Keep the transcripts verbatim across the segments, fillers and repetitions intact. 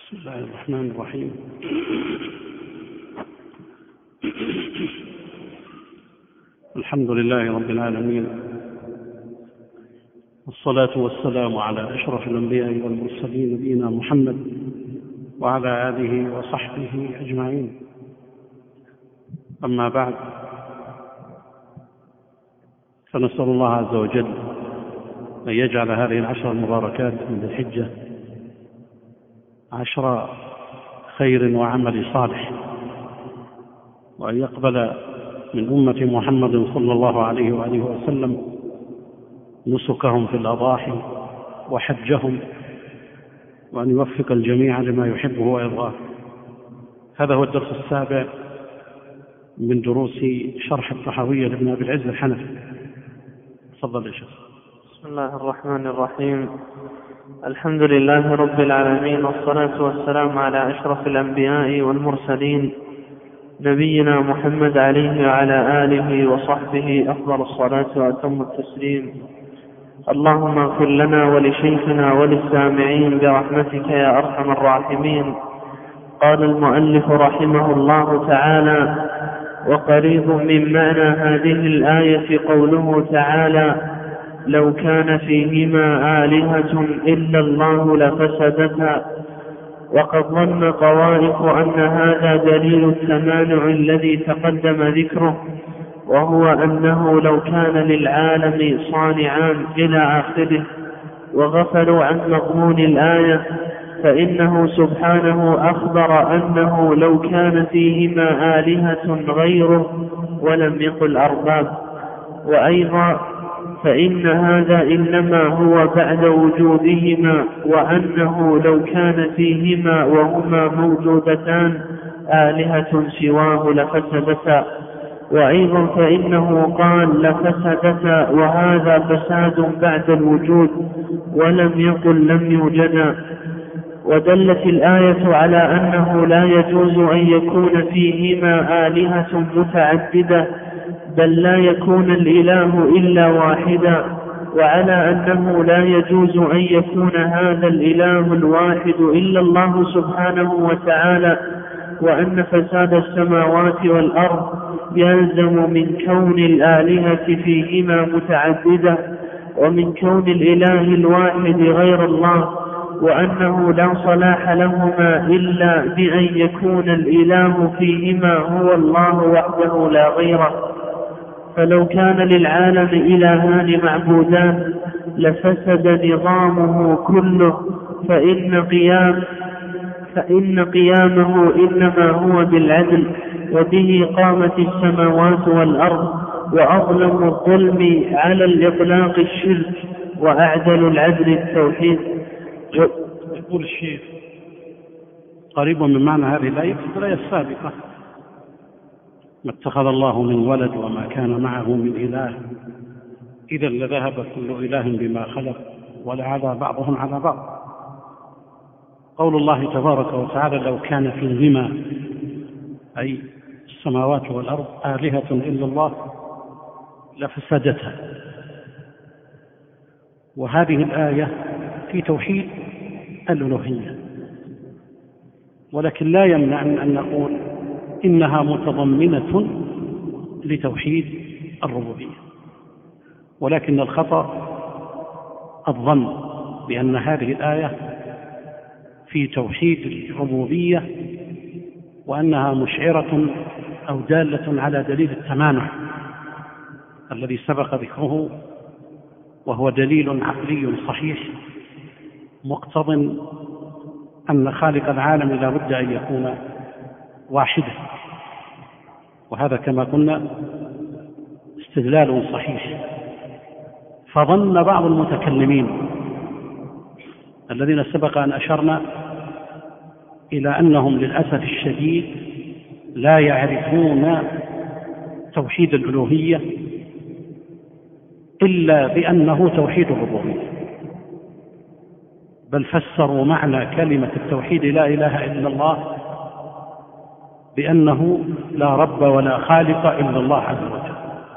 بسم الله الرحمن الرحيم. الحمد لله رب العالمين، والصلاة والسلام على أشرف الأنبياء والمرسلين نبينا محمد وعلى آله وصحبه أجمعين. أما بعد، فنسأل الله عز وجل أن يجعل هذه العشر المباركات من ذي الحجة عشر خير وعمل صالح، وأن يقبل من أمة محمد صلى الله عليه وآله وسلم نسكهم في الأضاحي وحجهم، وأن يوفق الجميع لما يحبه ويرضاه. هذا هو الدرس السابع من دروس شرح الطحاوية لابن أبي العز الحنفي. تفضل يا شيخ. بسم الله الرحمن الرحيم. الحمد لله رب العالمين، والصلاة والسلام على أشرف الأنبياء والمرسلين نبينا محمد عليه وعلى آله وصحبه أفضل الصلاة وأتم التسليم. اللهم اغفر لنا ولشيخنا وللسامعين برحمتك يا أرحم الراحمين. قال المؤلف رحمه الله تعالى: وقريب من معنى هذه الآية قوله تعالى: لو كان فيهما آلهة إلا الله لفسدتا. وقد ظن طوائف أن هذا دليل التمانع الذي تقدم ذكره، وهو أنه لو كان للعالم صانعان إلى آخره، وغفلوا عن مضمون الآية، فإنه سبحانه أخبر أنه لو كان فيهما آلهة غيره ولم يقل أرباب. وأيضا فإن هذا إنما هو بعد وجودهما، وأنه لو كان فيهما وهما موجودتان آلهة سواه لفسدتا. وأيضا فإنه قال لفسدتا، وهذا فساد بعد الوجود، ولم يقل لم يوجدا. ودلت الآية على أنه لا يجوز أن يكون فيهما آلهة متعددة، بل لا يكون الإله إلا واحدا، وعلى أنه لا يجوز أن يكون هذا الإله الواحد إلا الله سبحانه وتعالى، وأن فساد السماوات والأرض يلزم من كون الآلهة فيهما متعددة، ومن كون الإله الواحد غير الله، وأنه لا صلاح لهما إلا بأن يكون الإله فيهما هو الله وحده لا غيره. فلو كان للعالم إلهان معبودان لفسد نظامه كله، فإن قيام فإن قيامه إنما هو بالعدل، وبه قامت السماوات والأرض. وأظلم الظلم على الإطلاق الشرك، وأعدل العدل التوحيد. يقول الشيخ: قريب من معنى هذه الآية في الآية السابقة: ما اتخذ الله من ولد وما كان معه من إله، إذا لذهب كل إله بما خلق ولعلى بعضهم على بعض. قول الله تبارك وتعالى: لو كان فيهما، أي السماوات والأرض، آلهة إلا الله لفسدتها. وهذه الآية في توحيد الألوهية، ولكن لا يمنع أن نقول إنها متضمنة لتوحيد الربوبية. ولكن الخطأ الظن بأن هذه الآية في توحيد الربوبية، وأنها مشعرة أو دالة على دليل التمانع الذي سبق ذكره، وهو دليل عقلي صحيح مقتض أن خالق العالم لا بد أن يكون واحدا، وهذا كما قلنا استدلال صحيح. فظن بعض المتكلمين الذين سبق أن أشرنا إلى أنهم للأسف الشديد لا يعرفون توحيد الألوهية إلا بأنه توحيد الربوبية، بل فسروا معنى كلمة التوحيد لا إله إلا الله بأنه لا رب ولا خالق إلا الله عز وجل.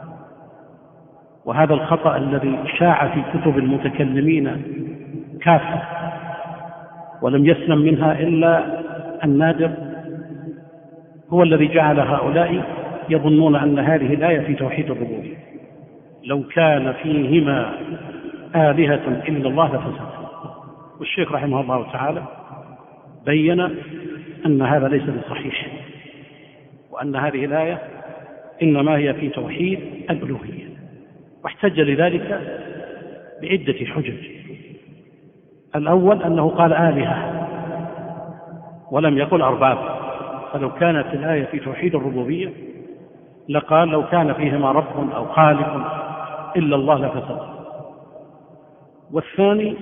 وهذا الخطأ الذي شاع في كتب المتكلمين كافة، ولم يسلم منها إلا النادر، هو الذي جعل هؤلاء يظنون أن هذه الآية في توحيد الربوبية. لو كان فيهما آلهة إلا الله لفسدتا. والشيخ رحمه الله تعالى بين أن هذا ليس بصحيح، وأن هذه الآية إنما هي في توحيد الألوهية، واحتج لذلك بعدة حجج. الأول أنه قال آلهة ولم يقل أرباب، فلو كانت الآية في توحيد الربوبية لقال لو كان فيهما رب أو خالق إلا الله لفسد. والثاني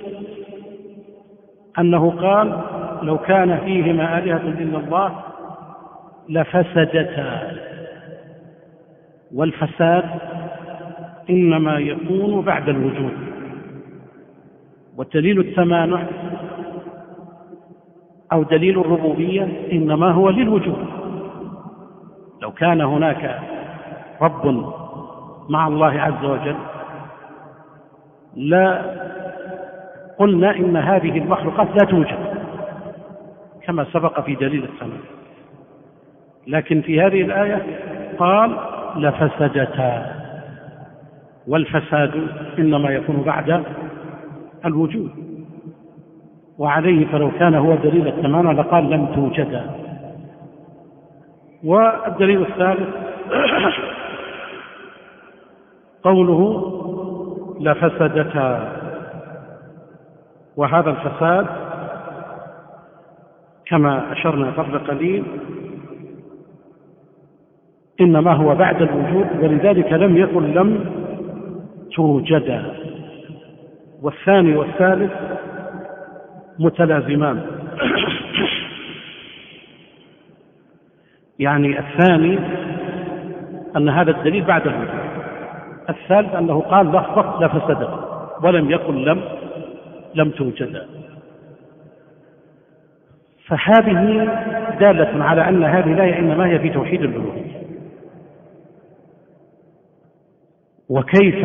أنه قال لو كان فيهما آلهة إلا الله لفسدتا، والفساد إنما يكون بعد الوجود، والدليل التمانع أو دليل الربوبية إنما هو للوجود. لو كان هناك رب مع الله عز وجل لا قلنا إن هذه المخلوقات لا توجد كما سبق في دليل التمانع، لكن في هذه الآية قال لفسدتا، والفساد إنما يكون بعد الوجود، وعليه فلو كان هو دليل التمانع لقال لم توجدا. والدليل الثالث قوله لفسدتا، وهذا الفساد كما أشرنا قبل قليل إنما هو بعد الوجود، ولذلك لم يقل لم توجدا. والثاني والثالث متلازمان، يعني الثاني أن هذا الدليل بعد الوجود، الثالث أنه قال لفظ لفسدت ولم يقل لم لم توجد. فهذه دالة على أن هذه الآية إنما هي في توحيد الألوهية. وكيف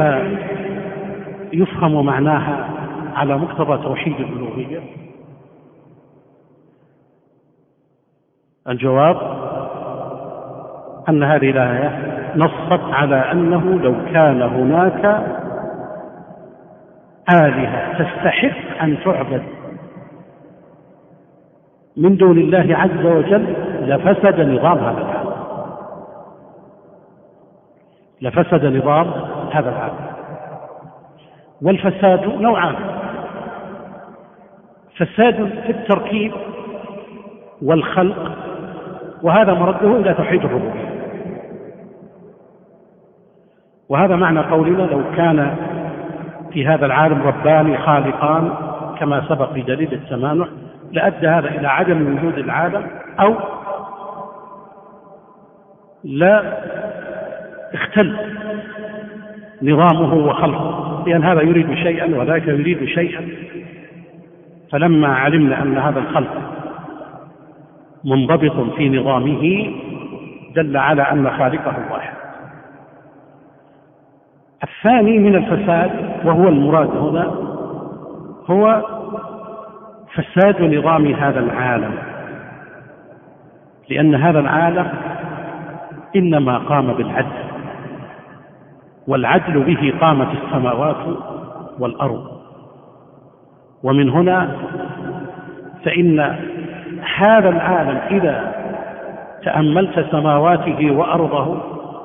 يفهم معناها على مقتضى توحيد الألوهية؟ الجواب أن هذه الآية نصت على أنه لو كان هناك آلهة تستحق أن تعبد من دون الله عز وجل لفسد نظام هذا العالم، لفسد نظام هذا العالم. والفساد نوعان: فساد في التركيب والخلق، وهذا مرده إلى توحيد الربوبية. وهذا معنى قولنا لو كان في هذا العالم ربان خالقان كما سبق في دليل التمانع لأدى هذا إلى عدم وجود العالم، أو لا اختل نظامه وخلقه، لأن هذا يريد شيئا وذاك يريد شيئا. فلما علمنا أن هذا الخلق منضبط في نظامه دل على أن خالقه واحد. الثاني من الفساد وهو المراد هنا هو فساد نظام هذا العالم، لأن هذا العالم إنما قام بالعدل، والعدل به قامت السماوات والأرض. ومن هنا فإن هذا العالم إذا تأملت سماواته وأرضه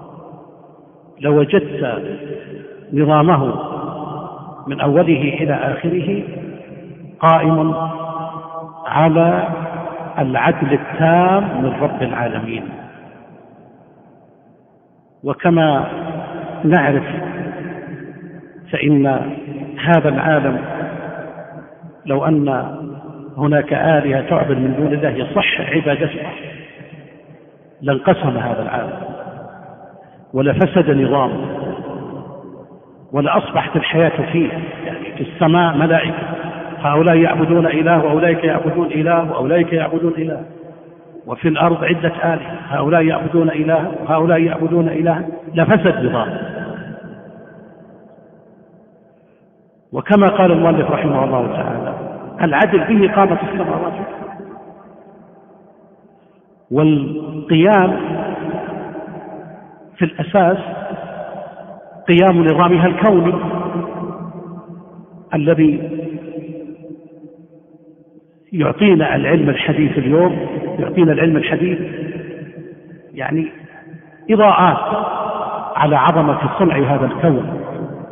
لوجدت نظامه من أوله إلى آخره قائم على العدل التام من رب العالمين. وكما نعرف فإن هذا العالم لو أن هناك آلهة تعبد من دون الله يصح عبادتها لانقسم هذا العالم ولفسد نظامه ولأصبحت الحياة فيه، يعني في السماء ملائكة هؤلاء يعبدون إله وأولئك يعبدون إله وأولئك يعبدون إله، وفي الأرض عدة آلهة هؤلاء يعبدون إله وهؤلاء يعبدون إله، لفسد نظام. وكما قال المؤلف رحمه الله تعالى العدل به قامت السماوات، والقيام في الأساس قيام نظامها الكوني الذي يعطينا العلم الحديث اليوم، يعطينا العلم الحديث يعني إضاءات على عظمة صنع هذا الكون،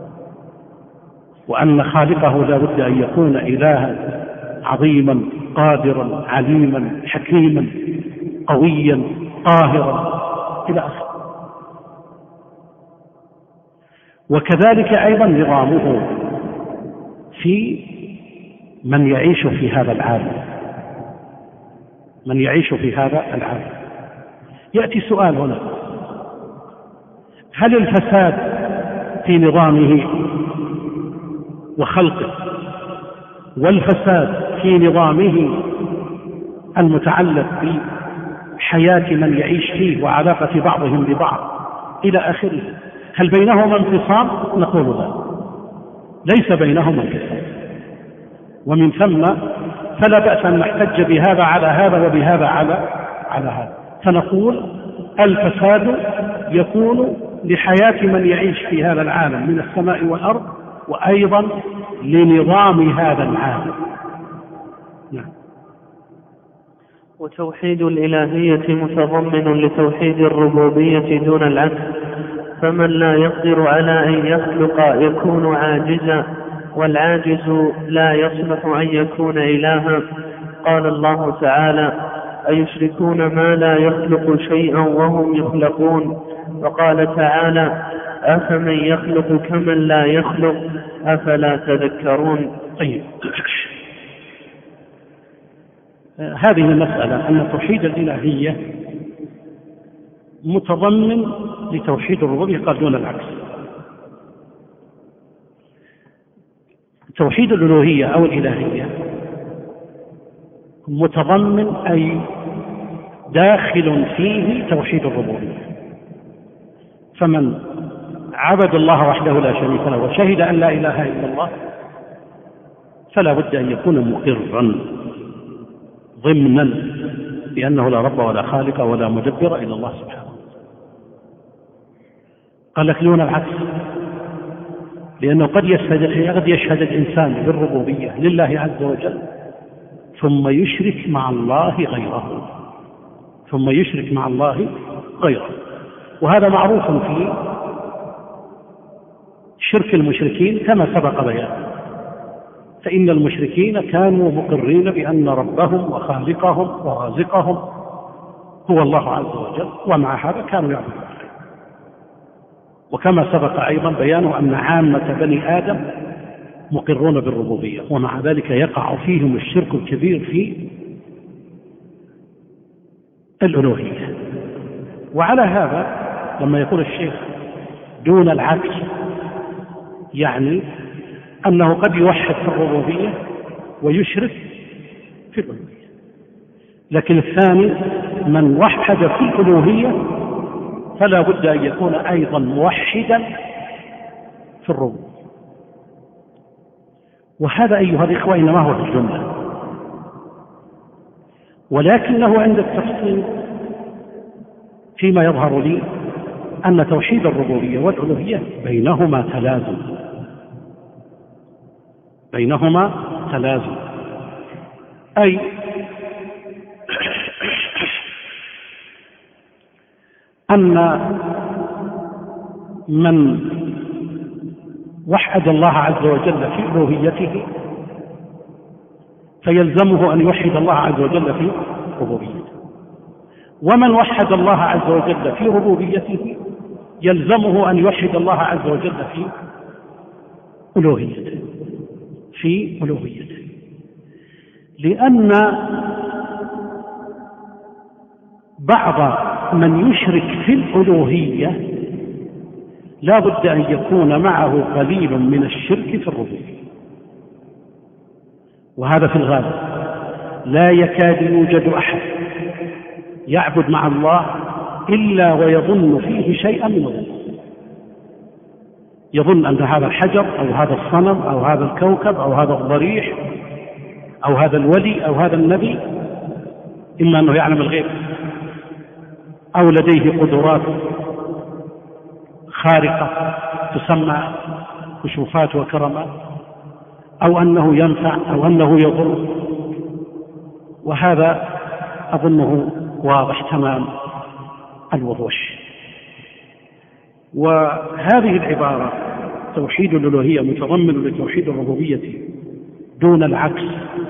وأن خالقه لا بد أن يكون إلها عظيما قادرا عليما حكيما قويا قاهرا إلى آخره. وكذلك أيضا نظامه في من يعيش في هذا العالم، من يعيش في هذا العالم. يأتي سؤال هنا: هل الفساد في نظامه وخلقه والفساد في نظامه المتعلق بحياة من يعيش فيه وعلاقة بعضهم ببعض إلى آخره، هل بينهما انفصام؟ نقول لا، ليس بينهما انفصام، ومن ثم فلا بأس أن نحتج بهذا على هذا وبهذا على على هذا، فنقول الفساد يكون لحياة من يعيش في هذا العالم من السماء والأرض، وأيضا لنظام هذا العالم. نعم. وتوحيد الإلهية متضمن لتوحيد الربوبية دون العكس، فمن لا يقدر على أن يخلق يكون عاجزا، والعاجز لا يصلح أن يكون إلها. قال الله تعالى: أيشركون ما لا يخلق شيئا وهم يخلقون. وقال تعالى: أفمن يخلق كمن لا يخلق أفلا تذكرون. طيب، هذه المسألة أن توحيد الإلهية متضمن لتوحيد الربوبية قال دون العكس. توحيد الألوهية أو الإلهية متضمن أي داخل فيه توحيد الربوبية، فمن عبد الله وحده لا شريك له وشهد أن لا إله إلا الله فلا بد أن يكون مقرا ضمنا بأنه لا رب ولا خالق ولا مدبر إلا الله سبحانه. قال لك دون العكس، لأنه قد يشهد, قد يشهد الإنسان بالربوبية لله عز وجل ثم يشرك مع الله غيره، ثم يشرك مع الله غيره، وهذا معروف في شرك المشركين كما سبق بيانه، فإن المشركين كانوا مقرين بأن ربهم وخالقهم ورازقهم هو الله عز وجل، ومع هذا كانوا يعبدون. وكما سبق أيضا بيانه أن عامة بني آدم مقرون بالربوبية، ومع ذلك يقع فيهم الشرك الكبير في الألوهية. وعلى هذا لما يقول الشيخ دون العكس يعني أنه قد يوحد في الربوبية ويشرك في الألوهية، لكن الثاني من وحد في الألوهية فلا بد أن يكون أيضا موحدا في الربوبية. وهذا أيها الإخوة إنما هو في الجملة، ولكنه عند التفصيل فيما يظهر لي أن توحيد الربوبية والألوهية بينهما تلازم، بينهما تلازم أي أن من وحد الله عز وجل في ألوهيته فيلزمه أن يوحد الله عز وجل في ربوبيته، ومن وحد الله عز وجل في ربوبيته يلزمه أن يوحد الله عز وجل في ألوهيته في ألوهيته لأن بعض من يشرك في الألوهية لا بد أن يكون معه قليل من الشرك في الربوبية، وهذا في الغالب لا يكاد يوجد أحد يعبد مع الله إلا ويظن فيه شيئا من الظن، يظن أن هذا الحجر أو هذا الصنم أو هذا الكوكب أو هذا الضريح أو هذا الولي أو هذا النبي إما أنه يعلم الغيب أو لديه قدرات خارقة تسمى كشوفات وكرامات، أو أنه ينفع أو أنه يضر، وهذا أظنه واضح تمام الوضوح. وهذه العبارة توحيد الألوهية متضمن لتوحيد الربوبية دون العكس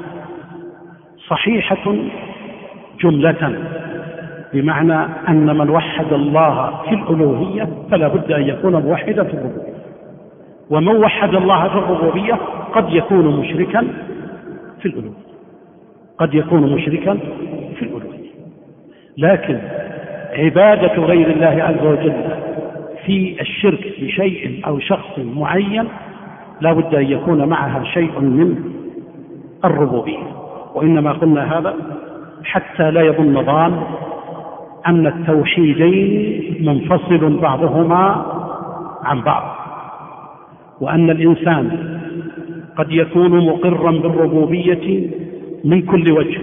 صحيحة جملة، بمعنى أن من وحد الله في الألوهية فلا بد أن يكون موحدا في الربوبية، ومن وحد الله في الربوبية قد يكون مشركا في الألوهية، قد يكون مشركا في الألوهية. لكن عبادة غير الله عز وجل في الشرك بشيء أو شخص معين لا بد أن يكون معها شيء من الربوبية. وإنما قلنا هذا حتى لا يظن ظان أن التوحيدين منفصل بعضهما عن بعض، وأن الإنسان قد يكون مقرا بالربوبية من كل وجه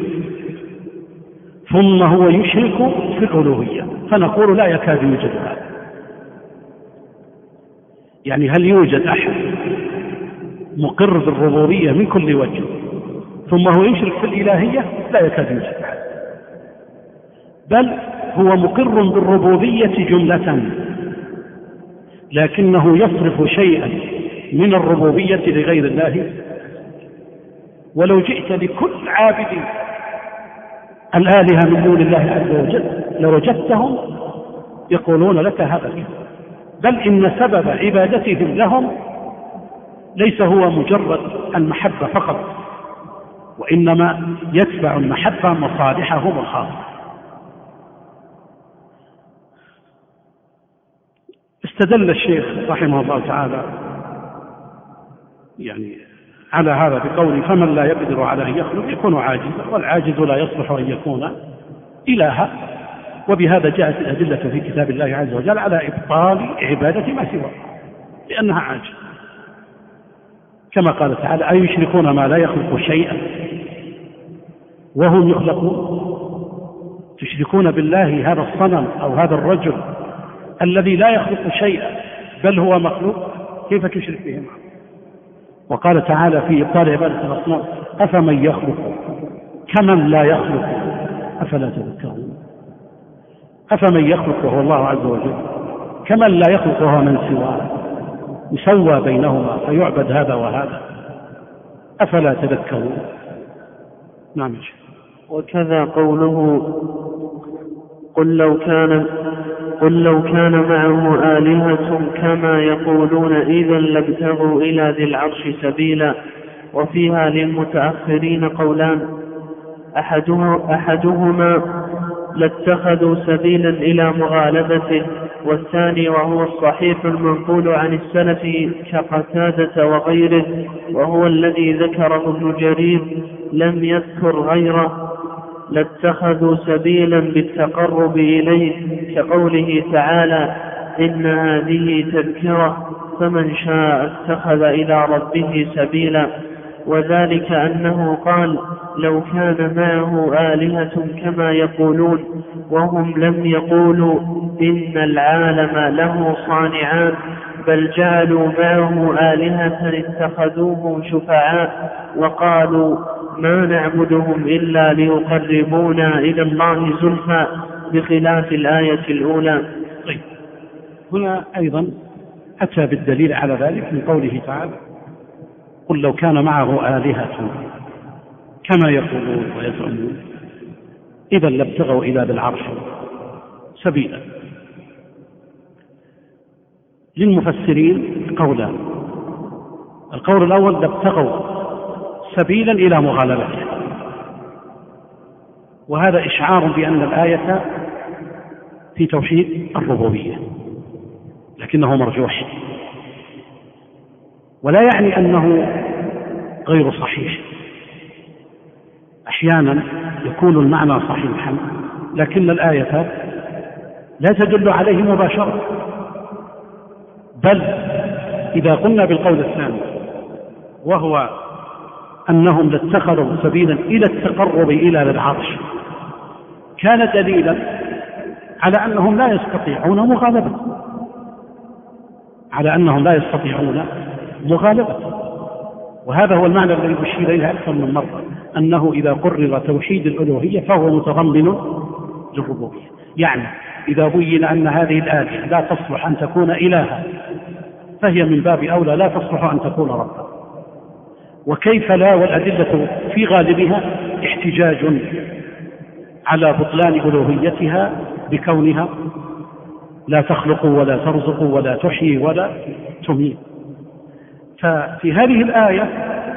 ثم هو يشرك في الألوهية، فنقول لا يكاد يوجد هذا. يعني هل يوجد أحد مقر بالربوبية من كل وجه ثم هو يشرك في الإلهية؟ لا يكاد يوجد أحد، بل هو مقر بالربوبية جملة لكنه يصرف شيئا من الربوبية لغير الله. ولو جئت لكل عابد الآلهة من دون الله عز وجل لوجدتهم يقولون لك هذا الكلام، بل إن سبب عبادتهم لهم ليس هو مجرد المحبة فقط، وإنما يتبع المحبة مصالحهم الخاصة. استدل الشيخ رحمه الله تعالى يعني على هذا بقوله فمن لا يقدر على أن يخلق يكون عاجزا، والعاجز لا يصلح أن يكون إلها. وبهذا جاءت الأدلة في كتاب الله عز وجل على إبطال عبادة ما سواه لأنها عاجز، كما قال تعالى أيشركون ما لا يخلق شيئا وهم يخلقون. تشركون بالله هذا الصنم أو هذا الرجل الذي لا يخلق شيئا بل هو مخلوق، كيف تشرك به معه؟ وقال تعالى في إبطال عبادة الأصنام أفمن يخلق كمن لا يخلق أفلا تذكرون. أفمن يخلق وهو الله عز وجل كمن لا يخلق وهو من سواه يسوى بينهما فيعبد هذا وهذا، أفلا تذكرون. نعم. وكذا قوله قل لو كان قل لو كان معه آلهة كما يقولون إذا لابتغوا إلى ذي العرش سبيلا. وفيها للمتأخرين قولان، أحده أحدهما لاتخذوا سبيلا إلى مغالبته، والثاني وهو الصحيح المنقول عن السلف كقتادة وغيره وهو الذي ذكره ابن جرير لم يذكر غيره، لاتخذوا سبيلا بالتقرب إليه كقوله تعالى إن هذه تذكرة فمن شاء اتخذ إلى ربه سبيلا. وذلك أنه قال لو كان معه آلهة كما يقولون، وهم لم يقولوا إن العالم له صانعان، بل جعلوا معه آلهة اتخذوه شفعاء وقالوا ما نعبدهم إلا ليقربونا إلى الله زلفى، بخلاف الآية الأولى. طيب، هنا أيضا أتى بالدليل على ذلك من قوله تعالى قل لو كان معه آلهة كما يقولون ويزعمون إذا لابتغوا إلى ذي العرش سبيلا. للمفسرين قولان، القول الأول لابتغوا سبيلا إلى مغالبته، وهذا إشعار بأن الآية في توحيد الربوبية لكنه مرجوح، ولا يعني أنه غير صحيح. أحيانا يكون المعنى صحيحا لكن الآية لا تدل عليه مباشرة، بل إذا قلنا بالقول الثاني وهو أنهم لاتخذوا سبيلا إلى التقرب إلى العرش كان دليلا على أنهم لا يستطيعون مغالبة على أنهم لا يستطيعون مغالبة وهذا هو المعنى الذي أشير إليه أكثر من مرة، أنه إذا قرر توحيد الألوهية فهو متضمن للربوبية. يعني إذا بين أن هذه الآلهة لا تصلح أن تكون إلها فهي من باب أولى لا تصلح أن تكون ربا. وكيف لا، والأدلة في غالبها احتجاج على بطلان ألوهيتها بكونها لا تخلق ولا ترزق ولا تحيي ولا تميت. ففي هذه الآية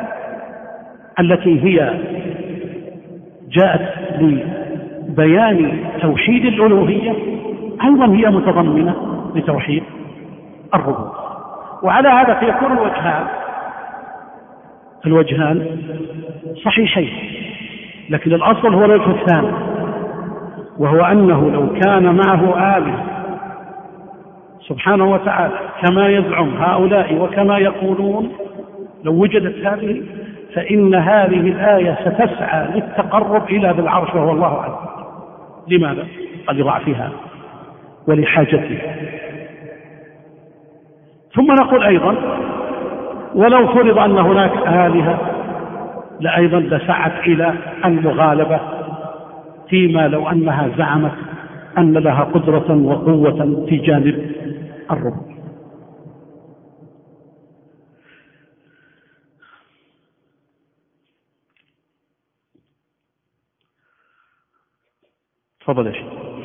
التي هي جاءت لبيان توحيد الألوهية أيضا هي متضمنة لتوحيد الربوبية. وعلى هذا فيكون الوجهان الوجهان صحيحين، لكن الأصل هو الوجه الثاني، وهو أنه لو كان معه آلهة سبحانه وتعالى كما يزعم هؤلاء وكما يقولون، لو وجدت هذه فإن هذه الآية ستسعى للتقرب إلى ذي العرش وهو الله عز وجل. لماذا؟ لضعفها ولحاجتها. ثم نقول أيضا ولو فرض أن هناك آلهة لأيضا لسعت إلى المغالبة فيما لو أنها زعمت أن لها قدرة وقوة في جانب الرب. تفضل يا شيخ.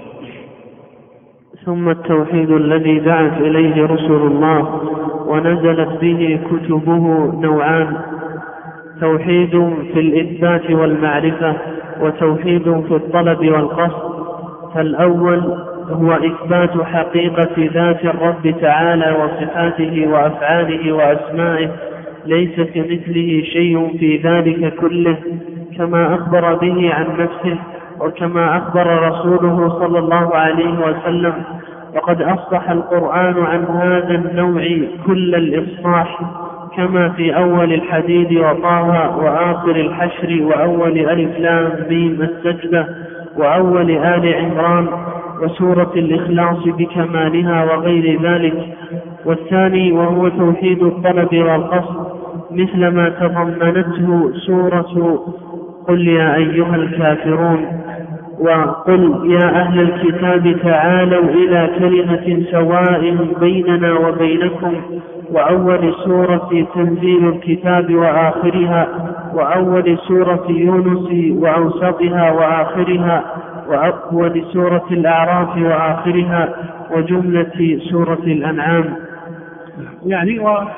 ثم التوحيد الذي دعت إليه رسل الله ونزلت به كتبه نوعان: توحيد في الإثبات والمعرفة، وتوحيد في الطلب والقصد. فالأول هو إثبات حقيقة ذات الرب تعالى وصفاته وأفعاله وأسمائه، ليس كمثله شيء في ذلك كله، كما أخبر به عن نفسه وكما أخبر رسوله صلى الله عليه وسلم. وقد أصبح القرآن عن هذا النوع كل الإصلاح، كما في أول الحديد وطه وآخر الحشر وأول ألف لام ميم السجدة وأول آل عمران وسورة الإخلاص بكمالها وغير ذلك. والثاني وهو توحيد الطلب والقصد، مثل ما تضمنته سورة قل يا أيها الكافرون وقل يا أهل الكتاب تعالوا إلى كلمة سواء بيننا وبينكم، وأول سورة تنزيل الكتاب وآخرها، وأول سورة يونس وأوسطها وآخرها، وأول سورة الأعراف وآخرها، وجملة سورة الأنعام. يعني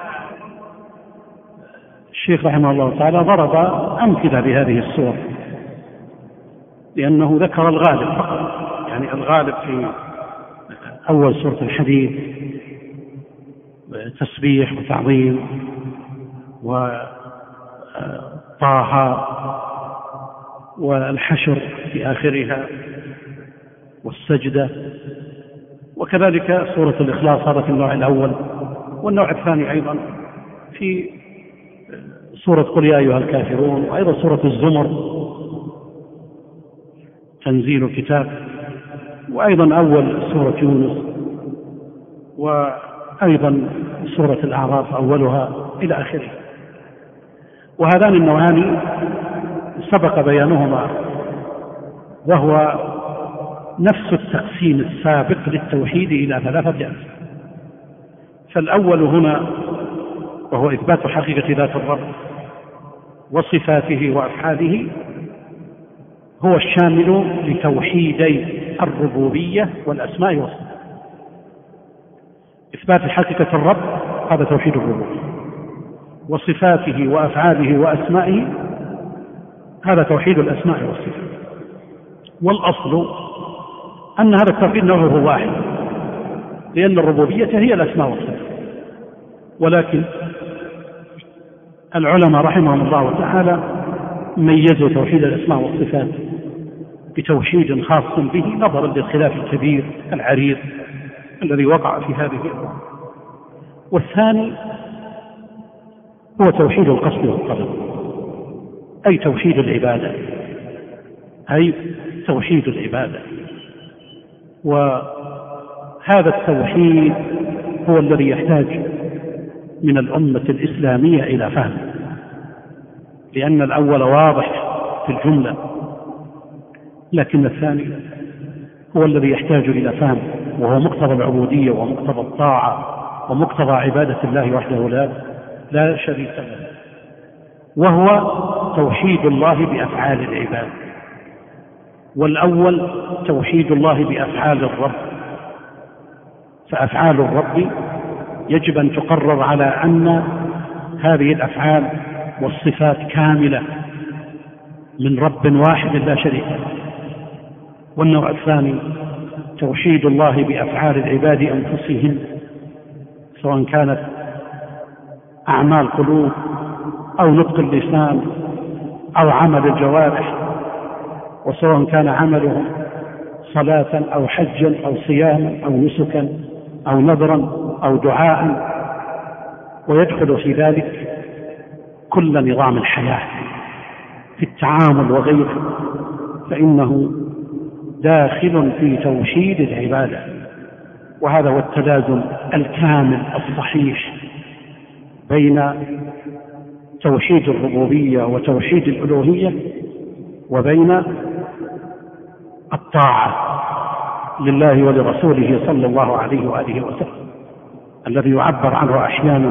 الشيخ رحمه الله تعالى ضرب أمثلة بهذه السور لأنه ذكر الغالب فقط، يعني الغالب في أول سورة الحديد تسبيح وتعظيم، وطه والحشر في آخرها والسجدة، وكذلك سورة الإخلاص هذا في النوع الأول. والنوع الثاني أيضا في سورة قل يا أيها الكافرون، وأيضا سورة الزمر تنزيل الكتاب، وأيضا أول سورة يونس، وأيضا سورة الأعراف أولها إلى آخره. وهذان النوعان سبق بيانهما، وهو نفس التقسيم السابق للتوحيد إلى ثلاثة أقسام. فالأول هنا وهو إثبات حقيقة ذات الرب وصفاته وأفعاله، هو الشامل لتوحيدي الربوبية والأسماء والصفات. إثبات حقيقة الرب هذا توحيد الربوبية، وصفاته وأفعاله وأسمائه هذا توحيد الأسماء والصفات. والأصل أن هذا التوحيد نوعه واحد، لأن الربوبية هي الأسماء والصفات. ولكن العلماء رحمهم الله تعالى ميزوا توحيد الأسماء والصفات بتوحيد خاص به، نظرا للخلاف الكبير العريض الذي وقع في هذه الأمور. والثاني هو توحيد القصد والطلب، أي توحيد العبادة، أي توحيد العبادة. وهذا التوحيد هو الذي يحتاج من الأمة الإسلامية إلى فهم، لأن الأول واضح في الجملة، لكن الثاني هو الذي يحتاج إلى فهم، وهو مقتضى العبودية ومقتضى الطاعة ومقتضى عبادة الله وحده لا لا شريك له، وهو توحيد الله بأفعال العباد. والأول توحيد الله بأفعال الرب، فأفعال الرب يجب أن تقرر على أن هذه الأفعال والصفات كاملة من رب واحد لا شريك له. والنوع الثاني توحيد الله بأفعال العباد أنفسهم، سواء كانت أعمال قلوب أو نطق اللسان أو عمل الجوارح، وسواء كان عملهم صلاة أو حجا أو صياما أو نسكا أو نذرا أو دعاء. ويدخل في ذلك كل نظام الحياة في التعامل وغيره، فإنه داخل في توحيد العبادة. وهذا هو التلازم الكامل الصحيح بين توحيد الربوبية وتوحيد الألوهية وبين الطاعة لله ولرسوله صلى الله عليه وآله وسلم، الذي يعبر عنه أحيانا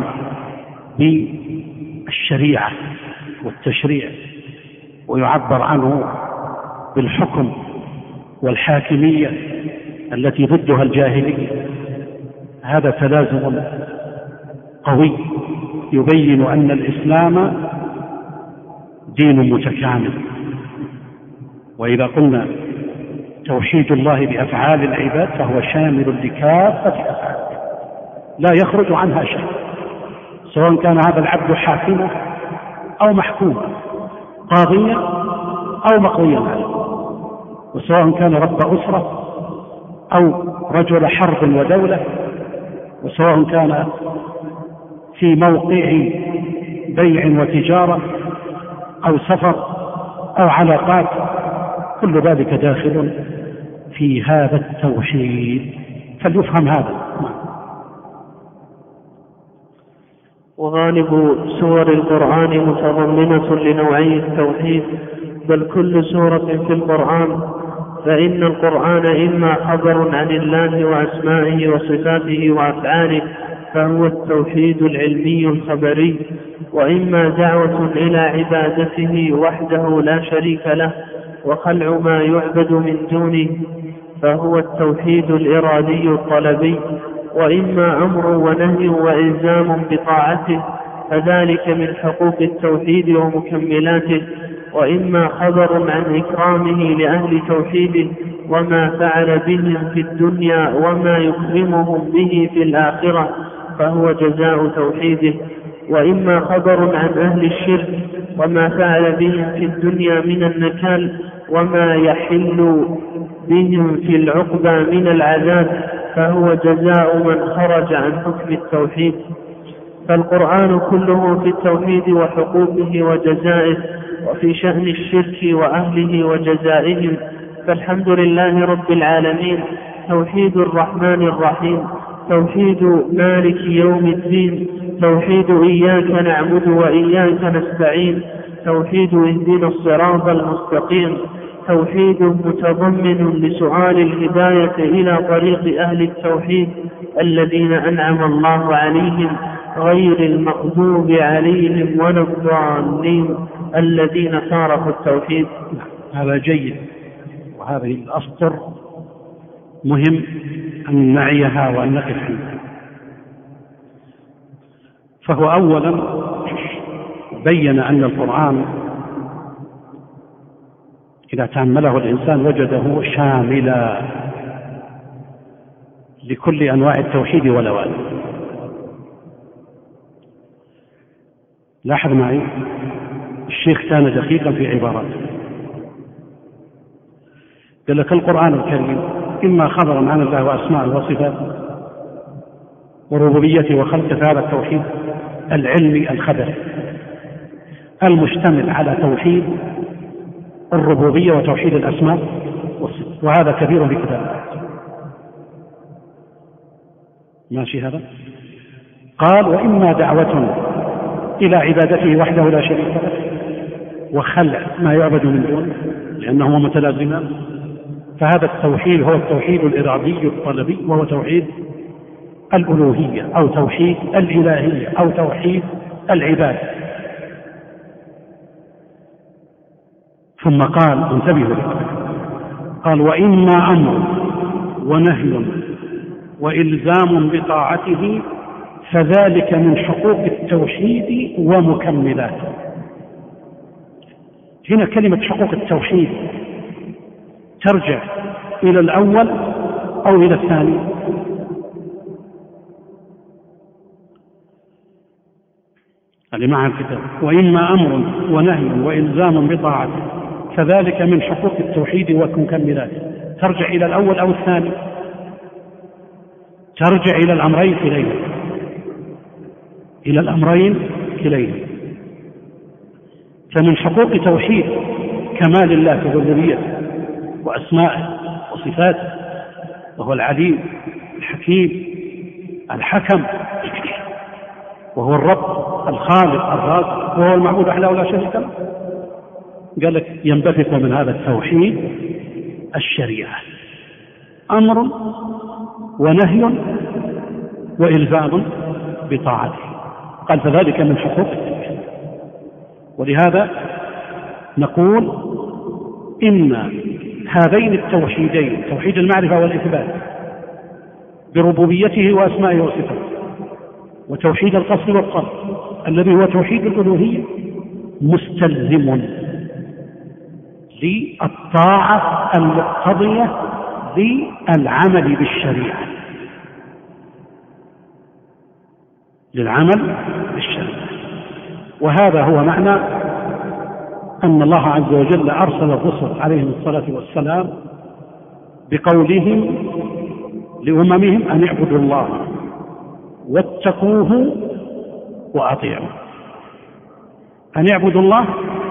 بالشريعة والتشريع، ويعبر عنه بالحكم والحاكمية التي ضدها الجاهلية. هذا تلازم قوي يبين أن الإسلام دين متكامل. وإذا قلنا توحيد الله بأفعال العباد فهو شامل لكافة أفعاله لا يخرج عنها شيء، سواء كان هذا العبد حاكما أو محكوما، قاضيا أو مقضيا عليه، وسواء كان رب أسرة أو رجل حرب ودولة، وسواء كان في موقع بيع وتجارة أو سفر أو علاقات، كل ذلك داخل في هذا التوحيد، فليفهم هذا. وغالب سور القرآن متضمنة لنوعي التوحيد، بل كل سورة في القرآن، فإن القرآن إما خبر عن الله وأسمائه وصفاته وأفعاله فهو التوحيد العلمي الخبري، وإما دعوة إلى عبادته وحده لا شريك له وخلع ما يعبد من دونه فهو التوحيد الإرادي الطلبي، وإما أمر ونهي وإلزام بطاعته فذلك من حقوق التوحيد ومكملاته، وإما خبر عن إكرامه لأهل توحيده وما فعل بهم في الدنيا وما يكرمهم به في الآخرة فهو جزاء توحيده، وإما خبر عن أهل الشرك وما فعل بهم في الدنيا من النكال وما يحل بهم في العقبى من العذاب فهو جزاء من خرج عن حكم التوحيد. فالقرآن كله في التوحيد وحقوقه وجزائه، وفي شأن الشرك وأهله وجزائهم. فالحمد لله رب العالمين توحيد الرحمن الرحيم، توحيد مالك يوم الدين، توحيد إياك نعبد وإياك نستعين، توحيد اهدنا الصراط المستقيم، توحيد متضمن لسؤال الهداية إلى طريق أهل التوحيد الذين أنعم الله عليهم غير المغضوب عليهم ولا الضالين الذين فارقوا التوحيد. هذا جيد، وهذه الأسطر مهم أن نعيها وأن نقف عنها. فهو أولا بين أن القرآن إذا تأمله الإنسان وجده شاملا لكل أنواع التوحيد والأوامر. لاحظ معي، الشيخ كان دقيقا في عباراته، قال لك القرآن الكريم إما خبرا عن الله وأسماءه وصفاته وربوبيته وخلقه، هذا التوحيد العلمي الخبري. المشتمل على توحيد الربوبية وتوحيد الأسماء والصفات، وهذا كبير في كتاب الله. ماشي هذا؟ قال: وإما دعوة إلى عبادته وحده لا شريك له، وخلع ما يعبد من دونه لأنهما متلازمان، فهذا التوحيد هو التوحيد الإرادي الطلبي، وهو توحيد الألوهية أو توحيد الإلهية أو توحيد العبادة. ثم قال: انتبهوا، قال: وإما أمر ونهي وإلزام بطاعته فذلك من حقوق التوحيد ومكملاته. هنا كلمة حقوق التوحيد ترجع إلى الأول أو إلى الثاني؟ اللي مع الكتاب: وإما أمر ونهي وإلزام بطاعته فذلك من حقوق التوحيد ومكملاته، ترجع إلى الأول أو الثاني؟ ترجع إلى الأمرين كليهما، إلى الأمرين كليهما. فمن حقوق توحيد كمال الله في ربوبيته وأسمائه وصفاته، وهو العليم الحكيم الحكم، وهو الرب الخالق الرازق، وهو المعبود وحده لا شريك له. قال لك: ينبثق من هذا التوحيد الشريعة، أمر ونهي وإلزام بطاعته. قال: فذلك من حقوق التوحيد. ولهذا نقول إن هذين التوحيدين، توحيد المعرفة والإثبات بربوبيته وأسمائه وصفاته، وتوحيد القصد والطلب الذي هو توحيد الألوهية، مستلزم للطاعة المقتضية للعمل بالشريعة، للعمل بالشريعة. وهذا هو معنى أن الله عز وجل أرسل الرسل عليهم الصلاة والسلام بقولهم لأممهم أن اعبدوا الله واتقوه وأطيعوه. أن اعبدوا الله،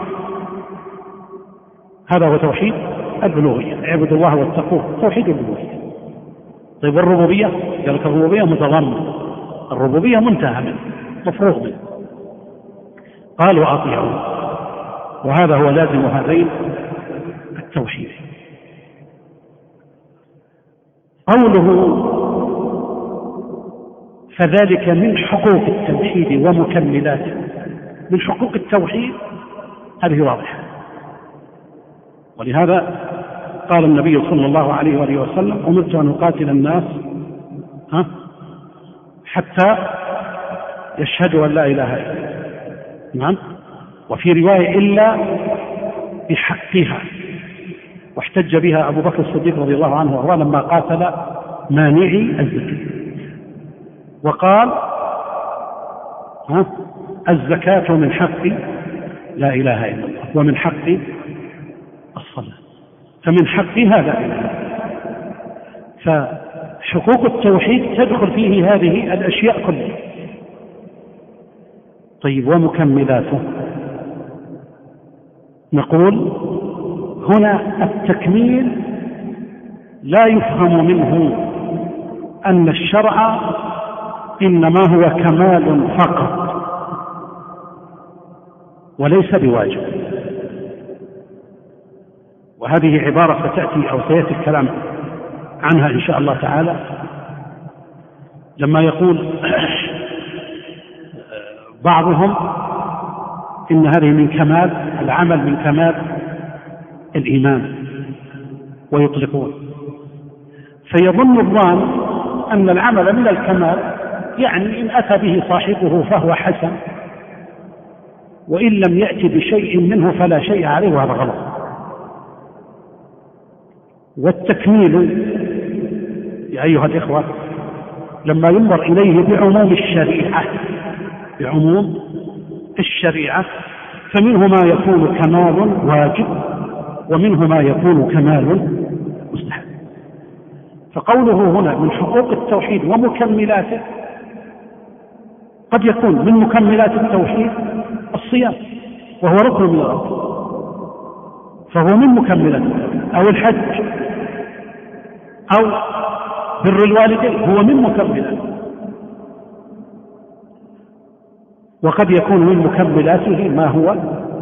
هذا هو توحيد الألوهية، اعبدوا الله واتقوه، توحيد الألوهية. طيب الربوبية؟ قال لك: الربوبية متضمنة، الربوبية منتهى منه، مفروغ منه. قال: وأطيعوه، وهذا هو لازم هذين التوحيد. قوله فذلك من حقوق التوحيد ومكملاته، من حقوق التوحيد هذه واضحة. ولهذا قال النبي صلى الله عليه وآله وسلم: أمرت أن أقاتل الناس ها حتى يشهدوا أن لا إله إلا الله. نعم. وفي رواية: إلا بحقها. واحتج بها أبو بكر الصديق رضي الله عنه وهو لما قاتل مانعي الزكاة، وقال: ها الزكاة من حق لا إله إلا الله ومن حق الصلاة، فمن حقها لا إله إلا الله. فحقوق التوحيد تدخل فيه هذه الأشياء كلها. طيب ومكملاته؟ نقول هنا التكميل لا يفهم منه أن الشرع إنما هو كمال فقط وليس بواجب، وهذه عبارة ستأتي أو سيأتي الكلام عنها إن شاء الله تعالى، لما يقول بعضهم إن هذه من كمال العمل، من كمال الإيمان، ويطلقون، فيظن الظان أن العمل من الكمال، يعني إن أتى به صاحبه فهو حسن، وإن لم يأتي بشيء منه فلا شيء عليه، وهذا غلط. والتكميل يا أيها الإخوة لما ينظر إليه بعموم الشريعة، بعموم الشريعة، فمنه ما يكون كمال واجب ومنه ما يكون كمال مستحب. فقوله هنا من حقوق التوحيد ومكملاته، قد يكون من مكملات التوحيد الصيام، وهو ركن من الأرض، فهو من مكملات، أو الحج أو بر الوالدين هو من مكملات، وقد يكون من مكملاته ما هو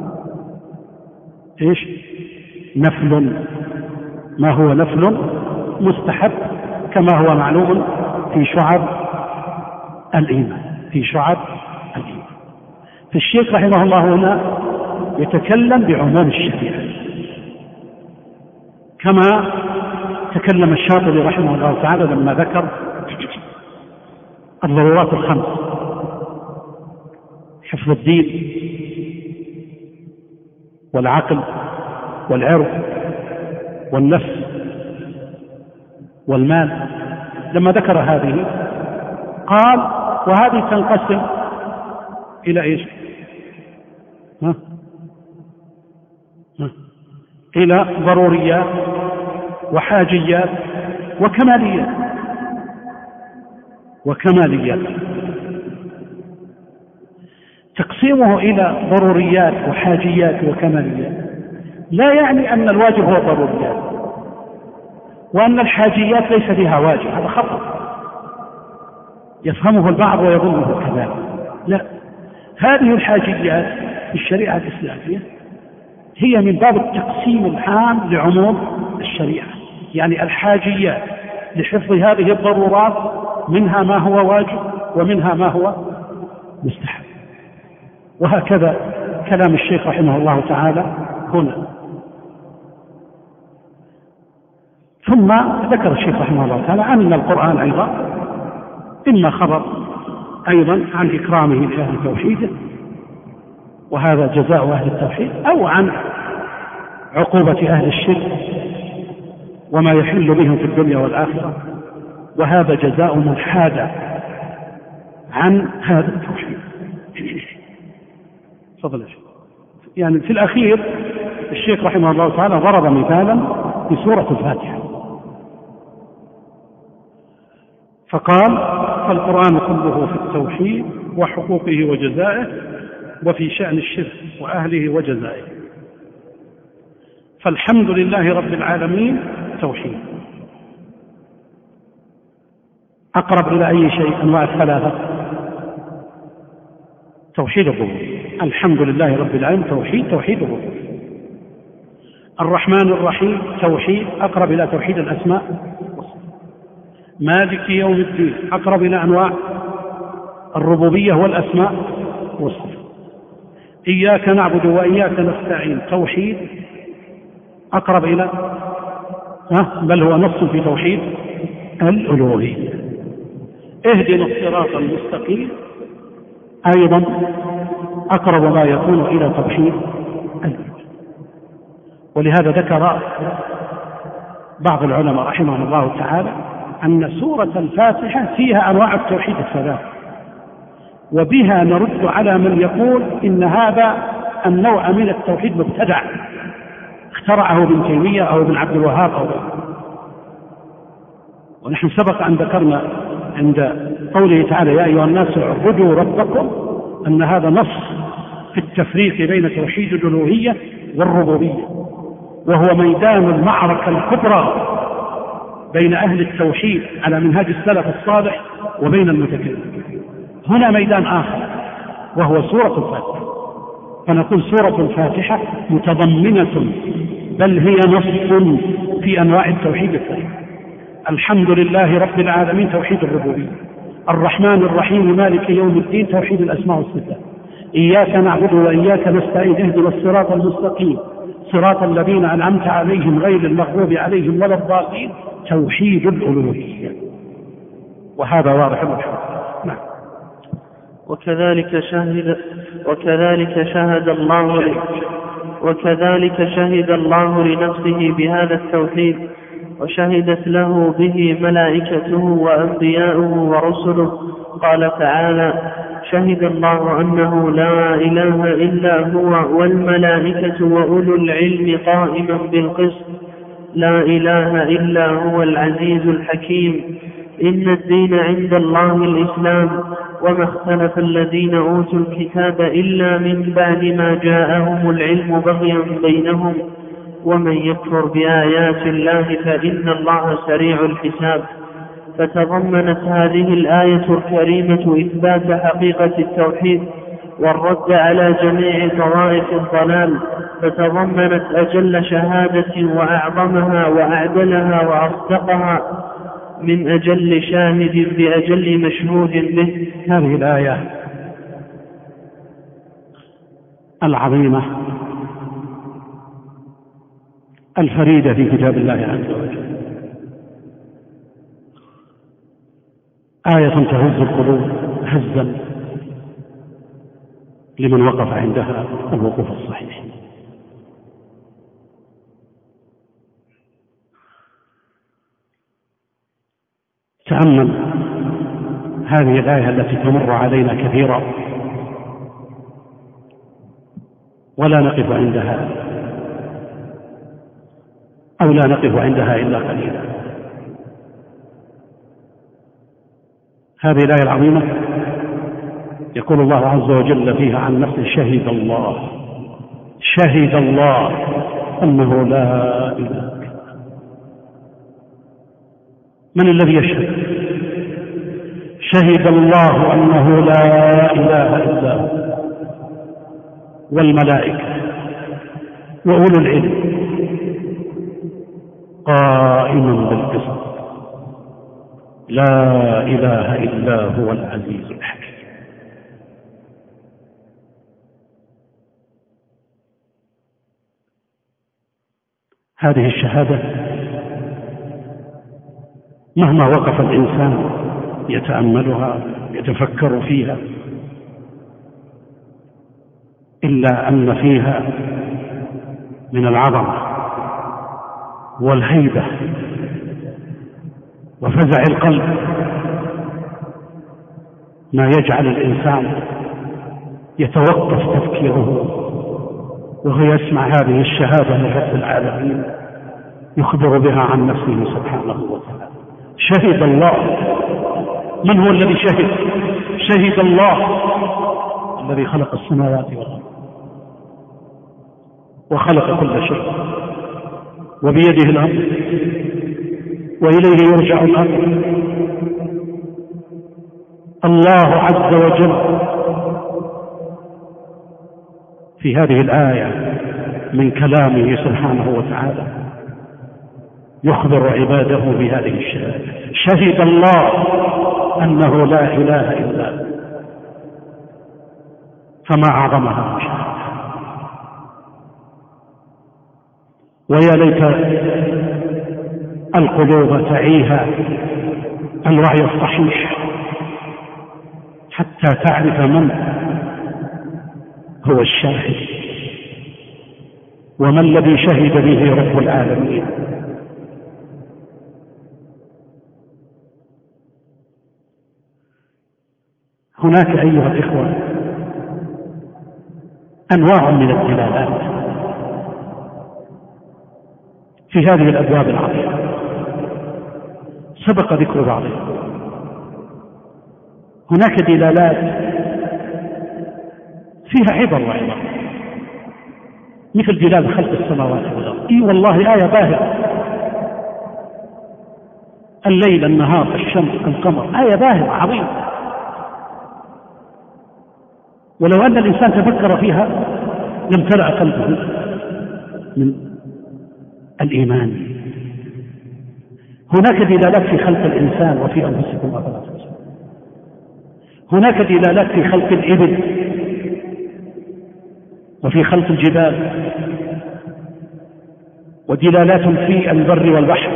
إيش؟ نفل، ما هو نفل مستحب، كما هو معلوم في شعب الإيمان في شعب الإيمان. فالشيخ رحمه الله هنا يتكلم بعموم الشريعة، كما تكلم الشاطبي رحمه الله تعالى لما ذكر الضرورات الخمس: حفظ الدين والعقل والعرض والنفس والمال. لما ذكر هذه قال: وهذه تنقسم إلى إيش؟ ها؟ ها؟ إلى ضروريات وحاجيات وكماليات وكماليات. تقسيمه إلى ضروريات وحاجيات وكماليات لا يعني أن الواجب هو ضروريات وأن الحاجيات ليس بها واجب، هذا خطأ يفهمه البعض ويظنه كذلك. لا، هذه الحاجيات في الشريعة الإسلامية هي من باب التقسيم العام لعموم الشريعة، يعني الحاجيات لحفظ هذه الضرورات منها ما هو واجب ومنها ما هو مستحب. وهكذا كلام الشيخ رحمه الله تعالى هنا. ثم ذكر الشيخ رحمه الله تعالى أن القرآن أيضا إما خبر أيضا عن إكرامه لأهل توحيده، وهذا جزاء أهل التوحيد، أو عن عقوبة أهل الشرك وما يحل بهم في الدنيا والآخرة، وهذا جزاء من حاد عن هذا التوحيد. تفضل يا شيخ. يعني في الأخير الشيخ رحمه الله تعالى ضرب مثالا في سورة الفاتحة فقال: فالقرآن كله في التوحيد وحقوقه وجزائه، وفي شأن الشرك وأهله وجزائه. فالحمد لله رب العالمين توحيد، أقرب إلى أي شيء أنواع الثلاثة؟ توحيد الربوبية. الحمد لله رب العالمين توحيد توحيد الربوبية. الرحمن الرحيم توحيد، أقرب إلى توحيد الأسماء. مالك يوم الدين أقرب إلى أنواع الربوبية والأسماء والصفات. إياك نعبد وإياك نستعين توحيد، أقرب إلى ها بل هو نص في توحيد الألوهية. اهدنا الصراط المستقيم أيضا أقرب ما يكون إلى توحيد الألوهية. ولهذا ذكر بعض العلماء رحمهم الله تعالى أن سورة الفاتحة فيها أنواع التوحيد الثلاث، وبها نرد على من يقول إن هذا النوع من التوحيد مبتدع اخترعه ابن تيمية أو ابن عبد الوهاب أو غيره. ونحن سبق أن ذكرنا عند قوله تعالى: يا أيها الناس اعبدوا ربكم، أن هذا نص في التفريق بين توحيد الألوهية والربوبية، وهو ميدان المعركة الكبرى بين أهل التوحيد على منهاج السلف الصالح وبين المتكلمين. هنا ميدان آخر وهو سورة الفاتحة، فنقول سورة الفاتحة متضمنة بل هي نص في أنواع التوحيد الثلاثة: الحمد لله رب العالمين توحيد الربوبية، الرحمن الرحيم مالك يوم الدين توحيد الأسماء والصفات، إياك نعبد وإياك نستعين اهدنا الصراط المستقيم صراط الذين أنعمت عليهم غير المغضوب عليهم ولا الضالين توحيد الألوهية. وهذا واضح الحمد. نعم. وكذلك شهد وكذلك شهد الله وكذلك شهد الله لنفسه بهذا التوحيد، وشهدت له به ملائكته وأنبياؤه ورسله. قال تعالى: شهد الله أنه لا إله إلا هو والملائكة وأولو العلم قائما بالقسط، لا إله إلا هو العزيز الحكيم، إن الدين عند الله الإسلام، وما اختلف الذين أوتوا الكتاب إلا من بعد ما جاءهم العلم بغيا بينهم ومن يكفر بآيات الله فإن الله سريع الحساب. فتضمنت هذه الآية الكريمة إثبات حقيقة التوحيد والرد على جميع طوائف الضلال، فتضمنت أجل شهادة وأعظمها وأعدلها وأصدقها من أجل شاهد بأجل مشهود به. هذه الآية العظيمة الفريدة في كتاب الله عز وجل آية تهز القلوب هزا لمن وقف عندها الوقوف الصحيح. تأمل هذه الآية التي تمر علينا كثيرا ولا نقف عندها أو لا نقف عندها إلا قليلا. هذه الآية العظيمة يقول الله عز وجل فيها عن نفسه شهد الله شهد الله أنه لا إله إلا الله. من الذي يشهد؟ شهد الله أنه لا إله إلا هو والملائكة وأولو العلم قائما بالقسط لا إله إلا هو العزيز الحكيم. هذه الشهادة مهما وقف الإنسان يتأملها يتفكر فيها إلا أن فيها من العظمة والهيبة وفزع القلب ما يجعل الإنسان يتوقف تفكيره وهو يسمع هذه الشهادة من رب العالمين يخبر بها عن نفسه سبحانه وتعالى. شهد الله. من هو الذي شهد؟ شهد الله الذي خلق السماوات والأرض وخلق كل شيء وبيده الأمر وإليه يرجع الأمر. الله عز وجل في هذه الآية من كلامه سبحانه وتعالى يخبر عباده بهذه الشهادة. شهد الله أنه لا إله إلا هو. فما أعظمها من شهادة. ويا ليت القلوب تعيها الوعي الصحيح حتى تعرف من هو الشاهد وما الذي شهد به رب العالمين. هناك أيها الإخوة أنواع من الدلالات في هذه الأبواب العظيمة سبق ذكر بعضها. هناك دلالات فيها عبر وعبر مثل دلالة خلق السماوات والأرض. إي والله آية باهرة. الليل النهار الشمس القمر آية باهرة عظيمة. ولو أن الإنسان تفكر فيها لامتلأ قلبه من الإيمان. هناك دلالات في خلق الإنسان وفي أنفسكم أفلا تبصرون. هناك دلالات في خلق الإبل وفي خلق الجبال ودلالات في البر والبحر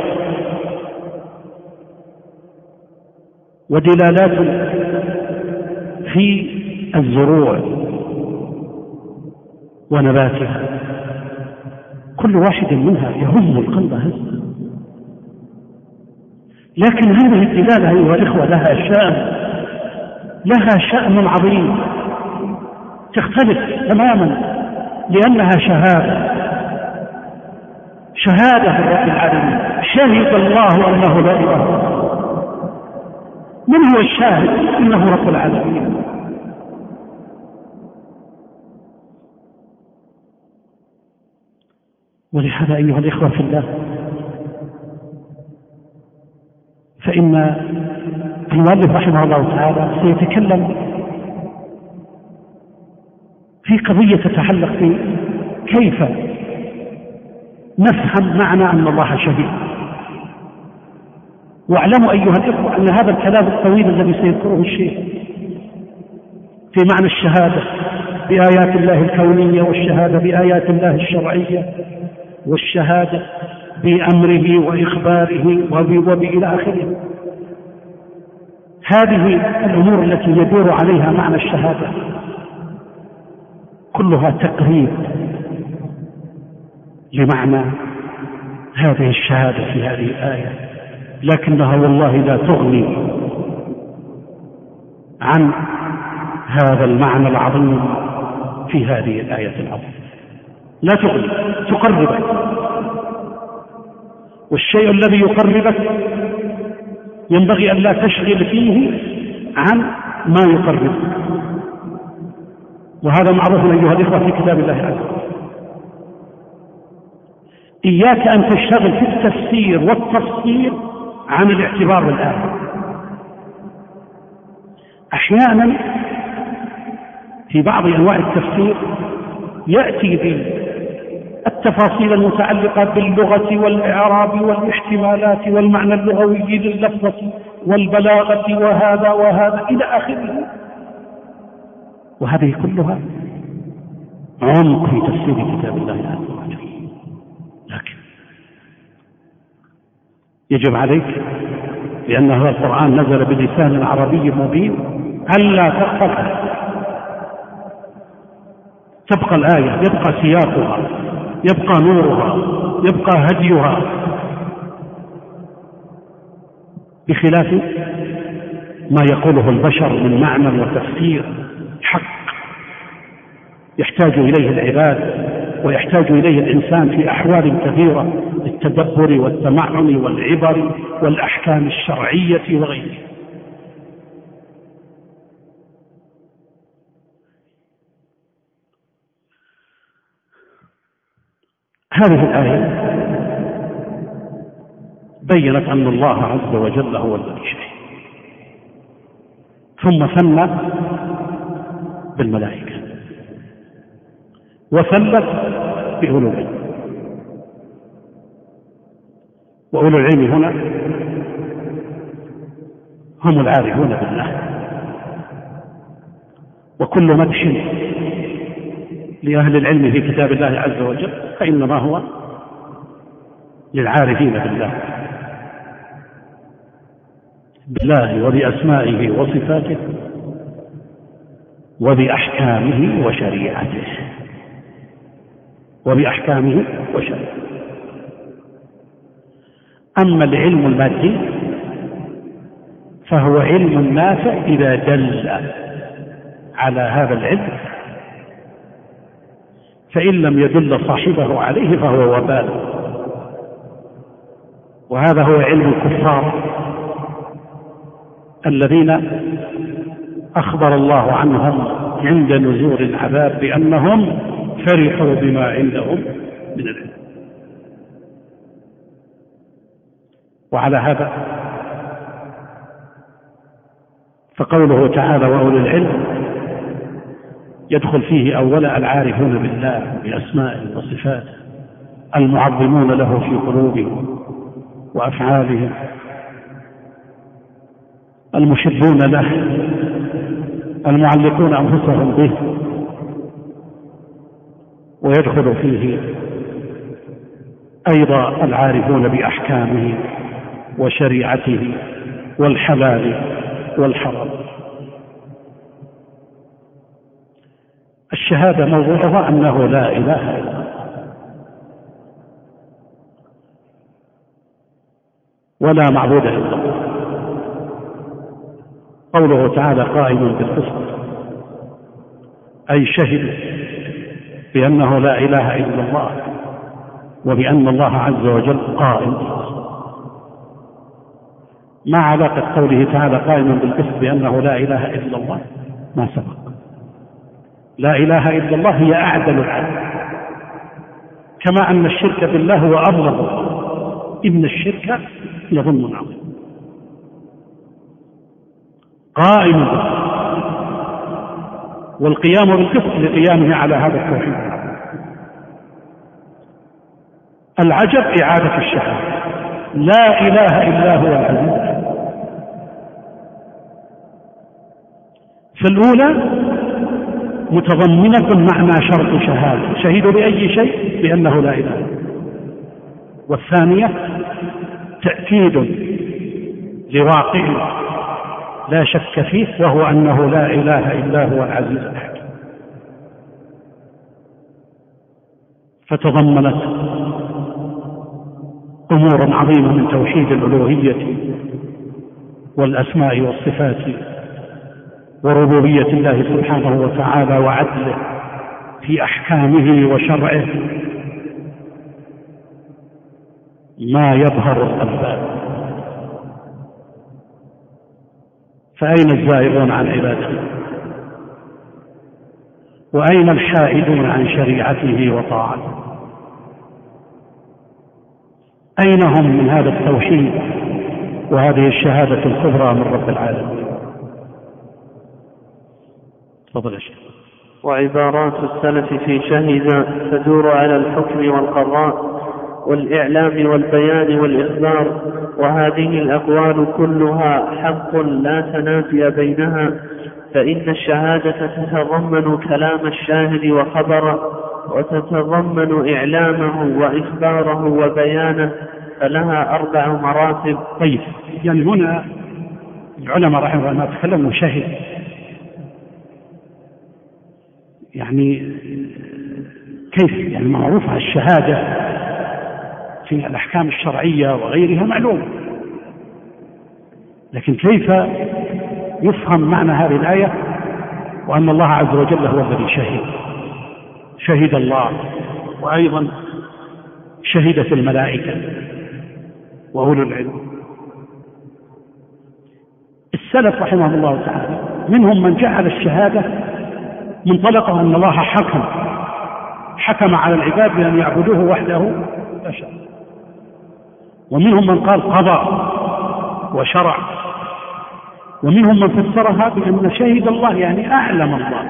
ودلالات في الزروع ونباتها. كل واحد منها يهز القلب هزا. لكن هذه الدلالة أيها الإخوة لها شأن لها شأن عظيم تختلف تماما لأنها شهادة شهادة رب العالمين. شهد الله أنه لا إله إلا هو. من هو الشاهد؟ إنه رب العالمين. ولهذا أيها الإخوة في الله، فإن المؤلف رحمه الله تعالى سيتكلم في قضية تتعلق بكيف نفهم معنى أن الله شهيد. واعلموا أيها الإخوة أن هذا الكلام الطويل الذي سيذكره الشيخ في معنى الشهادة بآيات الله الكونية، والشهادة بآيات الله الشرعية، والشهادة بأمره وإخباره وبإلى آخره، هذه الأمور التي يدور عليها معنى الشهادة كلها تقريب لمعنى هذه الشهادة في هذه الآية، لكنها والله لا تغني عن هذا المعنى العظيم في هذه الآية العظيمة، لا تغني، تقربك. والشيء الذي يقربك ينبغي أن لا تشغل فيه عن ما يقربك، وهذا معروف أيها الإخوة في كتاب الله عز وجل. إياك أن تشتغل في التفسير والتفصيل عن الاعتبار بالآية. أحيانا في بعض أنواع التفسير يأتي بالتفاصيل المتعلقة باللغة والإعراب والاحتمالات والمعنى اللغوي لللفظة والبلاغة وهذا وهذا إلى آخره، وهذه كلها عمق في تفسير كتاب الله عز وجل. لكن يجب عليك، لأن هذا القرآن نزل بلسان عربي مبين، ألا تقبل تبقى الآية، يبقى سياقها، يبقى نورها، يبقى هديها، بخلاف ما يقوله البشر من معنى وتفسير حق يحتاج إليه العباد ويحتاج إليه الإنسان في أحوال كثيرة للتدبر والتمعن والعبر والأحكام الشرعية وغيرها. هذه الآية بيّنت أن الله عز وجل هو الذي شهد، ثم ثنى بالملائكة وثلث بأولو العلم. وأولو العلم هنا هم العارفون بالله، وكل مدح لأهل العلم في كتاب الله عز وجل فإنما هو للعارفين بالله بالله وبأسمائه وصفاته وبأحكامه وشريعته وبأحكامه وشريعته. أما العلم المادي فهو علم نافع إذا دل على هذا العلم، فإن لم يدل صاحبه عليه فهو وبال، وهذا هو علم الكفار الذين أخبر الله عنهم عند نزول العذاب بأنهم فرحوا بما عندهم من العلم. وعلى هذا فقوله تعالى وأولي العلم يدخل فيه أولا العارفون بالله بأسمائه وصفاته، المعظمون له في قلوبهم وأفعالهم، المحبون له، المعلقون أنفسهم به. ويدخل فيه أيضا العارفون بأحكامه وشريعته والحلال والحرام. الشهادة موضوعها أنه لا إله إلا الله ولا معبود إلا الله. قوله تعالى قائم بالقسط أي شهد بأنه لا إله إلا الله وبأن الله عز وجل قائم بالقسط. ما علاقة قوله تعالى قائما بالقسط بأنه لا إله إلا الله؟ ما سبق. لا إله إلا الله هي أعدل العدل، كما أن الشرك بالله هو أبغض، إن الشرك لظلم عظيم. قائم بالقسط، والقيام بالقسط لقيامه على هذا التوحيد. العجب إعادة الشهادة، لا إله إلا هو العزيز. فالأولى متضمنة معنى شرط شهادة، شهدوا بأي شيء بأنه لا إله. والثانية تأكيد لواقع لا شك فيه، وهو أنه لا إله إلا هو العزيز الحكيم. فتضمنت أمور عظيمة من توحيد الألوهية والأسماء والصفات وربوبية الله سبحانه وتعالى وعدله في أحكامه وشرعه، ما يظهر الألباب. فأين الزائرون عن عبادته؟ وأين الحائدون عن شريعته وطاعته؟ أين هم من هذا التوحيد وهذه الشهادة الكبرى من رب العالمين؟ تفضل يا شيخ. وعبارات السلف في شهد تدور على الحكم والقضاء والإعلام والبيان والإخبار، وهذه الأقوال كلها حق لا تنافي بينها، فإن الشهادة تتضمن كلام الشاهد وخبره، وتتضمن إعلامه وإخباره وبيانه، فلها أربع مراتب. طيب، يعني هنا العلماء رحمه الله تكلموا شهد، يعني كيف؟ يعني معروفة الشهادة في الأحكام الشرعية وغيرها معلومة، لكن كيف يفهم معنى هذه الآية وأن الله عز وجل هو الذي شهد؟ شهد الله، وأيضا شهدت الملائكة وأولو العلم. السلف رحمه الله تعالى منهم من جعل الشهادة منطلقه أن الله حكم حكم على العباد بأن يعبدوه وحده لا شريك له، ومنهم من قال قضى وشرع، ومنهم من فسرها بأن شهد الله يعني أعلم الله،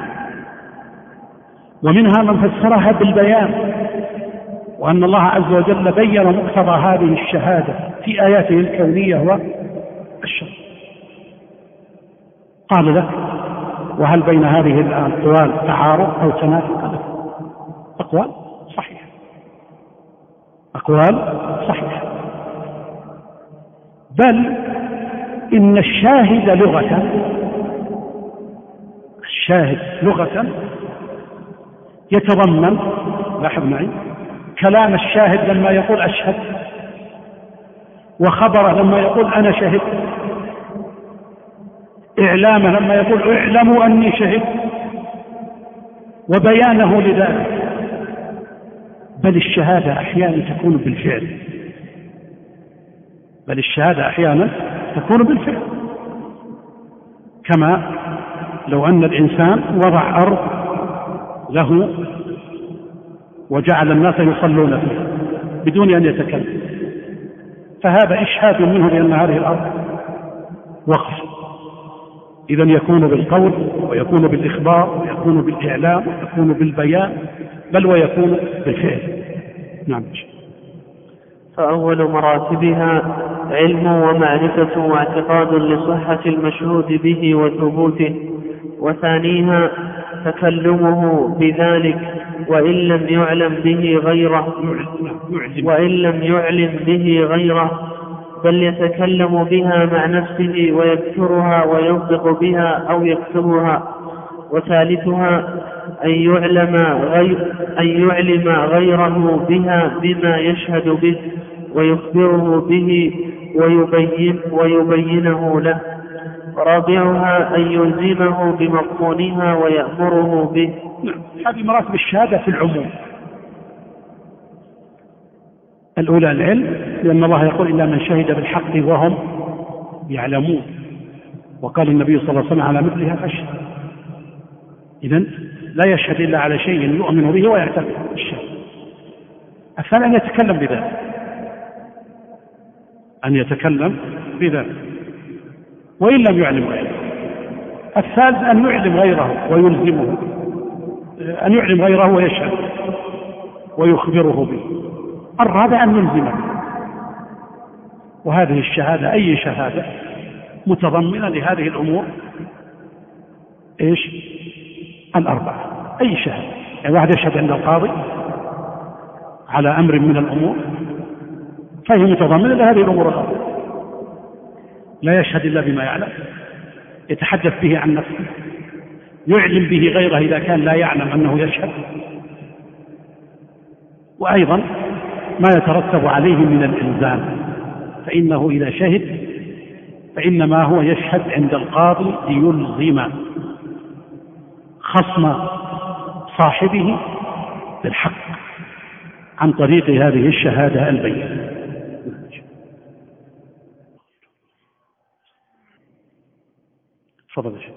ومنها من فسرها بالبيان، وأن الله عز وجل بين مقتضى هذه الشهادة في آياته الكونية والشرع. قال لك: وهل بين هذه الأقوال تعارض أو تنافي؟ قال: أقوال صحيحة، أقوال صحيحة، بل إن الشاهد لغة الشاهد لغة يتضمن، لاحظ معي، كلام الشاهد لما يقول أشهد، وخبره لما يقول أنا شهدت، إعلامه لما يقول اعلموا أني شهدت، وبيانه لذلك. بل الشهادة أحيانا تكون بالفعل بل الشهادة أحيانا تكون بالفعل كما لو أن الإنسان وضع أرض له وجعل الناس يصلون فيها بدون أن يتكلم، فهذا إشهاد منه بأن هذه الأرض وقف. إذن يكون بالقول، ويكون بالإخبار، ويكون بالإعلام، ويكون بالبيان، بل ويكون بالفعل. نعم. فأول مراتبها علم ومعرفة واعتقاد لصحة المشهود به وثبوته، وثانيها تكلمه بذلك وإن لم يعلم به غيره وإن لم يعلم به غيره بل يتكلم بها مع نفسه ويذكرها وينطق بها أو يكتبها. وثالثها أن يعلم, غير أن يعلم غيره بها بما يشهد به ويخبره به ويبين ويبينه له. ورابعها أن يلزمه بمضمونها ويأمره به. هذه مراتب الشهادة في العموم. الأولى العلم، لأن الله يقول إلا من شهد بالحق وهم يعلمون، وقال النبي صلى الله عليه وسلم على مثلها فاشهد. إذن لا يشهد إلا على شيء يؤمن به ويعتقد الشيء. الثاني أن يتكلم بذلك، أن يتكلم بذلك وإن لم يعلم غيره. الثالث أن يعلم غيره ويلزمه، أن يعلم غيره ويشهد ويخبره به. الرابع أن يلزمه، وهذه الشهادة أي شهادة متضمنة لهذه الأمور إيش؟ الأربعة. أي شهادة، يعني واحد يشهد عند القاضي على أمر من الأمور فهي متضمنة لهذه الأمور الأربعة. لا يشهد إلا بما يعلم، يتحدث به عن نفسه، يعلم به غيره إذا كان لا يعلم أنه يشهد، وأيضا ما يترتب عليه من الإلزام، فإنه إذا شهد فإنما هو يشهد عند القاضي ليلزم خصم صاحبه بالحق عن طريق هذه الشهادة البينة. تفضل.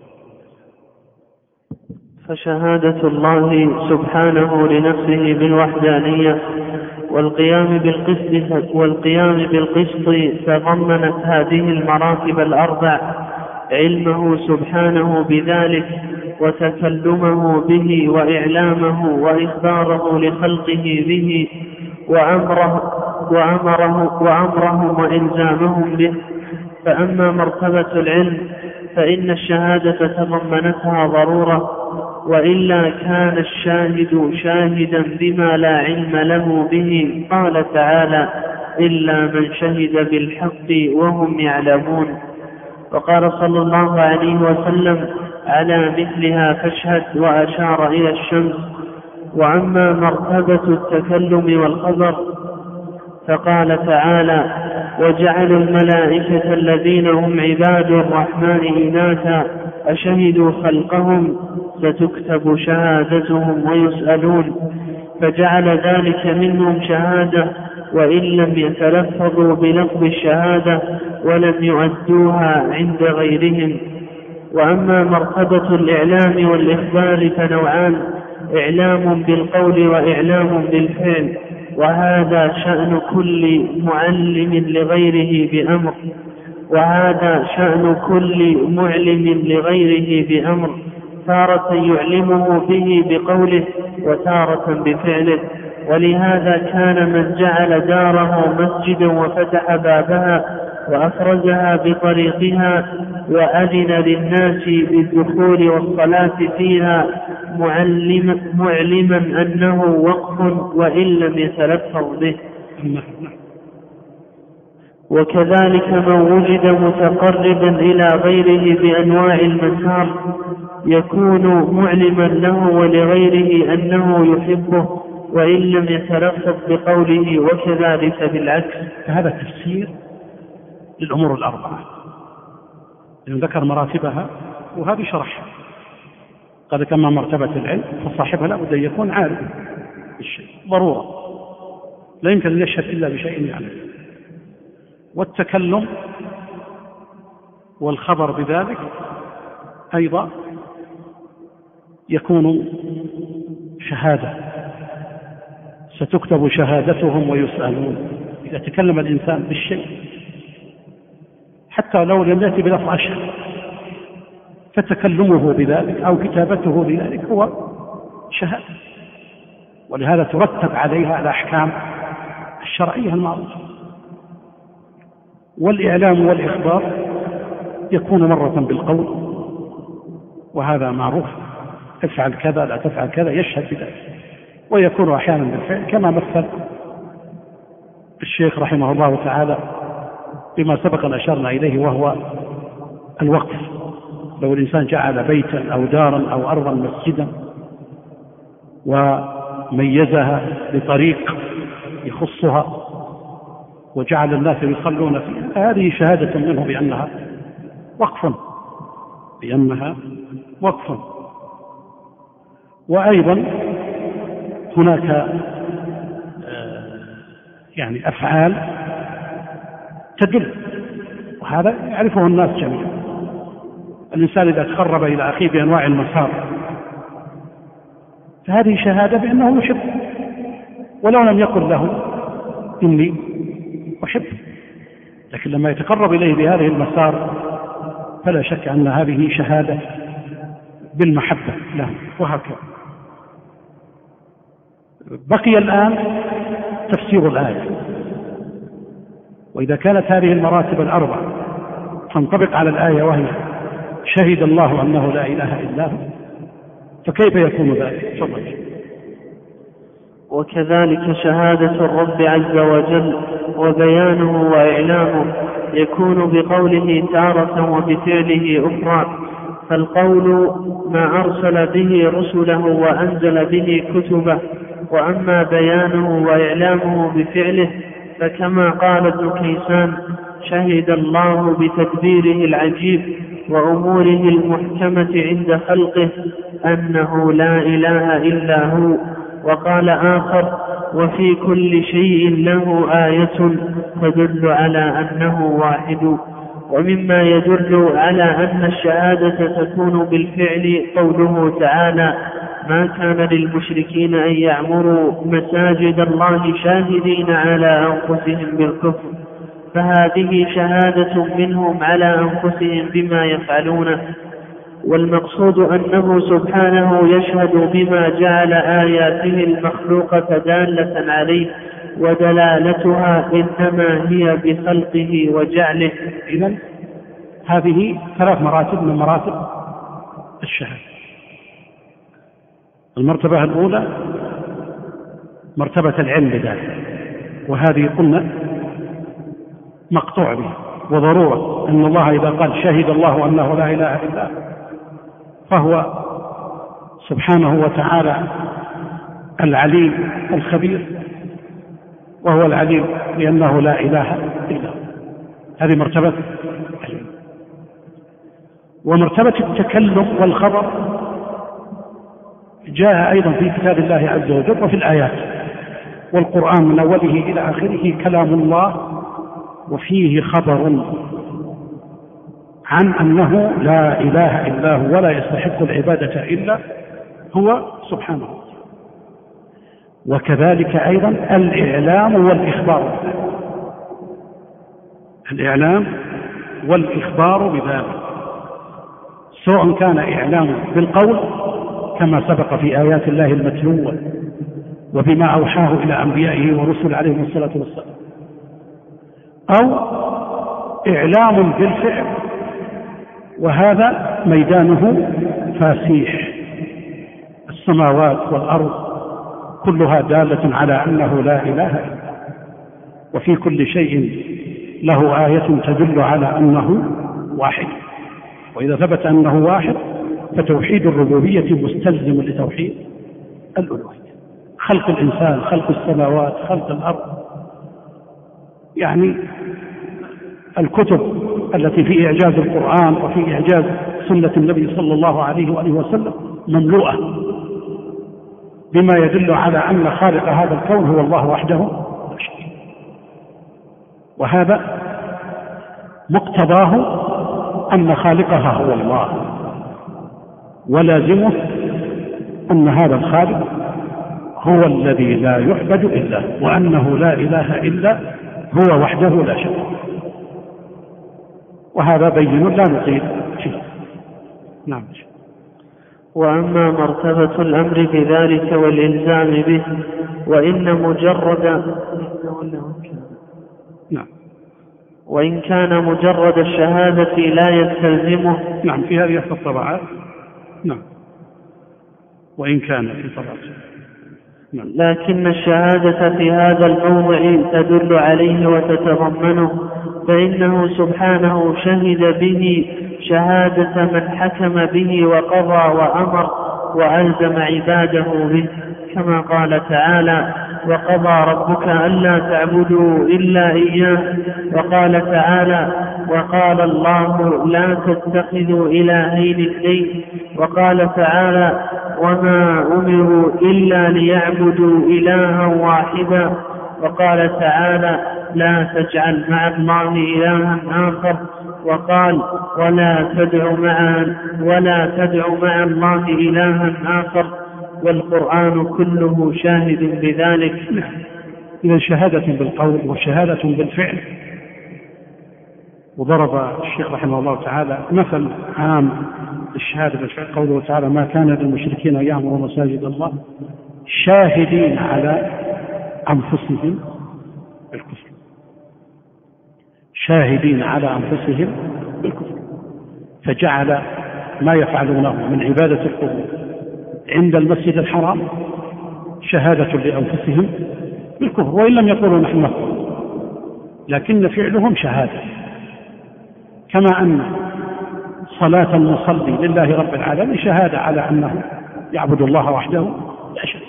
فشهادة الله سبحانه لنفسه بالوحدانية والقيام بالقسط والقيام بالقسط تضمنت هذه المراتب الأربع: علمه سبحانه بذلك، وتكلمه به، وإعلامه وإخباره لخلقه به، وأمره وأمره وأمرهم وإلزامهم به. فأما مرتبة العلم فإن الشهادة تضمنتها ضرورة، وإلا كان الشاهد شاهدا بما لا علم له به. قال تعالى: إلا من شهد بالحق وهم يعلمون. وقال صلى الله عليه وسلم: على مثلها فاشهد، وأشار إلى الشمس. وأما مرتبة التكلم والخبر فقال تعالى: وجعلوا الملائكة الذين هم عباد الرحمن إناثا أشهدوا خلقهم ستكتب شهادتهم ويسألون. فجعل ذلك منهم شهادة وإن لم يتلفظوا بلفظ الشهادة ولم يؤدوها عند غيرهم. وأما مرتبة الإعلام والإخبار فنوعان: إعلام بالقول وإعلام بالفعل، وهذا شأن كل معلم لغيره بأمر وهذا شأن كل معلم لغيره بأمر، تارة يعلمه به بقوله وتارة بفعله. ولهذا كان من جعل داره مسجدا وفتح بابها وأفرزها بطريقها وأذن للناس بالدخول والصلاة فيها معلم معلما أنه وقف وإن لم يتلفظ به. وكذلك من وجد متقربا إلى غيره بأنواع المسار يكون معلما له ولغيره أنه يحبه وإن لم يتلفظ بقوله، وكذلك بالعكس. هذا تفسير للأمور الأربعة، لأن ذكر مراتبها وهذه شرحها. قال كما مرتبة العلم فصاحبها لا بد أن يكون عارف بالشيء ضرورة، لا يمكن أن يشهد إلا بشيء يعلم. والتكلم والخبر بذلك أيضا يكون شهادة، ستكتب شهادتهم ويسألون. إذا تكلم الإنسان بالشيء حتى لو لم يأتي بلفظ أشهد، فتكلمه بذلك أو كتابته بذلك هو شهادة، ولهذا ترتب عليها الأحكام الشرعية المعروفة. والإعلام والإخبار يكون مرة بالقول، وهذا معروف، افعل كذا لا تفعل كذا، يشهد بذلك. ويكون أحيانا بالفعل كما مثل الشيخ رحمه الله تعالى بما سبق أن أشرنا إليه، وهو الوقف. لو الإنسان جعل بيتا أو دارا أو أرضا مسجدا وميزها بطريق يخصها وجعل الناس يصلون فيها، هذه شهادة منه بأنها وقف بأنها وقف. وأيضا هناك يعني أفعال تدل وهذا يعرفه الناس جميعا. الإنسان إذا تقرب إلى أخيه بأنواع المسار فهذه شهادة بأنه يحب، ولو لم يقل له إني أحب، لكن لما يتقرب إليه بهذه المسار فلا شك أن هذه شهادة بالمحبة له. وهكذا بقي الآن تفسير الآية. وإذا كانت هذه المراتب الأربع تنطبق على الآية وهي شهد الله أنه لا إله إلا هو، فكيف يكون ذلك؟ تفضل. وكذلك شهادة الرب عز وجل وبيانه وإعلامه يكون بقوله تارة وبفعله أخرى، فالقول ما أرسل به رسله وأنزل به كتبه، وأما بيانه وإعلامه بفعله فكما قال ابن كيسان شهد الله بتدبيره العجيب وأموره المحكمة عند خلقه أنه لا إله إلا هو. وقال آخر وفي كل شيء له آية تدل على أنه واحد. ومما يدل على أن الشهادة تكون بالفعل قوله تعالى ما كان للمشركين أن يعمروا مساجد الله شاهدين على أنفسهم بالكفر، فهذه شهادة منهم على أنفسهم بما يفعلونه. والمقصود أنه سبحانه يشهد بما جعل آياته المخلوقة دالة عليه، ودلالتها إنما هي بخلقه وجعله. إذن هذه ثلاث مراتب من مراتب الشهادة. المرتبة الأولى مرتبة العلم بذلك، وهذه قلنا مقطوع به وضرورة أن الله إذا قال شهد الله أنه لا إله إلا هو فهو سبحانه وتعالى العليم الخبير، وهو العليم لأنه لا إله إلا هو. هذه مرتبة العلم. ومرتبة التكلم والخبر جاء أيضا في كتاب الله عز وجل وفي الآيات، والقرآن من أوله إلى آخره كلام الله، وفيه خبر عن أنه لا إله إلا هو ولا يستحق العبادة إلا هو سبحانه. وكذلك أيضا الإعلام والإخبار، الإعلام والإخبار بذلك، سواء كان إعلام بالقول كما سبق في آيات الله المتلوة وبما أوحاه إلى أنبيائه ورسل عليهم الصلاة والسلام، أو إعلام بالفعل، وهذا ميدانه فاسيح. السماوات والأرض كلها دالة على أنه لا إله إلا هو، وفي كل شيء له آية تدل على أنه واحد. وإذا ثبت أنه واحد فتوحيد الربوبية مستلزم لتوحيد الألوهية. خلق الإنسان، خلق السماوات، خلق الأرض، يعني الكتب التي في إعجاز القرآن وفي إعجاز سنة النبي صلى الله عليه وآله وسلم مملوءة بما يدل على أن خالق هذا الكون هو الله وحده لا شريك له، وهذا مقتضاه أن خالقها هو الله، ولازمه أن هذا الخالق هو الذي لا يعبد إلا هو، وأنه لا إله إلا هو وحده لا شريك له. وهذا بين لا نطيل فيه. نعم. وأما مرتبة الأمر بذلك والإلزام به، وإن مجرد نعم وإن كان مجرد الشهادة لا يستلزمه. نعم في هذه الطبعات. نعم وإن كان في طبعات. نعم. لكن الشهادة في هذا الموضع تدل عليه وتتضمنه، فإنه سبحانه شهد به شهادة من حكم به وقضى وأمر وألزم عباده به، كما قال تعالى وقضى ربك ألا تعبدوا إلا إياه. وقال تعالى وقال الله لا تتخذوا إلهين اثنين. وقال تعالى وما أمروا إلا ليعبدوا إلها واحدا. وقال تعالى لا تجعل مع الله إلها آخر وقال ولا تدع مع ولا تدع مع الله إلها آخر، والقرآن كله شاهد بذلك. إذا شهادة بالقول وشهادة بالفعل. وضرب الشيخ رحمه الله تعالى مثل عام الشهادة بالفعل، قوله تعالى ما كان للمشركين أن يعمروا مساجد الله شاهدين على أنفسهم بالكفر، شاهدين على أنفسهم بالكفر، فجعل ما يفعلونه من عبادة القبور عند المسجد الحرام شهادة لأنفسهم بالكفر، وإن لم يقولوا نحن نكفر، لكن فعلهم شهادة. كما أن صلاة المصلي لله رب العالمين شهادة على أنه يعبد الله وحده لا شريك.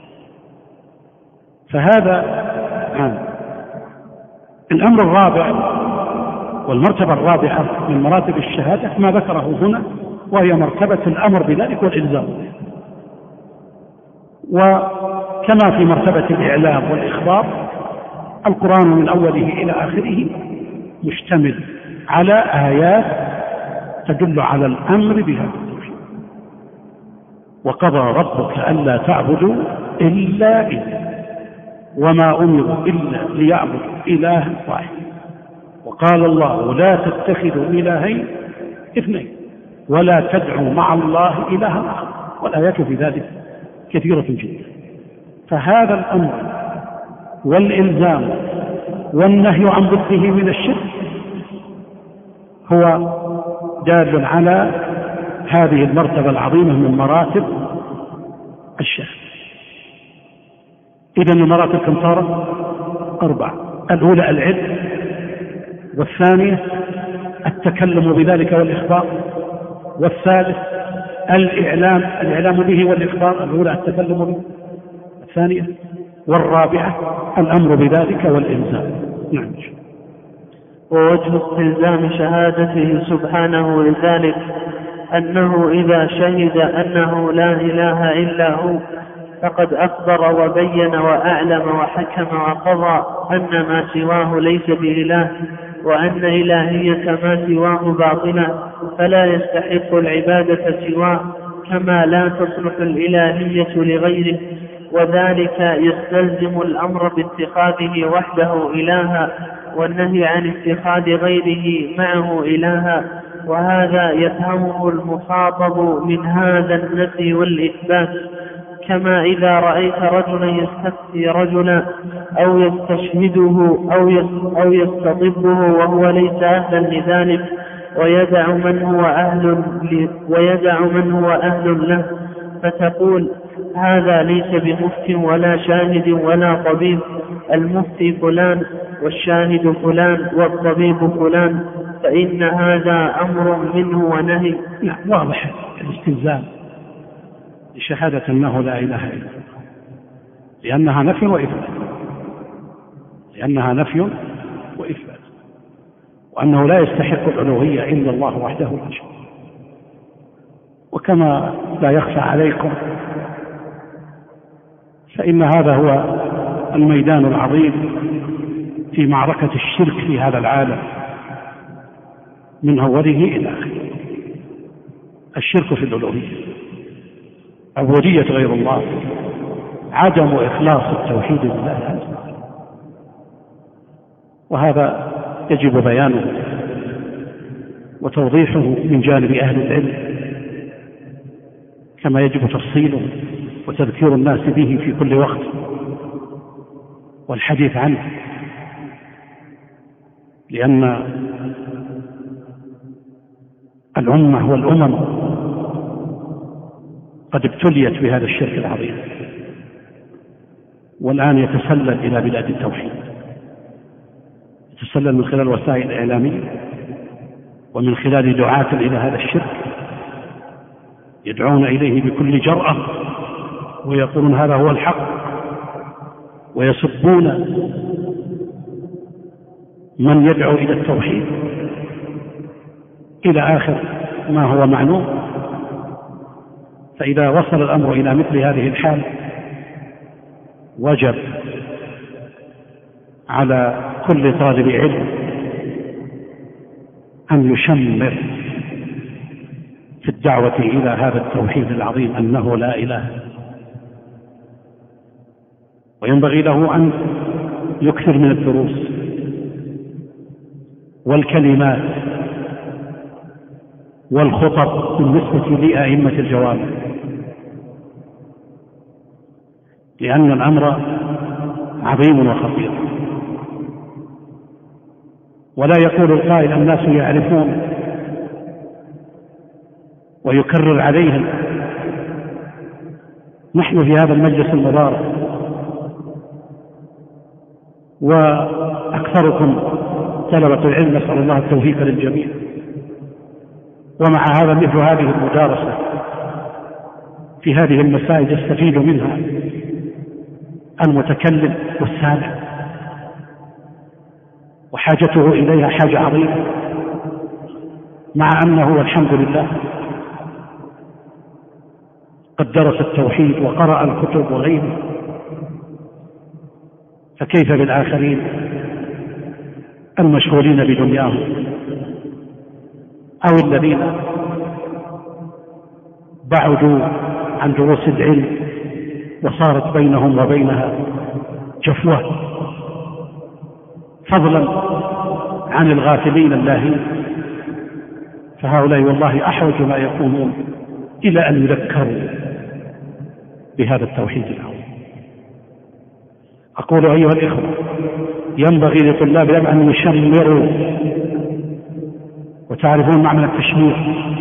فهذا عام. الأمر الرابع والمرتبة الرابعة من مراتب الشهادة ما ذكره هنا، وهي مرتبة الأمر بذلك والإلزام. وكما في مرتبة الإعلام والإخبار، القرآن من أوله إلى آخره مشتمل على آيات تدل على الأمر بهذا التوحيد. وقضى ربك ألا تعبدوا إلا إياه وما أمروا إلا ليعبدوا إلها واحد. وقال الله لا تتخذوا إلهين اثنين ولا تدعوا مع الله إلها آخر، والآيات في ذلك كثيرة جدا. فهذا الأمر والإلزام والنهي عن ضده من الشرك هو دال على هذه المرتبة العظيمة من مراتب الشهادة. إذن المراتب كم صارت؟ أربعة. الأولى العلم، والثانية التكلم بذلك والإخبار، والثالث الإعلام الإعلام به والإخبار، الأولى التكلم به، الثانية، والرابعة الأمر بذلك والإلزام. نعم. ووجه استلزام شهادته سبحانه لذلك أنه إذا شهد أنه لا إله إلا هو فقد أخبر وبين وأعلم وحكم وقضى أن ما سواه ليس بإله، وأن إلهية ما سواه باطلة، فلا يستحق العبادة سواه، كما لا تصلح الإلهية لغيره. وذلك يستلزم الأمر باتخاذه وحده إلها، والنهي عن اتخاذ غيره معه إلها. وهذا يفهمه المخاطب من هذا النفي والإثبات. كما إذا رأيت رجلا يستفتي رجلا أو يستشهده أو يستطبه وهو ليس أهلا لذلك، ويدع من هو أهل ويدع من هو أهل له، فتقول هذا ليس بمفتي ولا شاهد ولا طبيب، المفتي فلان والشاهد فلان والطبيب فلان، فإن هذا أمر منه ونهي. لا، واضح الاستلزام لشهادة أنه لا إله إلا الله، لأنها نفي وإثبات، لأنها نفي وإثبات، وأنه لا يستحق الألوهية إلا الله وحده لا شريك. وكما لا يخفى عليكم فإن هذا هو الميدان العظيم في معركة الشرك في هذا العالم من أوله إلى آخره. الشرك في الألوهية، عبودية غير الله، عدم إخلاص التوحيد لله عز وجل. وهذا يجب بيانه وتوضيحه من جانب أهل العلم، كما يجب تفصيله وتذكير الناس به في كل وقت والحديث عنه، لأن الأمة والأمم قد ابتليت بهذا الشرك العظيم، والآن يتسلل إلى بلاد التوحيد، يتسلل من خلال الوسائل الإعلامية ومن خلال دعاة إلى هذا الشرك يدعون إليه بكل جرأة ويقولون هذا هو الحق، ويسبون من يدعو إلى التوحيد إلى آخر ما هو معلوم. فإذا وصل الأمر إلى مثل هذه الحال وجب على كل طالب علم أن يشمر في الدعوة إلى هذا التوحيد العظيم أنه لا إله، وينبغي له أن يكثر من الدروس والكلمات والخطب بالنسبة لأئمة الجوامع، لأن الأمر عظيم وخطير. ولا يقول القائل الناس يعرفون ويكرر عليهم. نحن في هذا المجلس المبارك وأكثركم طلبة العلم، نسأل الله التوفيق للجميع، ومع هذا مثل هذه المدارسة في هذه المسائل يستفيد منها المتكلم والسامع، وحاجته إليها حاجة عظيمة، مع أنه والحمد لله قد درس التوحيد وقرأ الكتب وغيره، فكيف بالآخرين المشغولين بدنياهم أو الذين بعدوا عن دروس العلم وصارت بينهم وبينها جفوة، فضلا عن الغافلين اللاهين. فهؤلاء والله أحوج ما يكونون إلى أن يذكروا بهذا التوحيد العظيم. أقول أيها الإخوة، ينبغي لطلاب العلم أن يشمروا، وتعرفون معنى التشمير،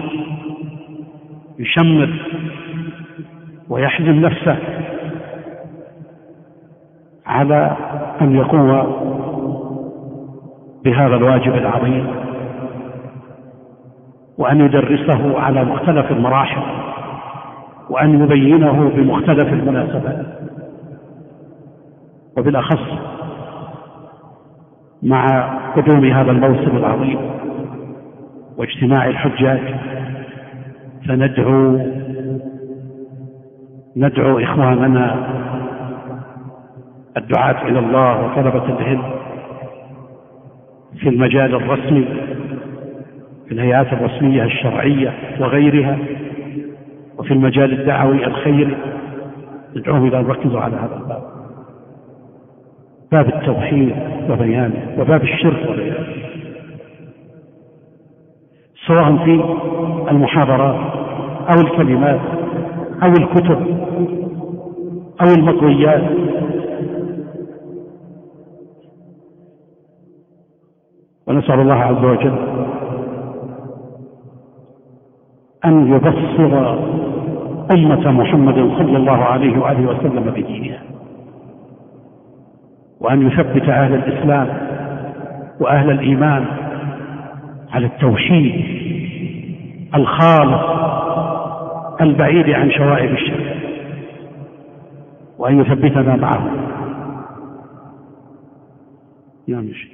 يشمر ويحزم نفسه على أن يقوم بهذا الواجب العظيم، وأن يدرسه على مختلف المراحل، وأن يبينه بمختلف المناسبات، وبالأخص مع قدوم هذا الموسم العظيم واجتماع الحجاج. فندعو ندعو إخواننا الدعاة إلى الله وطلبة العلم في المجال الرسمي، في الهيئات الرسمية الشرعية وغيرها، وفي المجال الدعوي الخيري، ندعوهم إلى أن يركزوا على هذا الباب، باب التوحيد وبيانه، وباب الشرك وبيانه، سواء في المحاضرات أو الكلمات أو الكتب أو المطويات. ونسأل الله عز وجل أن يبصر أمة محمد صلى الله عليه وآله وسلم بدينها، وأن يثبت أهل الإسلام وأهل الإيمان على التوحيد الخالص البعيد عن شوائب الشرك، وأن يثبتنا معه. يا مشي.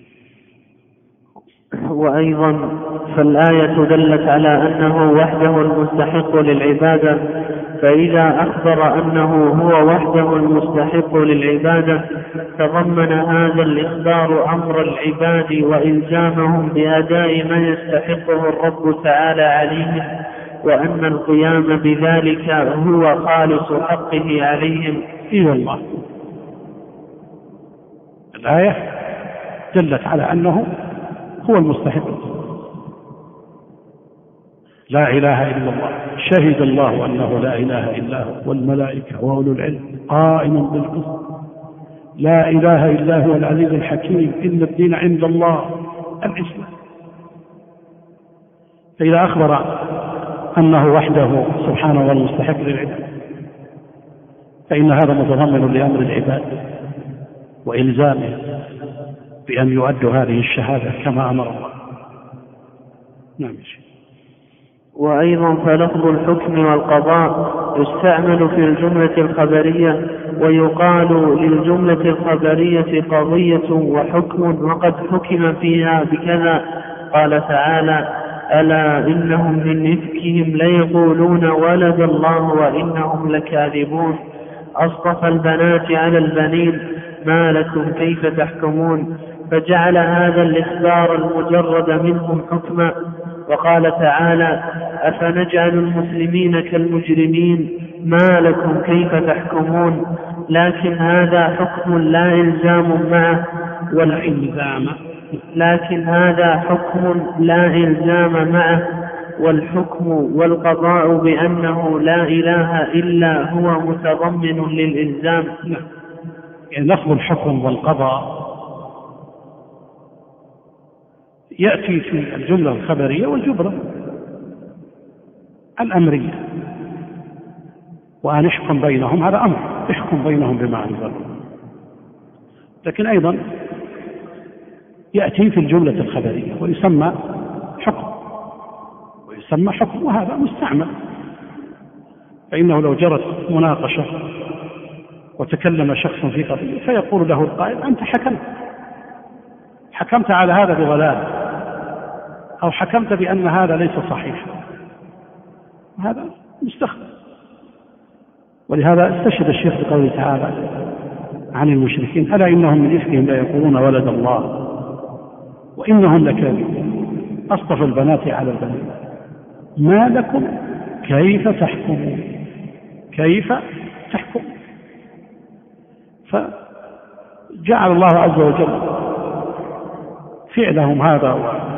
وأيضا فالآية دلت على أنه وحده المستحق للعبادة، فإذا أخبر أنه هو وحده المستحق للعبادة تضمن هذا الإخبار أمر العباد وإلزامهم بأداء ما يستحقه الرب تعالى عليهم، وأن القيام بذلك هو خالص حقه عليهم. إي والله الآية دلت على أنه هو المستحق، لا إله إلا الله، شهد الله أنه لا إله إلا هو والملائكة وأولو العلم قائما بالقسط، لا إله إلا هو العزيز الحكيم، إن الدين عند الله الإسلام. فإذا أخبر أنه وحده سبحانه والمستحق للعباد، فإن هذا متضمن لأمر العباد وإلزامه بأن يؤدوا هذه الشهادة كما أمر الله. نعم. وأيضا فلفظ الحكم والقضاء يستعمل في الجملة الخبرية، ويقال للجملة الخبرية قضية وحكم وقد حكم فيها بكذا. قال تعالى: ألا إنهم من إفكهم ليقولون ولد الله وإنهم لكاذبون. أصطفى البنات على البنين ما لكم كيف تحكمون. فجعل هذا الإخبار المجرد منهم حكما. وقال تعالى: أفنجعل المسلمين كالمجرمين ما لكم كيف تحكمون. لكن هذا حكم لا إلزام معه والإلزام لكن هذا حكم لا إلزام معه والحكم والقضاء بأنه لا إله إلا هو متضمن للإلزام. يعني لفظ الحكم والقضاء يأتي في الجملة الخبرية والجملة الأمرية، وأن يحكم بينهم هذا أمر، يحكم بينهم بما أنزل. لكن أيضا يأتي في الجملة الخبرية ويسمى حكم ويسمى حكم وهذا مستعمل. فإنه لو جرت مناقشة وتكلم شخص في قضية فيقول له القائل: أنت حكمت حكمت على هذا بضلال، أو حكمت بأن هذا ليس صحيحا، هذا مستخدم. ولهذا استشهد الشيخ بقوله تعالى عن المشركين: ألا إنهم من إفكهم لا يقولون ولد الله وإنهم لكاذبون أصطفى البنات على البنين ما لكم كيف تحكمون كيف تحكمون. فجعل الله عز وجل فعلهم هذا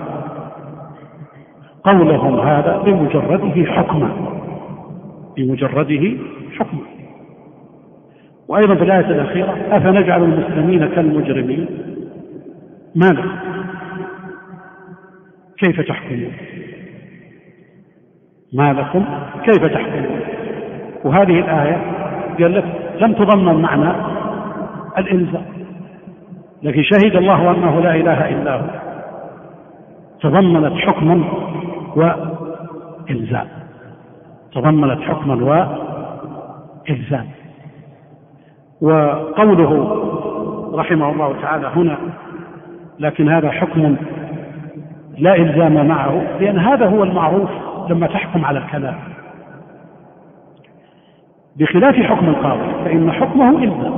وقولهم هذا بمجرده حكما بمجرده حكما. وأيضا في الآية الأخيرة: أفنجعل المسلمين كالمجرمين ما لكم كيف تحكمون ما لكم كيف تحكمون. وهذه الآية قال لك لم تضمن معنى الإلزام، لكن شهد الله أنه لا إله إلا هو تضمنت حكما وإلزام تضمنت حكما وإلزام. وقوله رحمه الله تعالى هنا: لكن هذا حكم لا إلزام معه، لأن هذا هو المعروف لما تحكم على الكلام، بخلاف حكم القاضي فإن حكمه إلزام.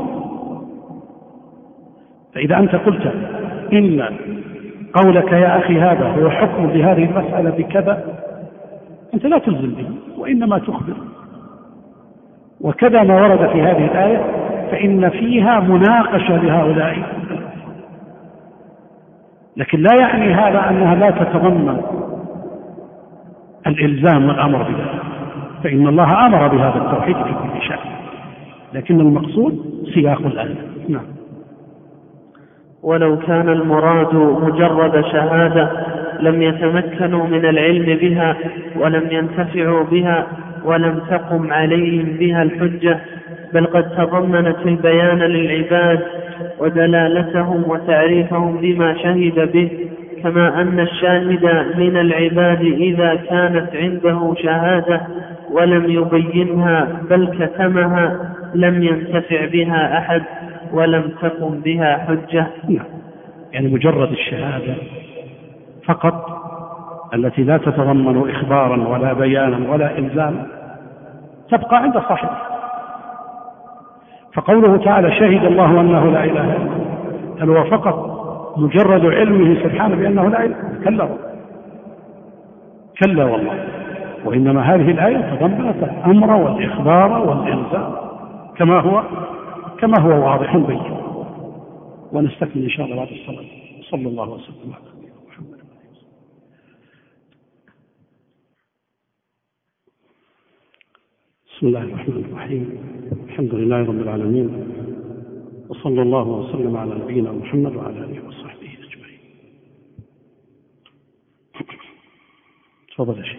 فإذا أنت قلت إن قولك يا أخي هذا هو حكم بهذه المسألة بكذا، أنت لا تلزم به وإنما تخبر. وكذا ما ورد في هذه الآية فإن فيها مناقشة لهؤلاء، لكن لا يعني هذا أنها لا تتضمن الإلزام والأمر بذلك، فإن الله أمر بهذا التوحيد في كل شيء، لكن المقصود سياق الآية. نعم. ولو كان المراد مجرد شهادة لم يتمكنوا من العلم بها ولم ينتفعوا بها ولم تقم عليهم بها الحجة، بل قد تضمنت البيان للعباد ودلالتهم وتعريفهم بما شهد به، كما أن الشاهد من العباد إذا كانت عنده شهادة ولم يبينها بل كتمها لم ينتفع بها أحد ولم تقم بها حجة. يعني مجرد الشهادة فقط التي لا تتضمن إخبارا ولا بيانا ولا إلزاما تبقى عند صاحبه. فقوله تعالى: شهد الله أنه لا إله إلا هو، هل هو فقط مجرد علمه سبحانه بأنه لا إله؟ كلا كلا والله، وإنما هذه الآية تضمنت الأمر والإخبار والإلزام كما هو كما هو واضح بين. ونستكمل إن شاء الله بعد الصلاة. صلى الله وسلم على نبينا محمد. بسم الله الرحمن الرحيم. الحمد لله رب العالمين، وصلى الله وسلم على نبينا محمد وعلى آله وصحبه أجمعين. تفضل يا شيخ.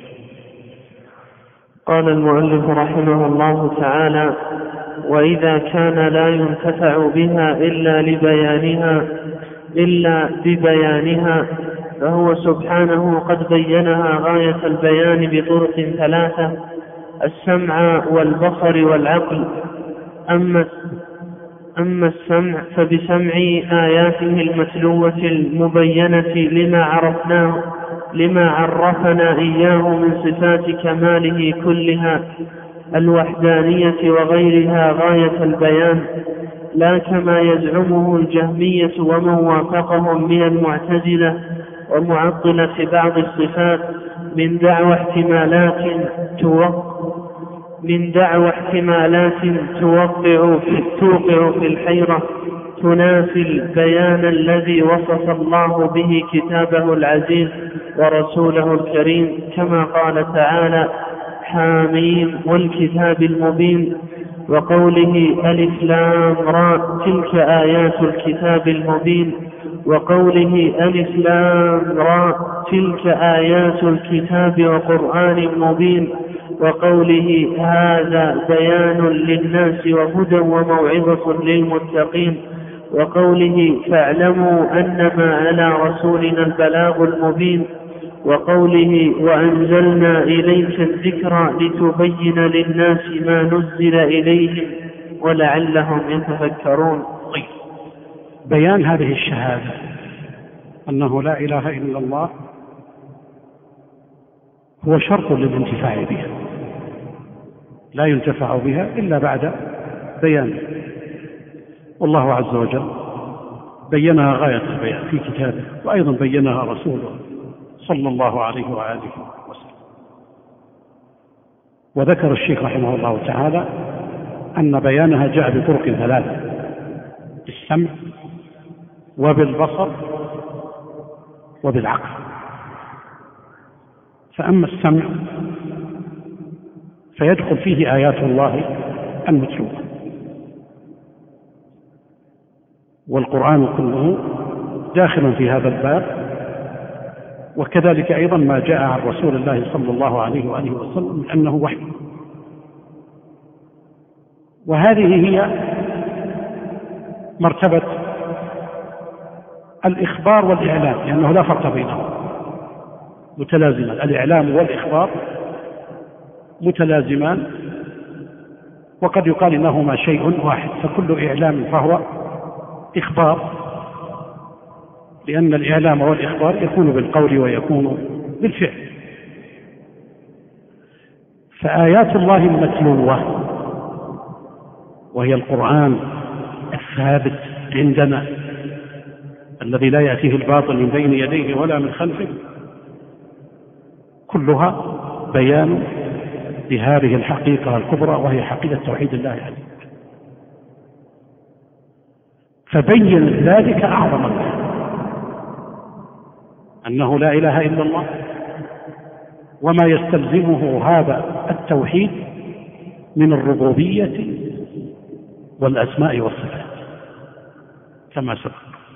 قال المؤلف رحمه الله تعالى: وإذا كان لا ينتفع بها إلا لبيانها إلا ببيانها فهو سبحانه قد بينها غاية البيان بطرق ثلاثة: السمع والبصر والعقل. أما أما السمع فبسمع آياته المتلوة المبينة لما عرفناه لما عرفنا إياه من صفات كماله كلها الوحدانية وغيرها غاية البيان، لا كما يزعمه الجهمية ومن وافقهم من المعتزلة ومعطلة بعض الصفات من دعوى احتمالات توقع من دعوى احتمالات توقع في, توقع في الحيرة تنافي البيان الذي وصف الله به كتابه العزيز ورسوله الكريم، كما قال تعالى: حاميم والكتاب المبين، وقوله: ألف لام را تلك آيات الكتاب المبين، وقوله: ألف لام را تلك آيات الكتاب وقرآن مبين، وقوله: هذا بيان للناس وهدى وموعظة للمتقين، وقوله: فاعلموا أنما على رسولنا البلاغ المبين، وقوله: وأنزلنا إليك الذكر لتبين للناس ما نزل إليهم ولعلهم يتفكرون. طيب، بيان هذه الشهادة أنه لا إله إلا الله هو شرط للانتفاع بها، لا ينتفع بها إلا بعد بيان، والله عز وجل بينها غاية البيان في كتابه، وأيضا بينها رسوله صلى الله عليه وآله وسلم. وذكر الشيخ رحمه الله تعالى أن بيانها جاء بطرق ثلاثة: بالسمع وبالبصر وبالعقل. فأما السمع فيدخل فيه آيات الله المتلوة، والقرآن كله داخل في هذا الباب، وكذلك أيضا ما جاء عن رسول الله صلى الله عليه وآله وسلم أنه وحي. وهذه هي مرتبة الإخبار والإعلام، لأنه لا فرق بينهم، متلازمان. الإعلام والإخبار متلازمان، وقد يقال إنهما شيء واحد، فكل إعلام فهو إخبار، لأن الإعلام والإخبار يكون بالقول ويكون بالفعل. فآيات الله المتلوة وهي القرآن الثابت عندنا الذي لا يأتيه الباطل من بين يديه ولا من خلفه، كلها بيان لهذه الحقيقة الكبرى، وهي حقيقة توحيد الله عز وجل. فبين ذلك أعظم البيان، أنه لا إله إلا الله وما يستلزمه هذا التوحيد من الربوبية والأسماء والصفات كما سبق.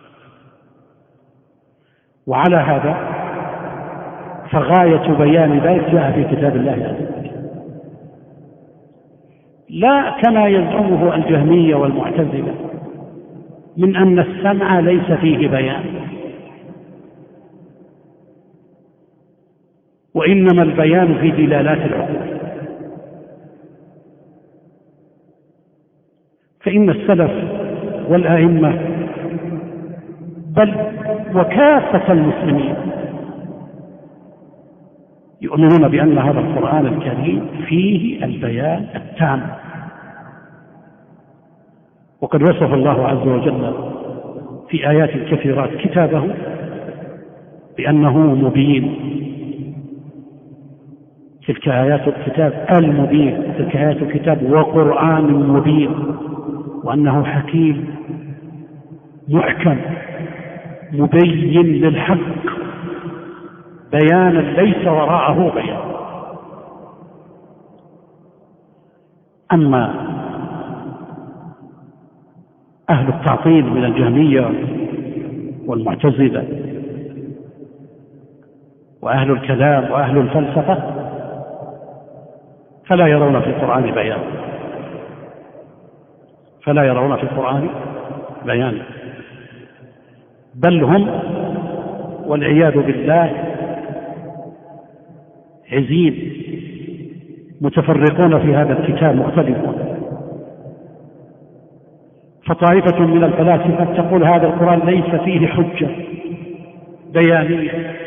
وعلى هذا فغاية بيان ذلك جاء في كتاب الله عز وجل، لا كما يزعمه الجهمية والمعتزلة من أن السمع ليس فيه بيان، وإنما البيان في دلالات العقول. فإن السلف والآئمة بل وكافة المسلمين يؤمنون بأن هذا القرآن الكريم فيه البيان التام. وقد وصف الله عز وجل في آيات كثيرات كتابه بأنه مبين، تلك آيات الكتاب المبين، تلك آيات الكتاب وقرآن مبين، وأنه حكيم محكم مبين للحق بيانا ليس وراءه بيان. أما أهل التعطيل من الجهمية والمعتزلة وأهل الكلام وأهل الفلسفة فلا يرون في القرآن بيان، فلا يرون في القرآن بيان، بل هم والعياذ بالله عزيز متفرقون في هذا الكتاب مختلفون. فطائفة من الفلاسفة تقول هذا القرآن ليس فيه حجة بيانية،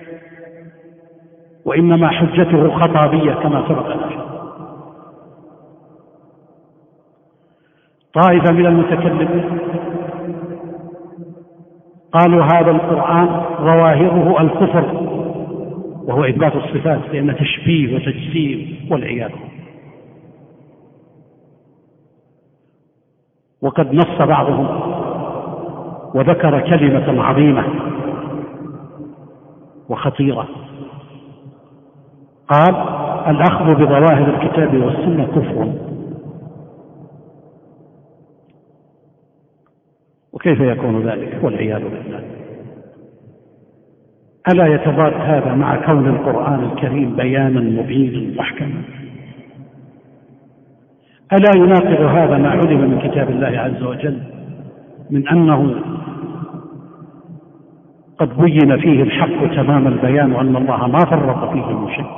وإنما حجته خطابية كما سبق لنا. طائفة من المتكلمين قالوا هذا القرآن ظواهره الكفر، وهو إثبات الصفات، لأن تشبيه وتجسيم والعياذ. وقد نص بعضهم وذكر كلمة عظيمة وخطيرة، قال: الأخذ بظواهر الكتاب والسنة كفر. وكيف يكون ذلك والعياذ بالله؟ ألا يتضاد هذا مع كون القرآن الكريم بيانا مبينا محكما؟ ألا يناقض هذا ما علم من كتاب الله عز وجل من أنه قد بين فيه الحق تمام البيان، وأن الله ما فرط فيه من شيء،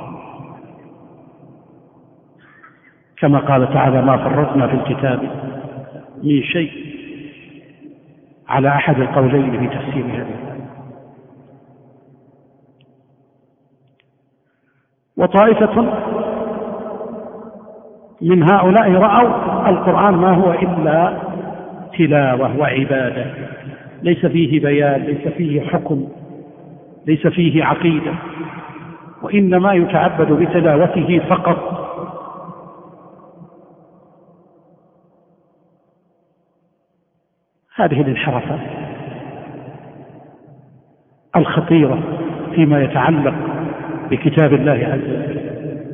كما قال تعالى: ما فرطنا في الكتاب من شيء، على أحد القولين في تفسير هذه الآية. وطائفة من هؤلاء رأوا القرآن ما هو إلا تلاوة وعبادة، ليس فيه بيان، ليس فيه حكم، ليس فيه عقيدة، وإنما يتعبد بتلاوته فقط. هذه الانحرافات الخطيرة فيما يتعلق بكتاب الله عز وجل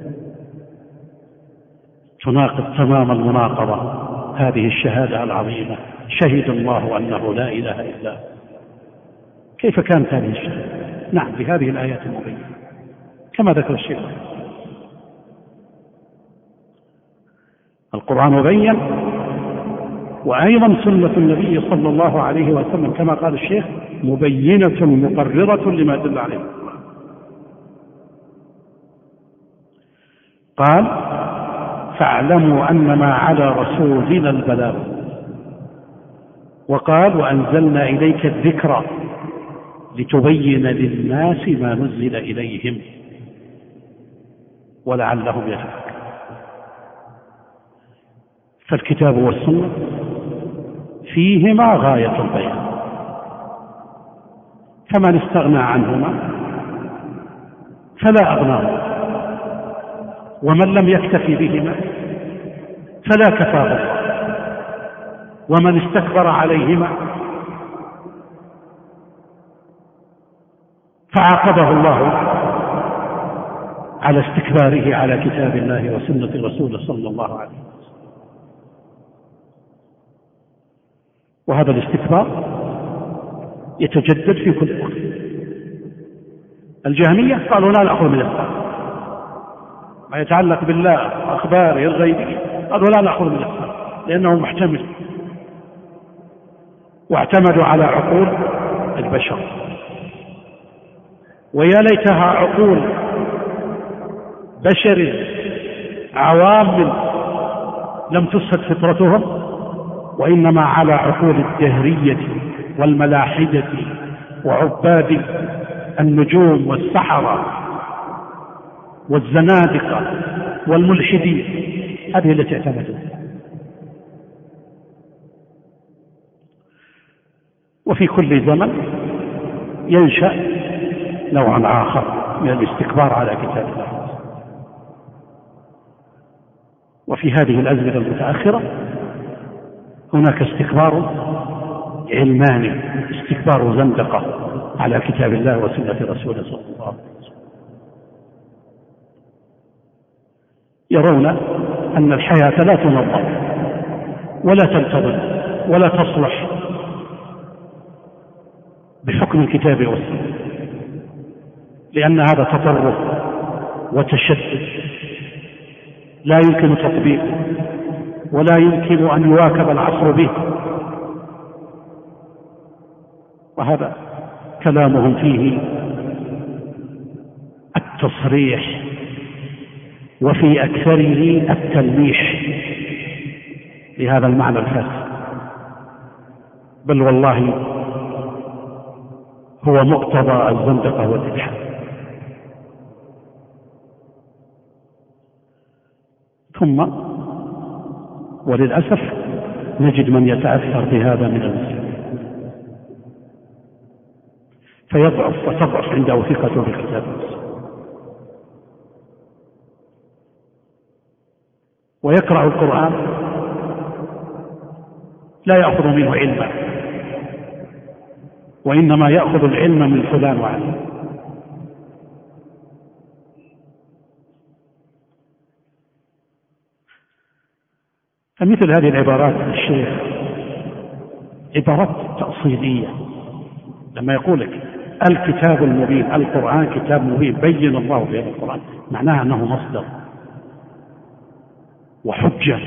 تناقض تمام المناقضة هذه الشهادة العظيمة: شهد الله أنه لا إله إلا هو. كيف كانت هذه الشهادة؟ نعم، بهذه الآيات المبينة كما ذكر الشيخ. القرآن مبين، وأيضا سنة النبي صلى الله عليه وسلم كما قال الشيخ مبينة مقررة لما دل عليه. قال: فاعلموا أنما على رسولنا البلاغ. وقال: وأنزلنا إليك الذكر لتبين للناس ما نزل إليهم ولعلهم يتفكرون. فالكتاب والسنة فيهما غاية البيان، فمن استغنى عنهما فلا أغناه، ومن لم يكتفي بهما فلا كفاه الله، ومن استكبر عليهما فعاقبه الله على استكباره على كتاب الله وسنة رسوله صلى الله عليه وسلم. وهذا الاستكبار يتجدد في كل وقت. الجهمية قالوا لا نأخذ من الإسلام ما يتعلق بالله وأخباره الغيبية، قالوا لا نأخذ من الإسلام لأنه محتمل، واعتمدوا على عقول البشر. ويا ليتها عقول بشر عوام لم تسد فطرتهم، وإنما على عقول الدهرية والملاحدة وعباد النجوم والسحرة والزنادقة والملحدين، هذه التي اعتمدوا. وفي كل زمن ينشأ نوع آخر من الاستكبار على كتاب الله. وفي هذه الأزمنة المتأخرة هناك استكبار علماني، استكبار زندقة على كتاب الله وسنة رسوله صلى الله عليه وسلم. يرون أن الحياة لا تنظم ولا تنتظم ولا تصلح بحكم الكتاب والسنة، لأن هذا تطرف وتشدد لا يمكن تطبيقه ولا يمكن أن يواكب العصر به. وهذا كلامهم فيه التصريح، وفي أكثره التلميح لهذا المعنى الفاسد، بل والله هو مقتضى الزندقة والإلحاد. ثم وللأسف نجد من يتأثر بهذا من المسلمين فيضعف وتضعف عنده ثقته بالكتاب والسنة، ويقرأ القرآن لا يأخذ منه علما، وإنما يأخذ العلم من فلان وعلان. فمثل هذه العبارات الشيخ عبارات تأصيلية، لما يقول لك الكتاب المبين، القرآن كتاب مبين بين الله في هذا القرآن، معناها أنه مصدر وحجة.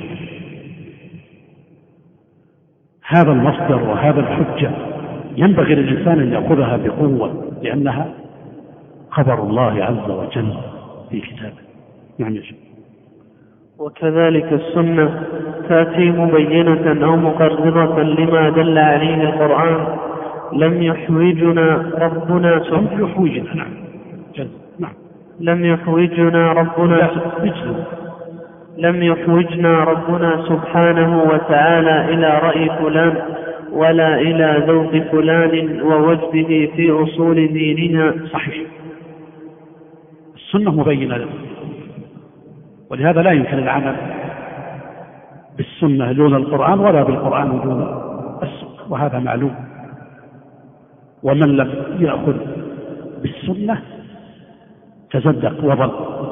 هذا المصدر وهذا الحجة ينبغي للإنسان أن يأخذها بقوة، لأنها خبر الله عز وجل في كتابه. نعم يا شيخ. وكذلك السنة تأتي مبينة أو مقررة لما دل عليه القرآن. لم يحوجنا ربنا لم يحوجنا نعم نعم لم يحوجنا ربنا لم يحوجنا ربنا سبحانه وتعالى إلى رأي فلان ولا إلى ذوق فلان ووجده في أصول ديننا. صحيح، السنة مبينة له، ولهذا لا يمكن العمل بالسنة دون القرآن ولا بالقرآن دون السنة، وهذا معلوم. ومن لم يأخذ بالسنة تزندق وضل،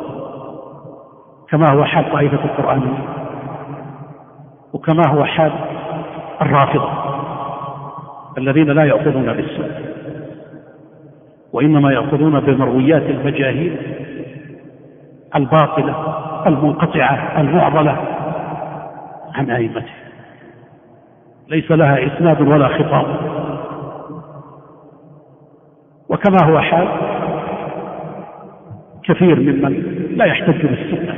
كما هو حال طائفة القرآن وكما هو حال الرافضة الذين لا يأخذون بالسنة، وإنما يأخذون بمرويات المجاهيل الباطلة المنقطعة المعضلة عن أئمته، ليس لها إسناد ولا خطاب. وكما هو حال كثير ممن لا يحتج بالسنة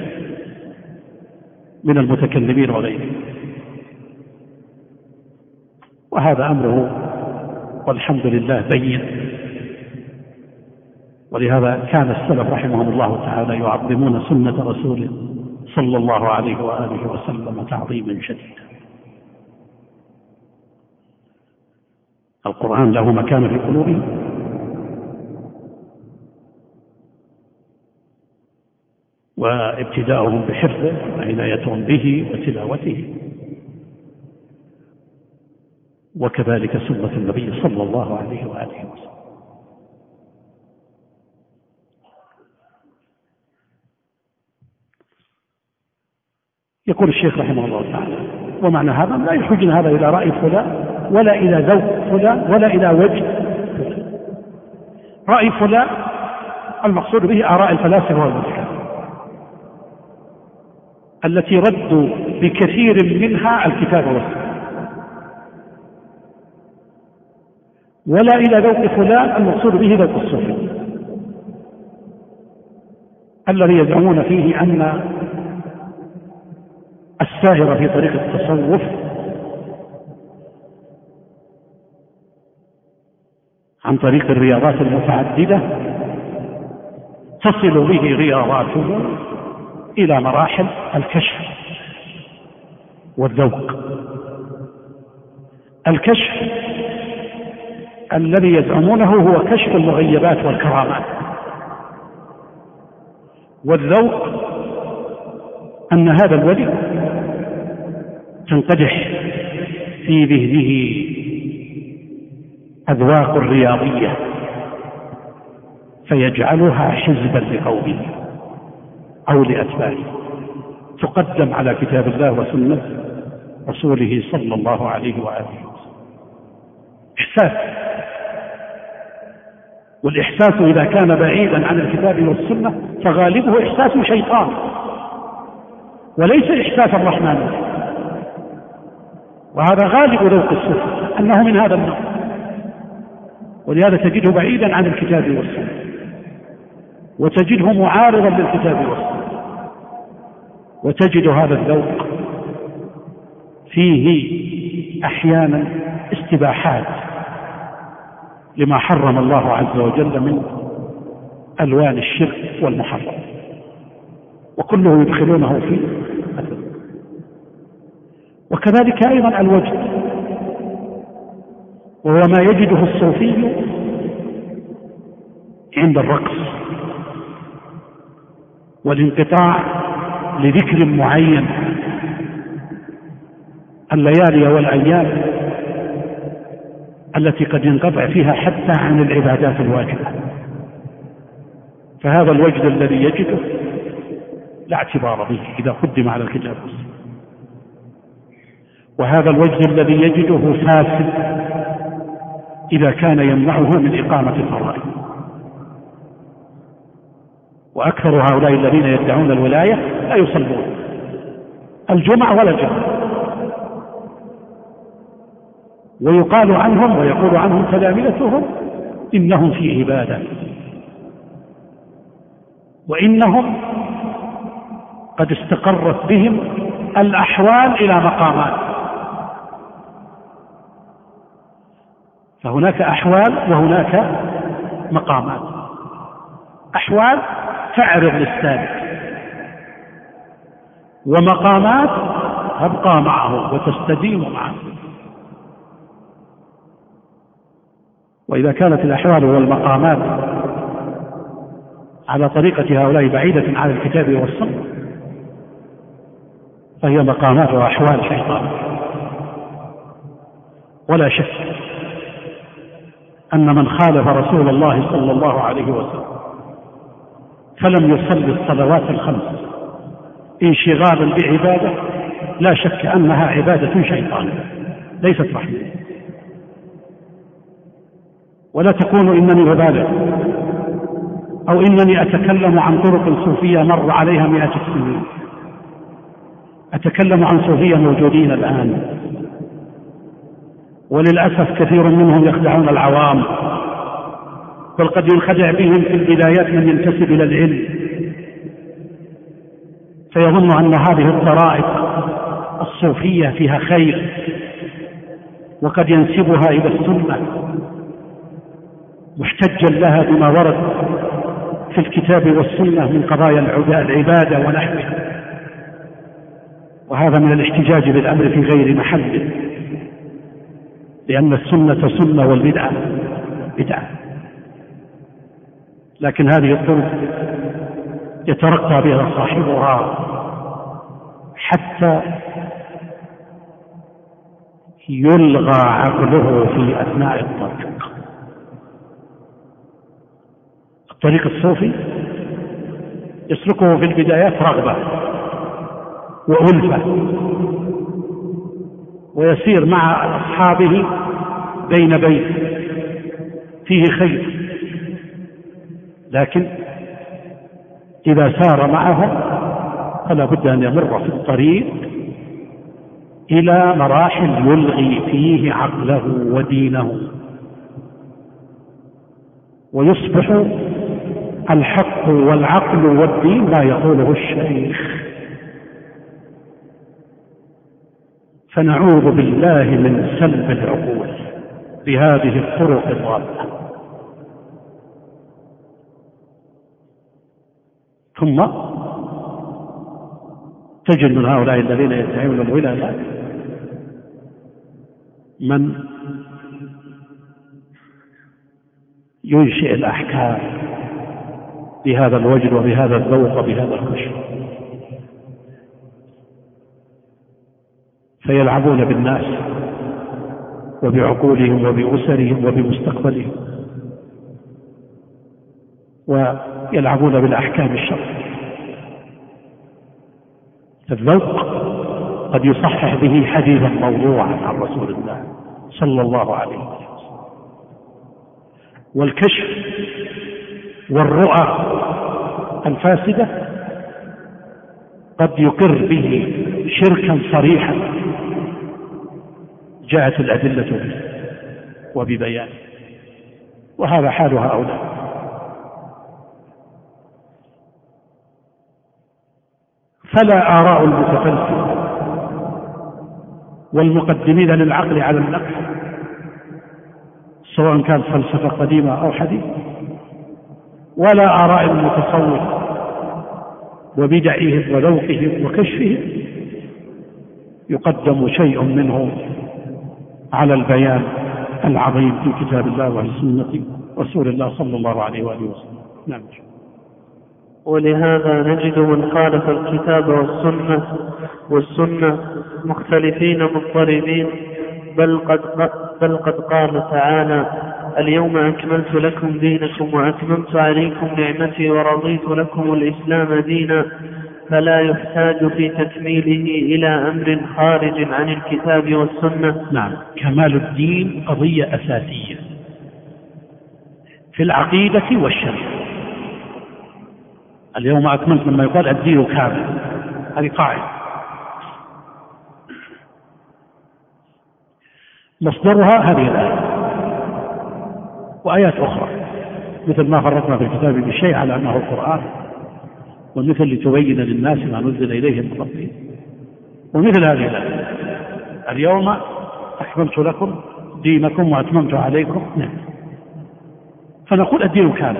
من المتكلمين وغيرهم، وهذا أمره والحمد لله بين. ولهذا كان السلف رحمهم الله تعالى يعظمون سنة رسوله صلى الله عليه وآله وسلم تعظيما شديدا. القرآن له مكان في قلوبهم، وابتداؤهم بحفظه وعنايتهم به وتلاوته، وكذلك سنة النبي صلى الله عليه وآله وسلم. يقول الشيخ رحمه الله تعالى: ومعنى هذا لا يحوجنا هذا إلى رأي فلان ولا إلى ذوق فلان ولا إلى وجه فلان. رأي فلان المقصود به آراء الفلاسفة والمتكلمين التي ردوا بكثير منها الكتاب والسنة، ولا إلى ذوق فلان المقصود به ذوق الصوفي الذي يزعمون فيه أن السائر في طريق التصوف عن طريق الرياضات المتعددة تصل به رياضاته إلى مراحل الكشف والذوق. الكشف الذي يزعمونه هو كشف المغيبات والكرامات، والذوق أن هذا الولي تنقدح في ذهنه أذواق الرياضية فيجعلها حزبا لقومه أو لأتباعه، تقدم على كتاب الله وسنة رسوله صلى الله عليه وآله وسلم. إحساس، والإحساس إذا كان بعيدا عن الكتاب والسنة فغالبه إحساس شيطان وليس إحساس الرحمن، وهذا غالب ذوق الصوفية أنه من هذا النوع، ولهذا تجده بعيدا عن الكتاب والسنة وتجده معارضا للكتاب والسنة، وتجد هذا الذوق فيه أحيانا استباحات لما حرم الله عز وجل من ألوان الشرك والمحرم، وكله يدخلونه فيه. وكذلك أيضا الوجد، وهو ما يجده الصوفي عند الرقص والانقطاع لذكر معين، الليالي والأيام التي قد ينقطع فيها حتى عن العبادات الواجبة. فهذا الوجد الذي يجده لا اعتبار به إذا قدم على الكتاب والسنة، وهذا الوجد الذي يجده فاسد إذا كان يمنعه من إقامة الفرائض. وأكثر هؤلاء الذين يدعون الولاية لا يصلون الجمعة ولا الجمعة، ويقال عنهم ويقول عنهم تلامذتهم إنهم في عبادة، وإنهم قد استقرت بهم الأحوال إلى مقامات. فهناك أحوال وهناك مقامات. أحوال تعرض للسالك، ومقامات تبقى معه وتستديم معه. وإذا كانت الأحوال والمقامات على طريقة هؤلاء بعيدة عن الكتاب والسنة فهي مقامات وأحوال شيطان. ولا شك أن من خالف رسول الله صلى الله عليه وسلم فلم يصلي الصلوات الخمس انشغالا بعبادة لا شك أنها عبادة شيطان ليست رحمة. ولا تكون إنني أبالغ أو إنني أتكلم عن طرق صوفية مر عليها مئة سنين، أتكلم عن صوفية موجودين الآن، وللأسف كثير منهم يخدعون العوام، بل قد ينخدع بهم في البدايات من ينتسب إلى العلم فيظن أن هذه الطرائق الصوفية فيها خير، وقد ينسبها إلى السنة محتجا لها بما ورد في الكتاب والسنة من قضايا العبادة ونحوها، وهذا من الاحتجاج بالأمر في غير محله، لأن السنة سنة والبدعة بدعة. لكن هذه الطرق يترقى بها صاحبها حتى يلغى عقله في أثناء الطريق. الطريق الصوفي يسلكه في البدايات رغبة وألفة، ويسير مع أصحابه بين بين فيه خير، لكن إذا سار معهم فلا بد أن يمر في الطريق إلى مراحل يلغي فيه عقله ودينه، ويصبح الحق والعقل والدين ما يقوله الشيخ. فنعوذ بالله من سلب العقول بهذه الطرق الضالة. ثم تجد من هؤلاء الذين يدعون الولايات من ينشئ الأحكام بهذا الوجد وبهذا الذوق وبهذا الخشوع، فيلعبون بالناس وبعقولهم وبأسرهم وبمستقبلهم، ويلعبون بالأحكام الشرعية. الذوق قد يصحح به حديثا موضوعا عن رسول الله صلى الله عليه وسلم، والكشف والرؤى الفاسدة قد يقر به شركا صريحا جاءت الأدلة به وببيانه، وهذا حال هؤلاء. فلا آراء المتفلسفة والمقدمين للعقل على النقل سواء كانت فلسفة قديمة أو حديثة، ولا آراء المتصوف وبدعهم وذوقهم وكشفهم يقدم شيء منه على البيان العظيم في كتاب الله وسنة رسول الله صلى الله عليه وآله وسلم. نعم. ولهذا نجد من خالف الكتاب والسنة والسنة مختلفين مضطربين، بل قد, بل قد قال تعالى: اليوم أكملت لكم دينكم وأتممت عليكم نعمتي ورضيت لكم الإسلام دينا، فلا يحتاج في تكميله إلى أمر خارج عن الكتاب والسنة. نعم، كمال الدين قضية أساسية في العقيدة والشريعة. اليوم أكملت لما يقال الدين كامل، هذه قاعدة. مصدرها هذه الآية وآيات أخرى، مثل ما فرطنا في الكتاب بشيء على أنه القرآن، ومثل لتبين للناس ما نزل إليهم من ربهم، ومثل هذه الآية: اليوم أكملت لكم دينكم وأتممت عليكم. نعم. فنقول الدين كامل.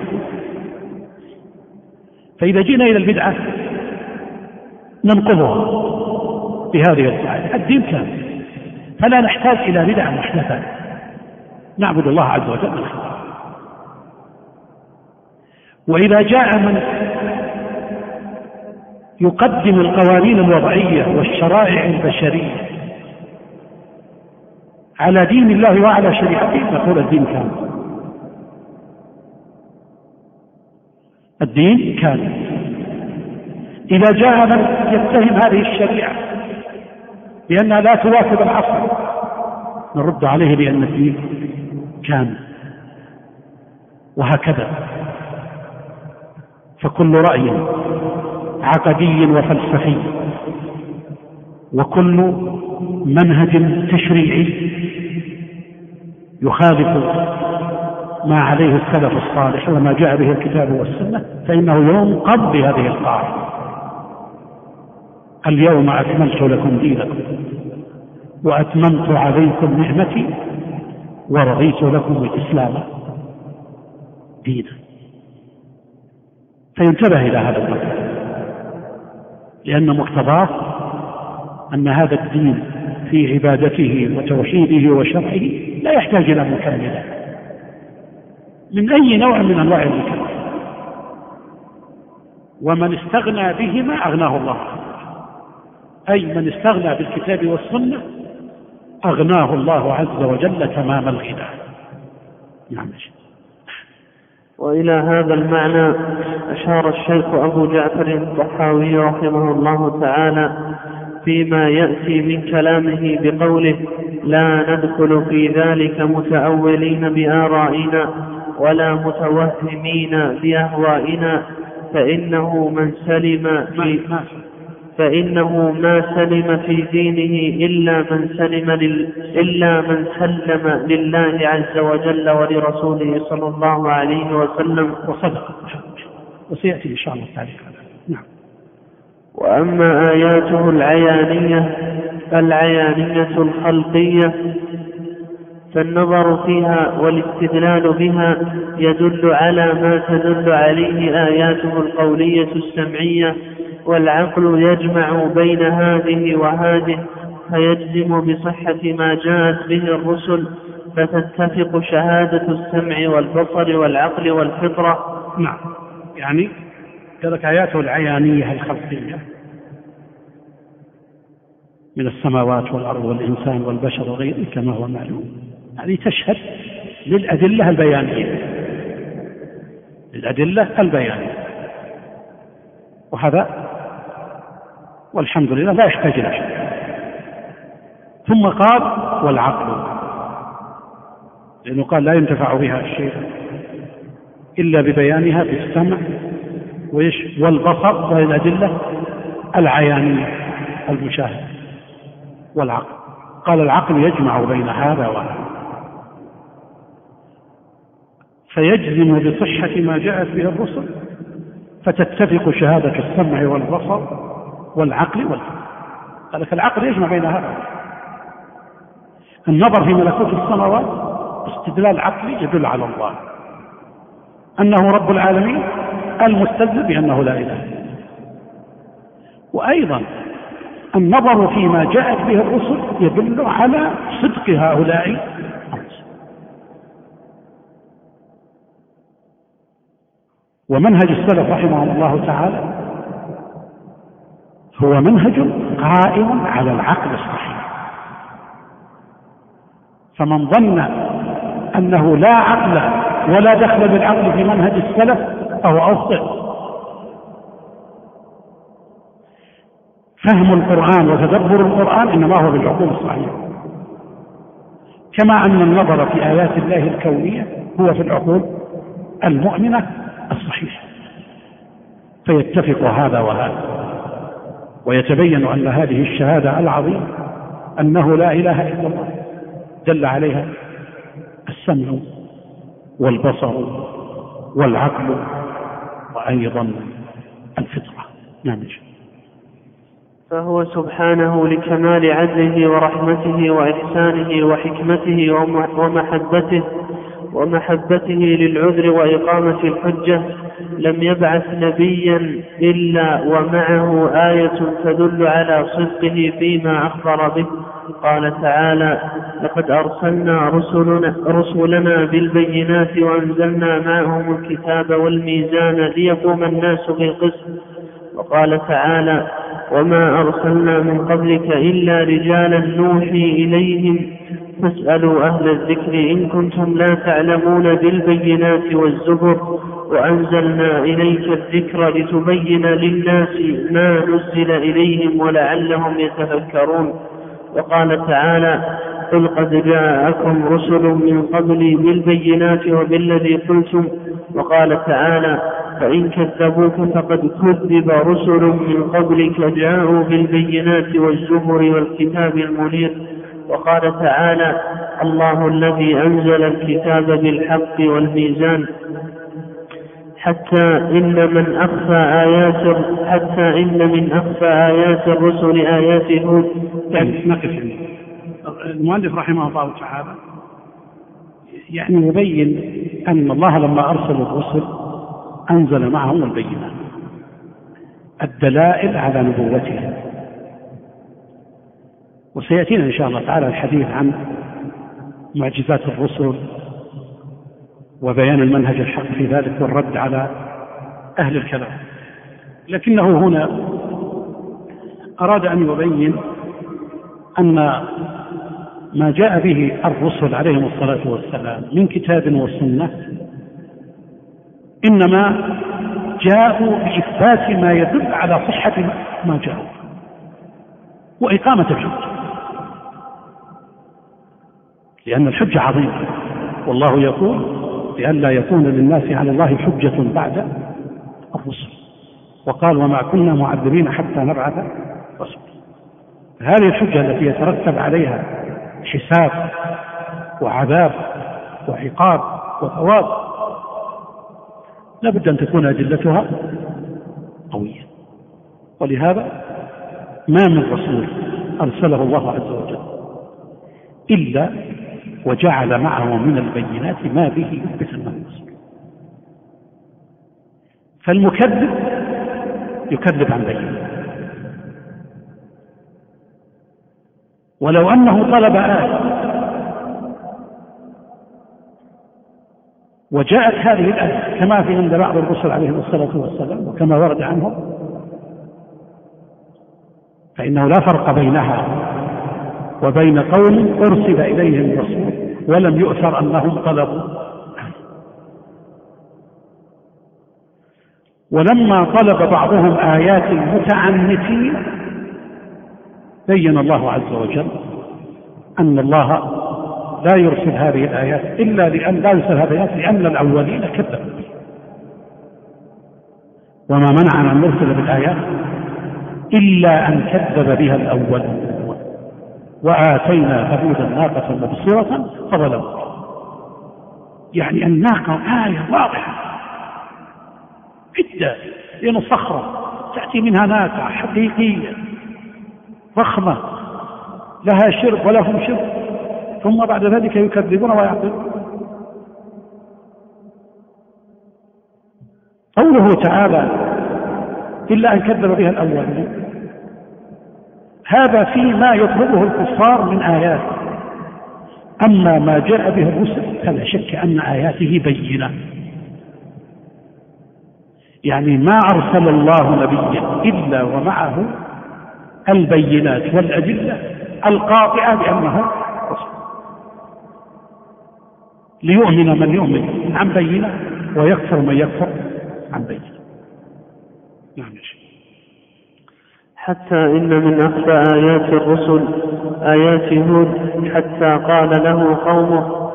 فإذا جينا إلى البدعة ننقضها بهذه الآية: الدين كامل، فلا نحتاج إلى بدعة محدثة، نعبد الله عز وجل من خلقه. وإذا جاء من يقدم القوانين الوضعية والشرائع البشرية على دين الله وعلى شريعته نقول الدين كامل. الدين كامل. إذا جاء من يتهم هذه الشريعة بأنها لا تواكب العصر نرد عليه بأن الدين كامل. وهكذا فكل رأي عقدي وفلسفي وكل منهج تشريعي يخالف ما عليه السلف الصالح وما جاء به الكتاب والسنة فإنه ينقض بهذه القاعدة: اليوم أكملت لكم دينكم وأتممت عليكم نعمتي ورضيت لكم الإسلام دينا. فينتبه إلى هذا المطلب، لأن مقتضاه أن هذا الدين في عبادته وتوحيده وشرعه لا يحتاج إلى مكملات من أي نوع من أنواع المكملات، ومن استغنى بهما أغناه الله، أي من استغنى بالكتاب والسنة أغناه الله عز وجل تمام الغنى. نعم. وإلى هذا المعنى أشار الشيخ أبو جعفر الطحاوي رحمه الله تعالى فيما يأتي من كلامه بقوله: لا ندخل في ذلك متأولين بآرائنا ولا متوهمين بأهوائنا، فإنه من سلم في فإنه ما سلم في دينه إلا من سلم لل... إلا من سلم لله عز وجل ولرسوله صلى الله عليه وسلم وصدق، وسيأتي إن شاء الله تعالى. نعم. وأما آياته العيانية العيانية الخلقية فالنظر فيها والاستدلال بها يدل على ما تدل عليه آياته القولية السمعية، والعقل يجمع بين هذه وهذه فيجزم بصحة ما جاءت به الرسل، فتتفق شهادة السمع والبصر والعقل والفطرة. نعم. يعني كذلك آياته العيانية الخلقية من السماوات والأرض والإنسان والبشر وغيره كما هو معلوم، يعني تشهد للأدلة البيانية للأدلة البيانية وهذا والحمد لله لا يحتاج إلى شيء. ثم قال: والعقل، لأنه قال لا ينتفع بها الشيء إلا ببيانها بالسمع والبصر والأدلة العيانية المشاهدة والعقل. قال: العقل يجمع بين هذا وهذا فيجزم بصحة ما جاءت به الرسل، فتتفق شهادة السمع والبصر والعقل والفطرة. قال: العقل يجمع بين هذا. النظر في ملكوت السماوات استدلال عقلي يدل على الله أنه رب العالمين المستدل بأنه لا إله. وأيضا النظر فيما جاءت به الرسل يدل على صدق هؤلاء الرسل. ومنهج السلف رحمهم الله تعالى هو منهج قائم على العقل الصحيح، فمن ظن أنه لا عقل ولا دخل بالعقل في منهج السلف فهو أخطئ. فهم القرآن وتدبر القرآن إنما هو بالعقول الصحيحة، كما أن النظر في آيات الله الكونية هو في العقول المؤمنة الصحيحة، فيتفق هذا وهذا، ويتبين أن هذه الشهادة العظيمة أنه لا إله إلا الله دل عليها السمع والبصر والعقل وأيضا الفطرة. نعم. فهو سبحانه لكمال عدله ورحمته وإحسانه وحكمته ومحبته ومحبته للعذر وإقامة الحجة لم يبعث نبيا إلا ومعه آية تدل على صدقه فيما أخبر به. قال تعالى: لقد أرسلنا رسلنا, رسلنا بالبينات وأنزلنا معهم الكتاب والميزان ليقوم الناس بالقسط. وقال تعالى: وما أرسلنا من قبلك إلا رجالا نوحي إليهم فاسألوا أهل الذكر إن كنتم لا تعلمون بالبينات والزبر وأنزلنا إليك الذكر لتبين للناس ما نزل إليهم ولعلهم يتفكرون. وقال تعالى: قل قد جاءكم رسل من قبلي بالبينات وبالذي قلتم. وقال تعالى: فإن كذبوك فقد كذب رسل من قبلك جاءوا بالبينات والزبر والكتاب المنير. وقال تعالى: الله الذي أنزل الكتاب بالحق والميزان حتى إن من أخفى آيات حتى إن من أخفى آيات الرسل آيات هود. نقف. المؤلف رحمه الله تعالى يعني يبين أن الله لما أرسل الرسل أنزل معهم البينات الدلائل على نبوته. وسيأتينا إن شاء الله تعالى الحديث عن معجزات الرسل وبيان المنهج الحق في ذلك والرد على أهل الكلام، لكنه هنا أراد أن يبين أن ما جاء به الرسل عليهم الصلاة والسلام من كتاب وسنة إنما جاءوا بإثبات ما يدل على صحة ما جاءوا وإقامة الحجة، لأن الحجة عظيمة، والله يقول: لئلا يكون للناس على الله حجة بعد الرسل. وقال: وما كنا معذبين حتى نبعث رسولا. هذه الحجة التي يترتب عليها حساب وعذاب وعقاب وثواب لابد أن تكون أدلتها قوية. ولهذا ما من رسول أرسله الله عز وجل إلا وجعل معه من البينات ما به يثبت أنه رسول. فالمكذب يكذب عن بينه، ولو أنه طلب آية وجاءت هذه الآية كما في عند بعض الرسل عليهم الصلاة والسلام وكما ورد عنهم، فإنه لا فرق بينها وبين قوم أرسل إليهم رسول ولم يؤثر أنهم طلبوا. ولما طلب بعضهم آيات المتعنتين بين الله عز وجل أن الله لا يرسل هذه الآيات إلا لأن لا يرسل هذه الآيات لأن الأولين كذبوا، وما منعنا أن نرسل بالآيات إلا أن كذب بها الأول. وآتينا ثمود الناقة مبصرة فظلموا، يعني الناقة آية واضحة جدا، لأن الصخرة تأتي منها ناقة حقيقية ضخمة لها شرب ولهم شرب، ثم بعد ذلك يكذبون ويعطلون. قوله تعالى إلا أن كذب بها الأولين، هذا فيما يطلبه الكفار من آيات. أما ما جاء به الرسل فلا شك أن آياته بينة، يعني ما أرسل الله نبيا إلا ومعه البينات والأدلة القاطعة بأنه رسول، ليؤمن من يؤمن عن بينة ويكفر من يكفر عن بينة. نعم يا شيخ. حتى إن من أخفى آيات الرسل آيات هود، حتى قال له قومه: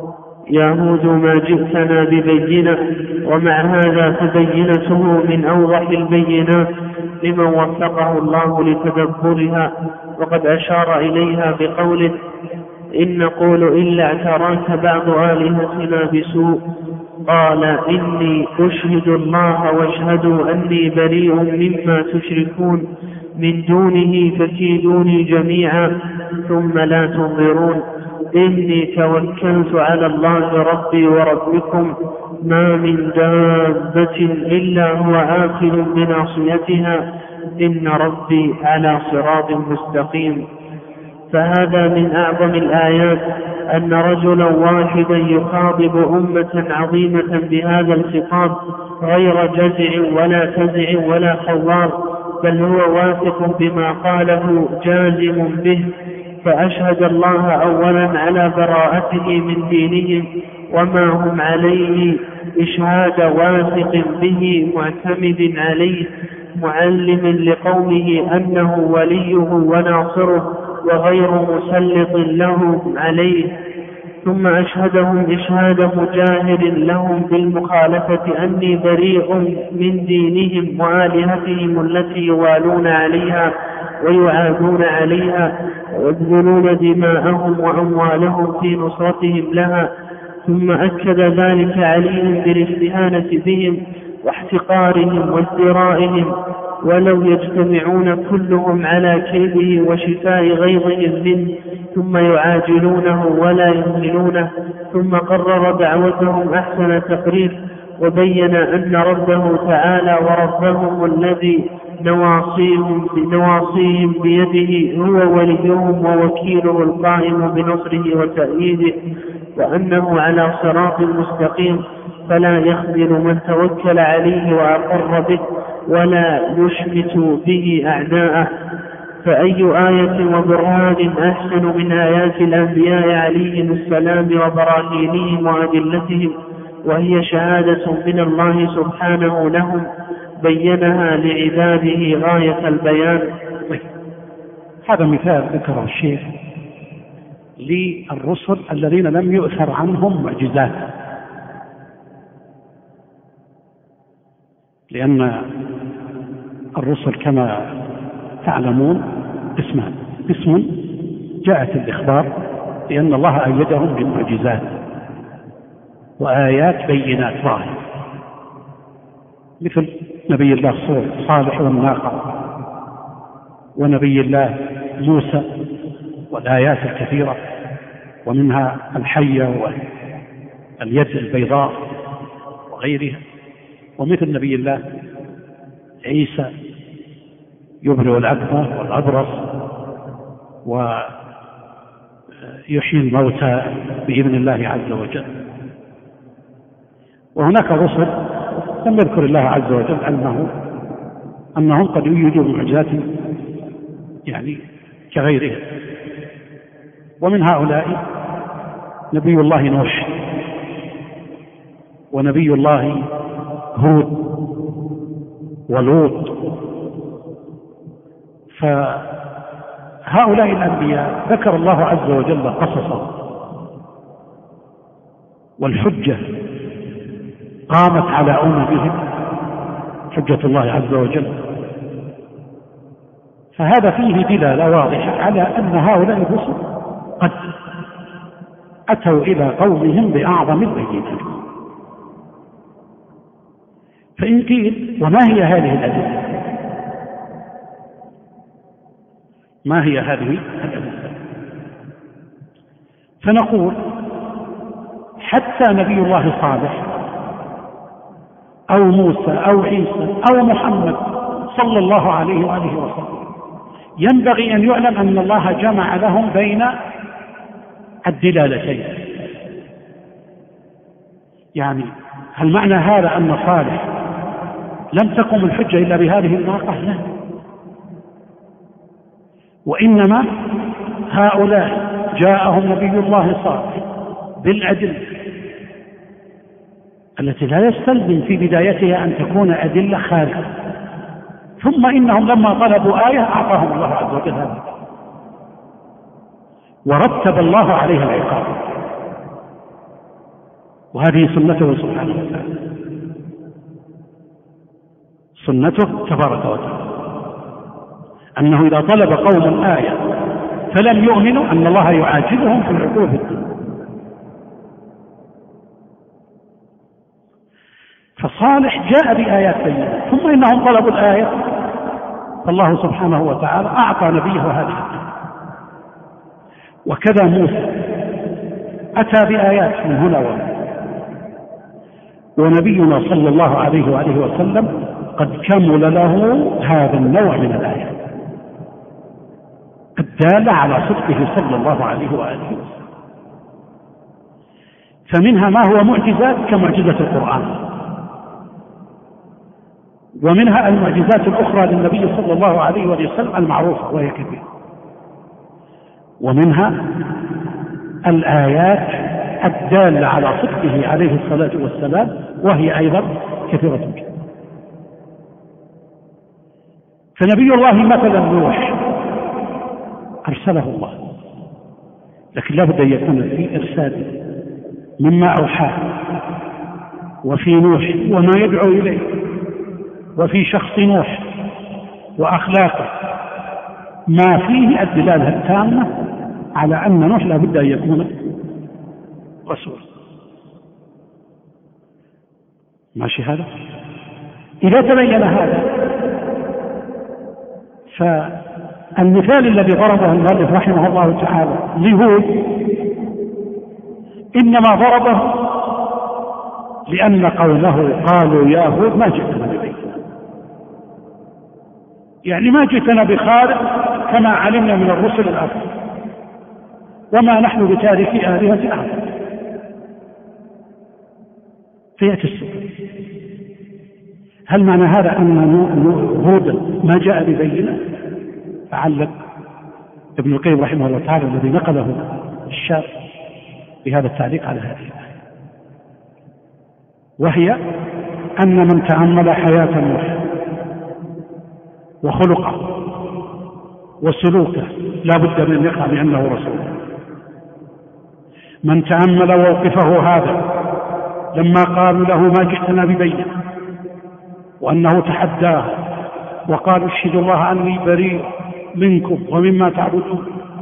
يا هود ما جئتنا ببينة، ومع هذا فبينته من أوضح البينات لمن وفقه الله لتدبرها. وقد أشار إليها بقوله: إن نقول إلا اعتراك بعض آلهتنا بسوء، قال إني أشهد الله واشهدوا أني بريء مما تشركون من دونه فكيدوني جميعا ثم لا تنظرون. إني توكلت على الله ربي وربكم ما من دابة إلا هو آخذ بناصيتها إن ربي على صراط مستقيم. فهذا من أعظم الآيات أن رجلا واحدا يخاطب أمة عظيمة بهذا الخطاب غير جزع ولا فزع ولا خوار، بل هو واثق بما قاله جازم به. فأشهد الله أولا على براءته من دينهم وما هم عليه إشهاد واثق به معتمد عليه، معلم لقومه أنه وليه وناصره وغير مسلط له عليه. ثم أشهدهم إشهاد مجاهد لهم بالمخالفة أني بريء من دينهم وآلهتهم التي يوالون عليها ويعادون عليها ويبذلون دماءهم وأموالهم في نصرتهم لها. ثم أكد ذلك عليهم بالاستهانة بهم واحتقارهم وازدرائهم، ولو يجتمعون كلهم على كيده وشفاء غيظهم منه ثم يعاجلونه ولا يهملونه. ثم قرر دعوتهم أحسن تقرير، وبين أن ربه تعالى وربهم الذي نواصيهم بنواصيهم بيده هو وليهم ووكيله القائم بنصره وتأييده، وأنه على صراط مستقيم فلا يخذل من توكل عليه وأقر به ولا يشمت به أعداءه. فأي آية وبرهان أحسن من آيات الأنبياء عليهم السلام وبراهينهم وأدلتهم، وهي شهادة من الله سبحانه لهم بينها لعباده غاية البيان. هذا مثال ذكره الشيخ للرسل الذين لم يؤثر عنهم معجزات، لأن الرسل كما تعلمون اسمان: اسم جاءت الإخبار لأن الله أيدهم بالمعجزات وآيات بينات ظاهرة، مثل نبي الله صالح والناقة، ونبي الله موسى والآيات الكثيرة، ومنها الحية واليد البيضاء وغيرها، ومثل نبي الله عيسى يبرئ الأكمه والأبرص ويحيي الموتى بإذن الله عز وجل. وهناك رسل لم يذكر الله عز وجل أنه أنهم قد يوجدوا معجزات يعني كغيرها. ومن هؤلاء نبي الله نوح ونبي الله هود ولوط. فهؤلاء الأنبياء ذكر الله عز وجل قصصا، والحجة قامت على أممهم حجة الله عز وجل. فهذا فيه دلالة واضحة على أن هؤلاء الرسل قد أتوا إلى قومهم بأعظم البينات. فإن قيل: وما هي هذه الأدلة؟ ما هي هذه الأدلة؟ فنقول: حتى نبي الله صالح أو موسى أو عيسى أو محمد صلى الله عليه وآله وسلم ينبغي أن يعلم أن الله جمع لهم بين الدلالتين. يعني هل معنى هذا أن صالح لم تقم الحجة إلا بهذه الناقة؟ لا، وإنما هؤلاء جاءهم نبي الله صالح بالأدلة التي لا يستلزم في بدايتها أن تكون أدلة خارجة، ثم إنهم لما طلبوا آية أعطاهم الله عز وجل هذا، ورتب الله عليها العقاب، وهذه سنته سبحانه وتعالى، سنته تبارك وتعالى، أنه إذا طلب قوم آية فلم يؤمنوا أن الله يعاجزهم في العقوبة الدنيا. فصالح جاء بآيات بينة، ثم إنهم طلبوا الآية فالله سبحانه وتعالى أعطى نبيه هذه الآية. وكذا موسى أتى بآيات من هنا وهنا، ونبينا صلى الله عليه وآله وسلم قد كمل له هذا النوع من الآيات الدالة على صدقه صلى الله عليه وآله وسلم. فمنها ما هو معجزات كمعجزة القرآن، ومنها المعجزات الأخرى للنبي صلى الله عليه وسلم المعروفة وهي كثيرة، ومنها الآيات الدالة على صدقه عليه الصلاة والسلام وهي أيضا كثيرة جدا. فنبي الله مثلا نوح أرسله الله، لكن لا بد أن يكون في إرسال مما أوحاه، وفي نوح وما يدعو إليه، وفي شخص نوح وأخلاقه ما فيه الدلالة التامة على أن نوح لا بد أن يكون رسول. ماشي هذا؟ إذا تبين هذا فالمثال الذي ضربه المؤلف رحمه الله تعالى لهود إنما ضربه لأن قوله قالوا يا هود ما جئتنا ببيت، يعني ما جئتنا بخارق كما علمنا من الرسل الآخر، وما نحن بتاركي آلهة أعظم. فيأتي السؤال: هل معنى هذا أن هود ما جاء ببينة؟ فعلق ابن القيم رحمه الله تعالى الذي نقله الشاب بهذا التعليق على هذه الآية، وهي أن من تأمل حياة نوح وخلقه وسلوكه لا بد من يقع بأنه رسول. من تأمل موقفه هذا لما قالوا له ما جئتنا ببينة، وأنه تحداه وقالوا اشهدوا الله أني بريء منكم ومما تعبدون،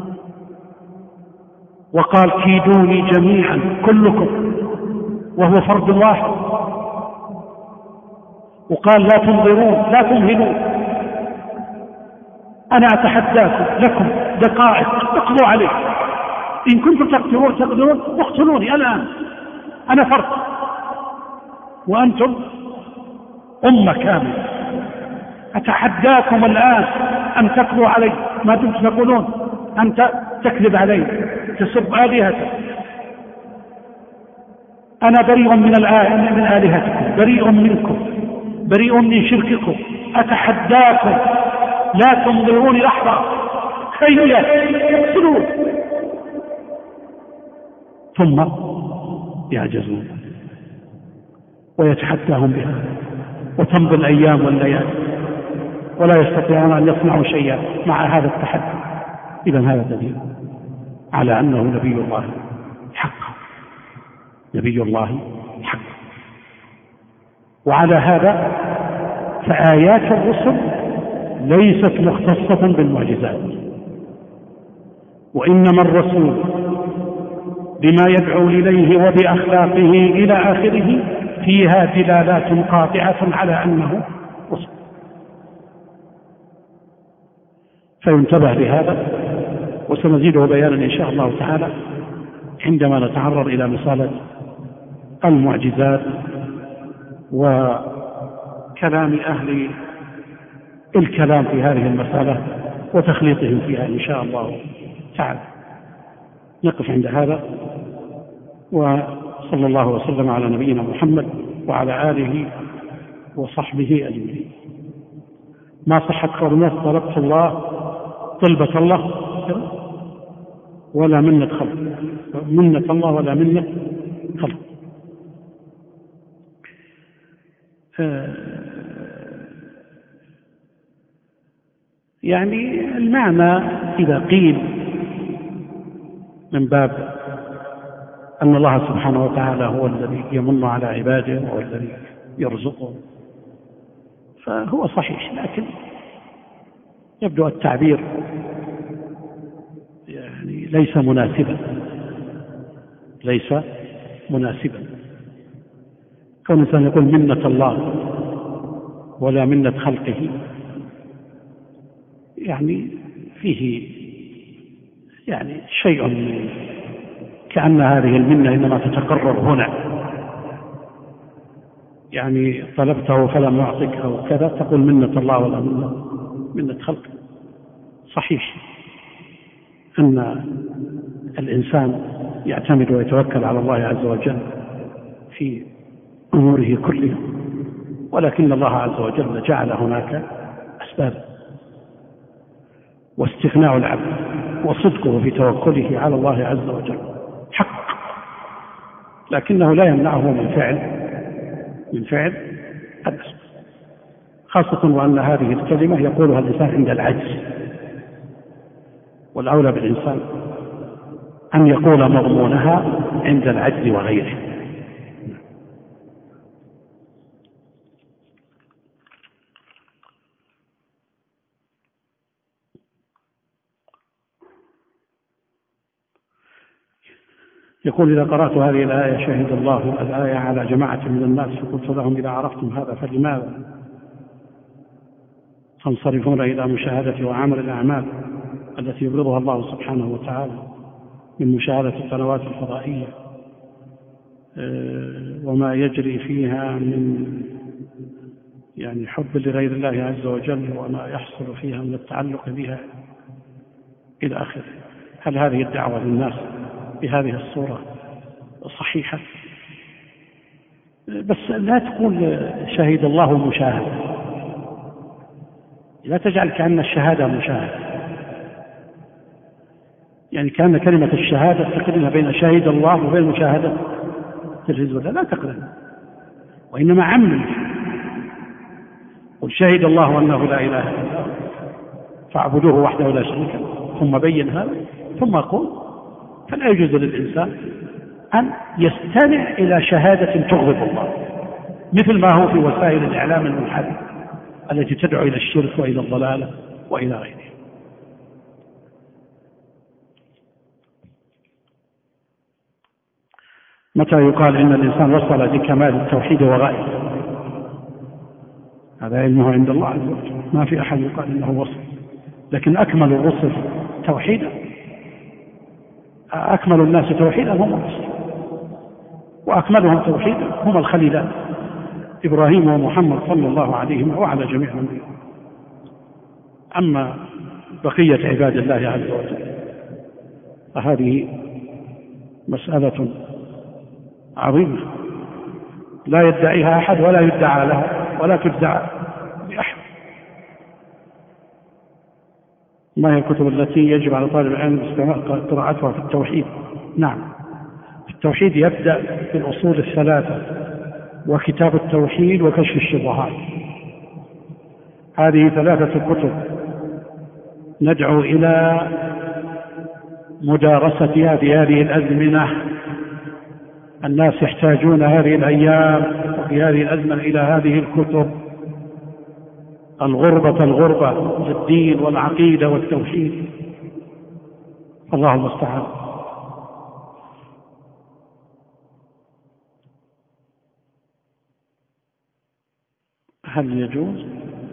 وقال كيدوني جميعا كلكم وهو فرد واحد، وقال لا تنظرون لا تمهلون، أنا أتحداكم لكم دقائق اقضوا عليه، إن كنتم تقدرون تقدرون اقتلوني الآن، أنا فرد وأنتم أمة كاملة، أتحداكم الآن أن تقضوا علي ما دمتم تقولون أنت تكذب علي تسب آلهتك، أنا بريء من الآية من آلهتكم، بريء منكم، بريء من شرككم، أتحداكم لا تنظروني لحظة هيا اقتلون. ثم يعجزون ويتحداهم بها، وتمضي الأيام والليالي ولا يستطيعون أن يصنعوا شيئا مع هذا التحدي. إذن هذا دليل على أنه نبي الله حقا، نبي الله حقا. وعلى هذا فآيات الرسل ليست مختصة بالمعجزات، وإنما الرسول بما يدعو إليه وبأخلاقه إلى آخره فيها دلالات قاطعة على أنه رسول. فينتبه لهذا، وسنزيده بيانا إن شاء الله تعالى عندما نتعرض إلى مسألة المعجزات وكلام أهل الكلام في هذه المسألة. وتخليطهم فيها إن شاء الله تعالى. نقف عند هذا، وصلى الله وسلم على نبينا محمد وعلى آله وصحبه أجمعين. ما صحت قول الناس طلبت الله طلبة الله ولا منة خلق، منة الله ولا منة خلق. يعني المعنى إذا قيل من باب أن الله سبحانه وتعالى هو الذي يمن على عباده وهو الذي يرزقه فهو صحيح، لكن يبدو التعبير يعني ليس مناسبا ليس مناسبا. كون الإنسان يقول منة الله ولا منة خلقه يعني فيه يعني شيء كأن هذه المنة إنما تتقرر هنا، يعني طلبته فلم يعطك أو كذا تقول منة الله ولا منة منة خلقه. صحيح أن الإنسان يعتمد ويتوكل على الله عز وجل في أموره كلها، ولكن الله عز وجل جعل هناك أسباب، واستغناء العبد وصدقه في توكله على الله عز وجل حق، لكنه لا يمنعه من فعل من فعل الأسباب، خاصة وأن هذه الكلمة يقولها الإنسان عند العجز، والأولى بالإنسان أن يقول مضمونها عند العجز وغيره. يقول إذا قرأت هذه الآية شهد الله الآية على جماعة من الناس فقلت لهم إذا عرفتم هذا فلماذا تنصرفون إلى مشاهدة وعمل الأعمال التي يبغضها الله سبحانه وتعالى من مشاهدة القنوات الفضائية وما يجري فيها من يعني حب لغير الله عز وجل وما يحصل فيها من التعلق بها إلى آخره؟ هل هذه الدعوة للناس بهذه الصورة صحيحة؟ بس لا تقول شهد الله مشاهد، لا تجعل كأن الشهادة مشاهد، يعني كأن كلمة الشهادة تقرنها بين شهد الله وبين مشاهدة التلفزيون، لا تقرن، وإنما عمم، قل شهد الله أنه لا إله إلا الله فاعبدوه وحده لا شريك له، ثم بين هذا ثم قل. فلا يجوز للإنسان أن يستمع إلى شهادة تغضب الله، مثل ما هو في وسائل الإعلام المنحرفة التي تدعو إلى الشرك وإلى الضلالة وإلى غيره. متى يقال إن الإنسان وصل لكمال التوحيد وغايته؟ هذا علمه عند الله عز وجل، ما في أحد يقال إنه وصل، لكن أكمل الرسل توحيدا، أكمل الناس توحيدا هم الرسل، وأكملهم توحيدا هم الخليلان إبراهيم ومحمد صلى الله عليهما وعلى جميع الأنبياء. أما بقية عباد الله عز وجل فهذه مسألة عظيمة لا يدعيها أحد ولا يدعى لها ولا تدعى لأحد. ما هي الكتب التي يجب على طالب العلم قراءتها في التوحيد؟ نعم، في التوحيد يبدأ بالأصول الثلاثة وكتاب التوحيد وكشف الشبهات، هذه ثلاثة كتب ندعو إلى مدارستها في هذه الأزمنة. الناس يحتاجون هذه الأيام وفي هذه الأزمنة إلى هذه الكتب، الغربة الغربة للدين والعقيدة والتوحيد، الله المستعان. هل يجوز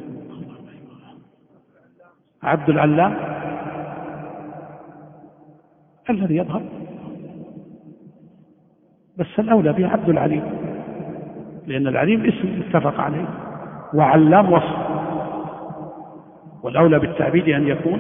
عبد العلام الذي يظهر؟ بس الأولى به عبد العليم، لأن العليم اسم اتفق عليه وعلام وصف، والأولى بالتعبيد أن يكون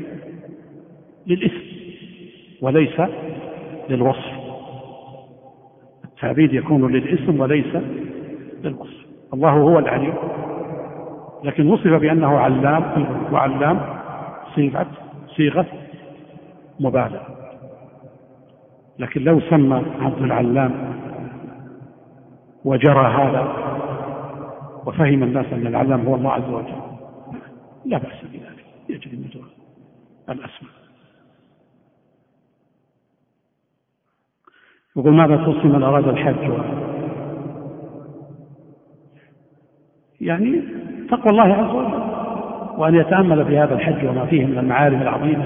للاسم وليس للوصف. التعبيد يكون للاسم وليس للوصف. الله هو العليم، لكن وصف بأنه علام، وعلام صيغة صيغة مبالغة. لكن لو سمى عبد العلام وجرى هذا وفهم الناس أن العلام هو الله عز وجل لا بأس بذلك، يجري مجرى الأسماء. يقول ماذا توصي من أراد الحج؟ يعني تقوى الله عز وجل، وأن يتأمل في هذا الحج وما فيه من المعالم العظيمة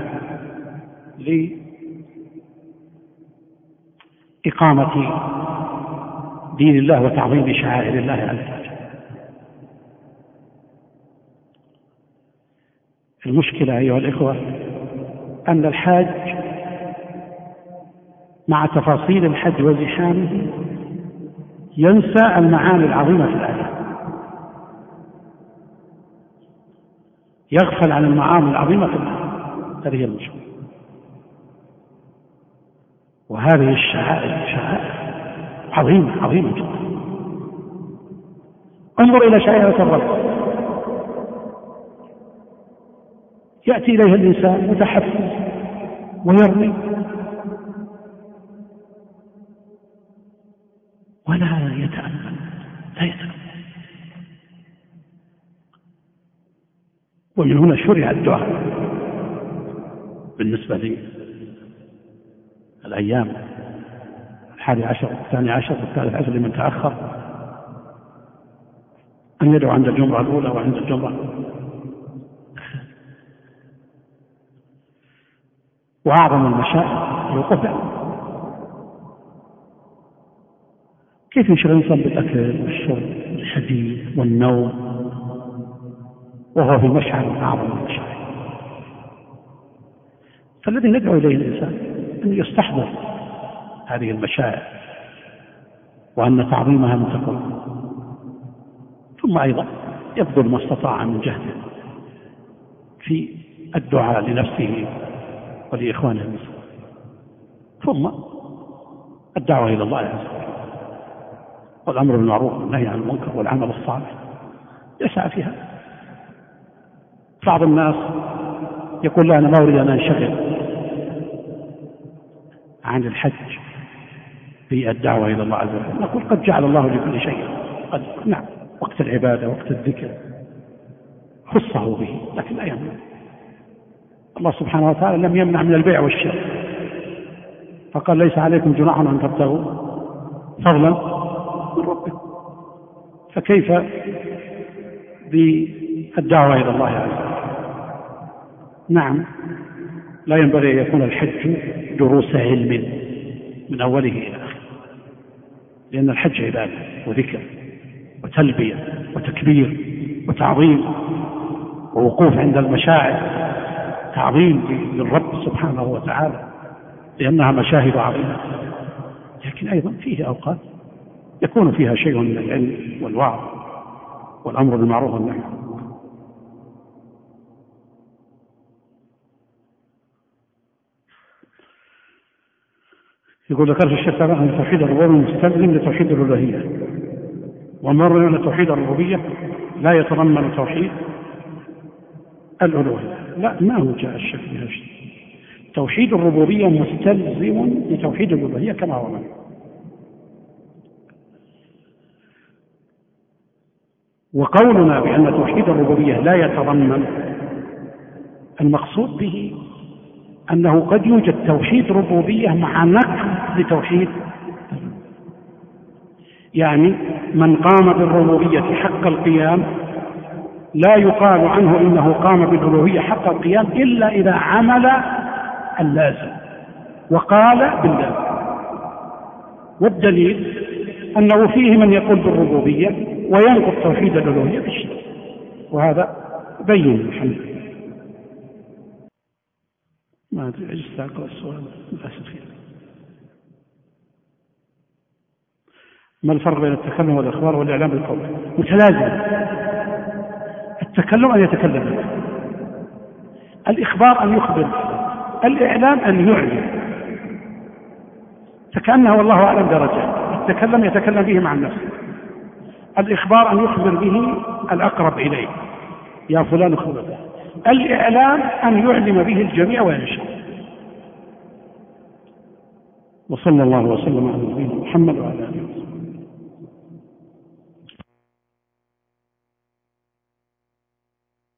لإقامة دين الله وتعظيم شعائر الله عز وجل. المشكلة أيها الإخوة أن الحاج مع تفاصيل الحج وزحامه ينسى المعاني العظيمة في الآية، يغفل عن المعاني العظيمة في الآية. هذه هي المشكلة. وهذه الشعائر شعائر عظيمة عظيمة جدا. انظر إلى شعيرة الرب، يأتي إليها الإنسان متحفز ويرمي ولا يتأمل، لا يتأمل. ومن هنا شرع الدعاء بالنسبة لي الأيام الحادي عشر والثاني عشر والثالث عشر لمن تأخر أن يدعو عند الجمعة الأولى وعند الجمعة. وأعظم المشاعر الوقوف. كيف يشغل الإنسان بالأكل والشرب والحديث والنوم وهو في مشعر من أعظم المشاعر؟ فالذي ندعو إليه الإنسان أن يستحضر هذه المشاعر وأن تعظيمها من تقوى، ثم أيضا يبذل ما استطاع من جهده في الدعاء لنفسه ولإخوانه المسلمين، ثم الدعوة إلى الله عز وجل والأمر بالمعروف والنهي عن المنكر والعمل الصالح يسعى فيها. بعض الناس يقول لا أنا ما أريد أن أنشغل عن الحج في الدعوة إلى الله عز وجل. نقول قد جعل الله لكل شيء قد نعم وقت العبادة وقت الذكر خصه به، لكن لا يمنع. الله سبحانه وتعالى لم يمنع من البيع والشراء، فقال ليس عليكم جناح أن تبتغوا فضلا من ربكم. فكيف بالدعوة إلى الله عز وجل؟ نعم لا ينبغي أن يكون الحج دروس علم من أوله إلى آخره، لأن الحج عبادة وذكر وتلبية وتكبير وتعظيم ووقوف عند المشاعر، تعظيم للرب سبحانه وتعالى لأنها مشاهد عظيمة. لكن أيضا فيه أوقات يكون فيها شيء من العلم والوعظ والأمر بالمعروف والنهي. يقول ذكرت الشيخ أن توحيد الربوبية مستلزم لتوحيد الألوهية، ومر أن توحيد الربوبية لا يتضمن توحيد الألوهية. لا، ما هو جاء الشيخ بهذا. توحيد الربوبية مستلزم لتوحيد الألوهية كما هو من. وقولنا بأن توحيد الربوبية لا يتضمن، المقصود به أنه قد يوجد توحيد ربوبية مع نقص لتوحيد. يعني من قام بالربوبية حق القيام لا يقال عنه إنه قام بالألوهية حق القيام إلا إذا عمل اللازم وقال باللازم. والدليل أنه فيه من يقول بالربوبية وينقض توحيد الألوهية بالشرك، وهذا بين الحمد لله. ما أدري عجزت أقرأ السؤال للأسف. ما الفرق بين التكلم والإخبار والإعلام بالقول؟ متلازم. التكلم أن يتكلم الإخبار أن يخبر، الإعلام أن يعلم، فكأنه والله أعلم درجات، يتكلم يتكلم به مع النفس. الإخبار أن يخبر به الأقرب إليه، يا فلان اخبر به. الإعلام أن يعلم به الجميع وينشر. وصلى الله وسلم على نبينا محمد وعلى آله وسلم.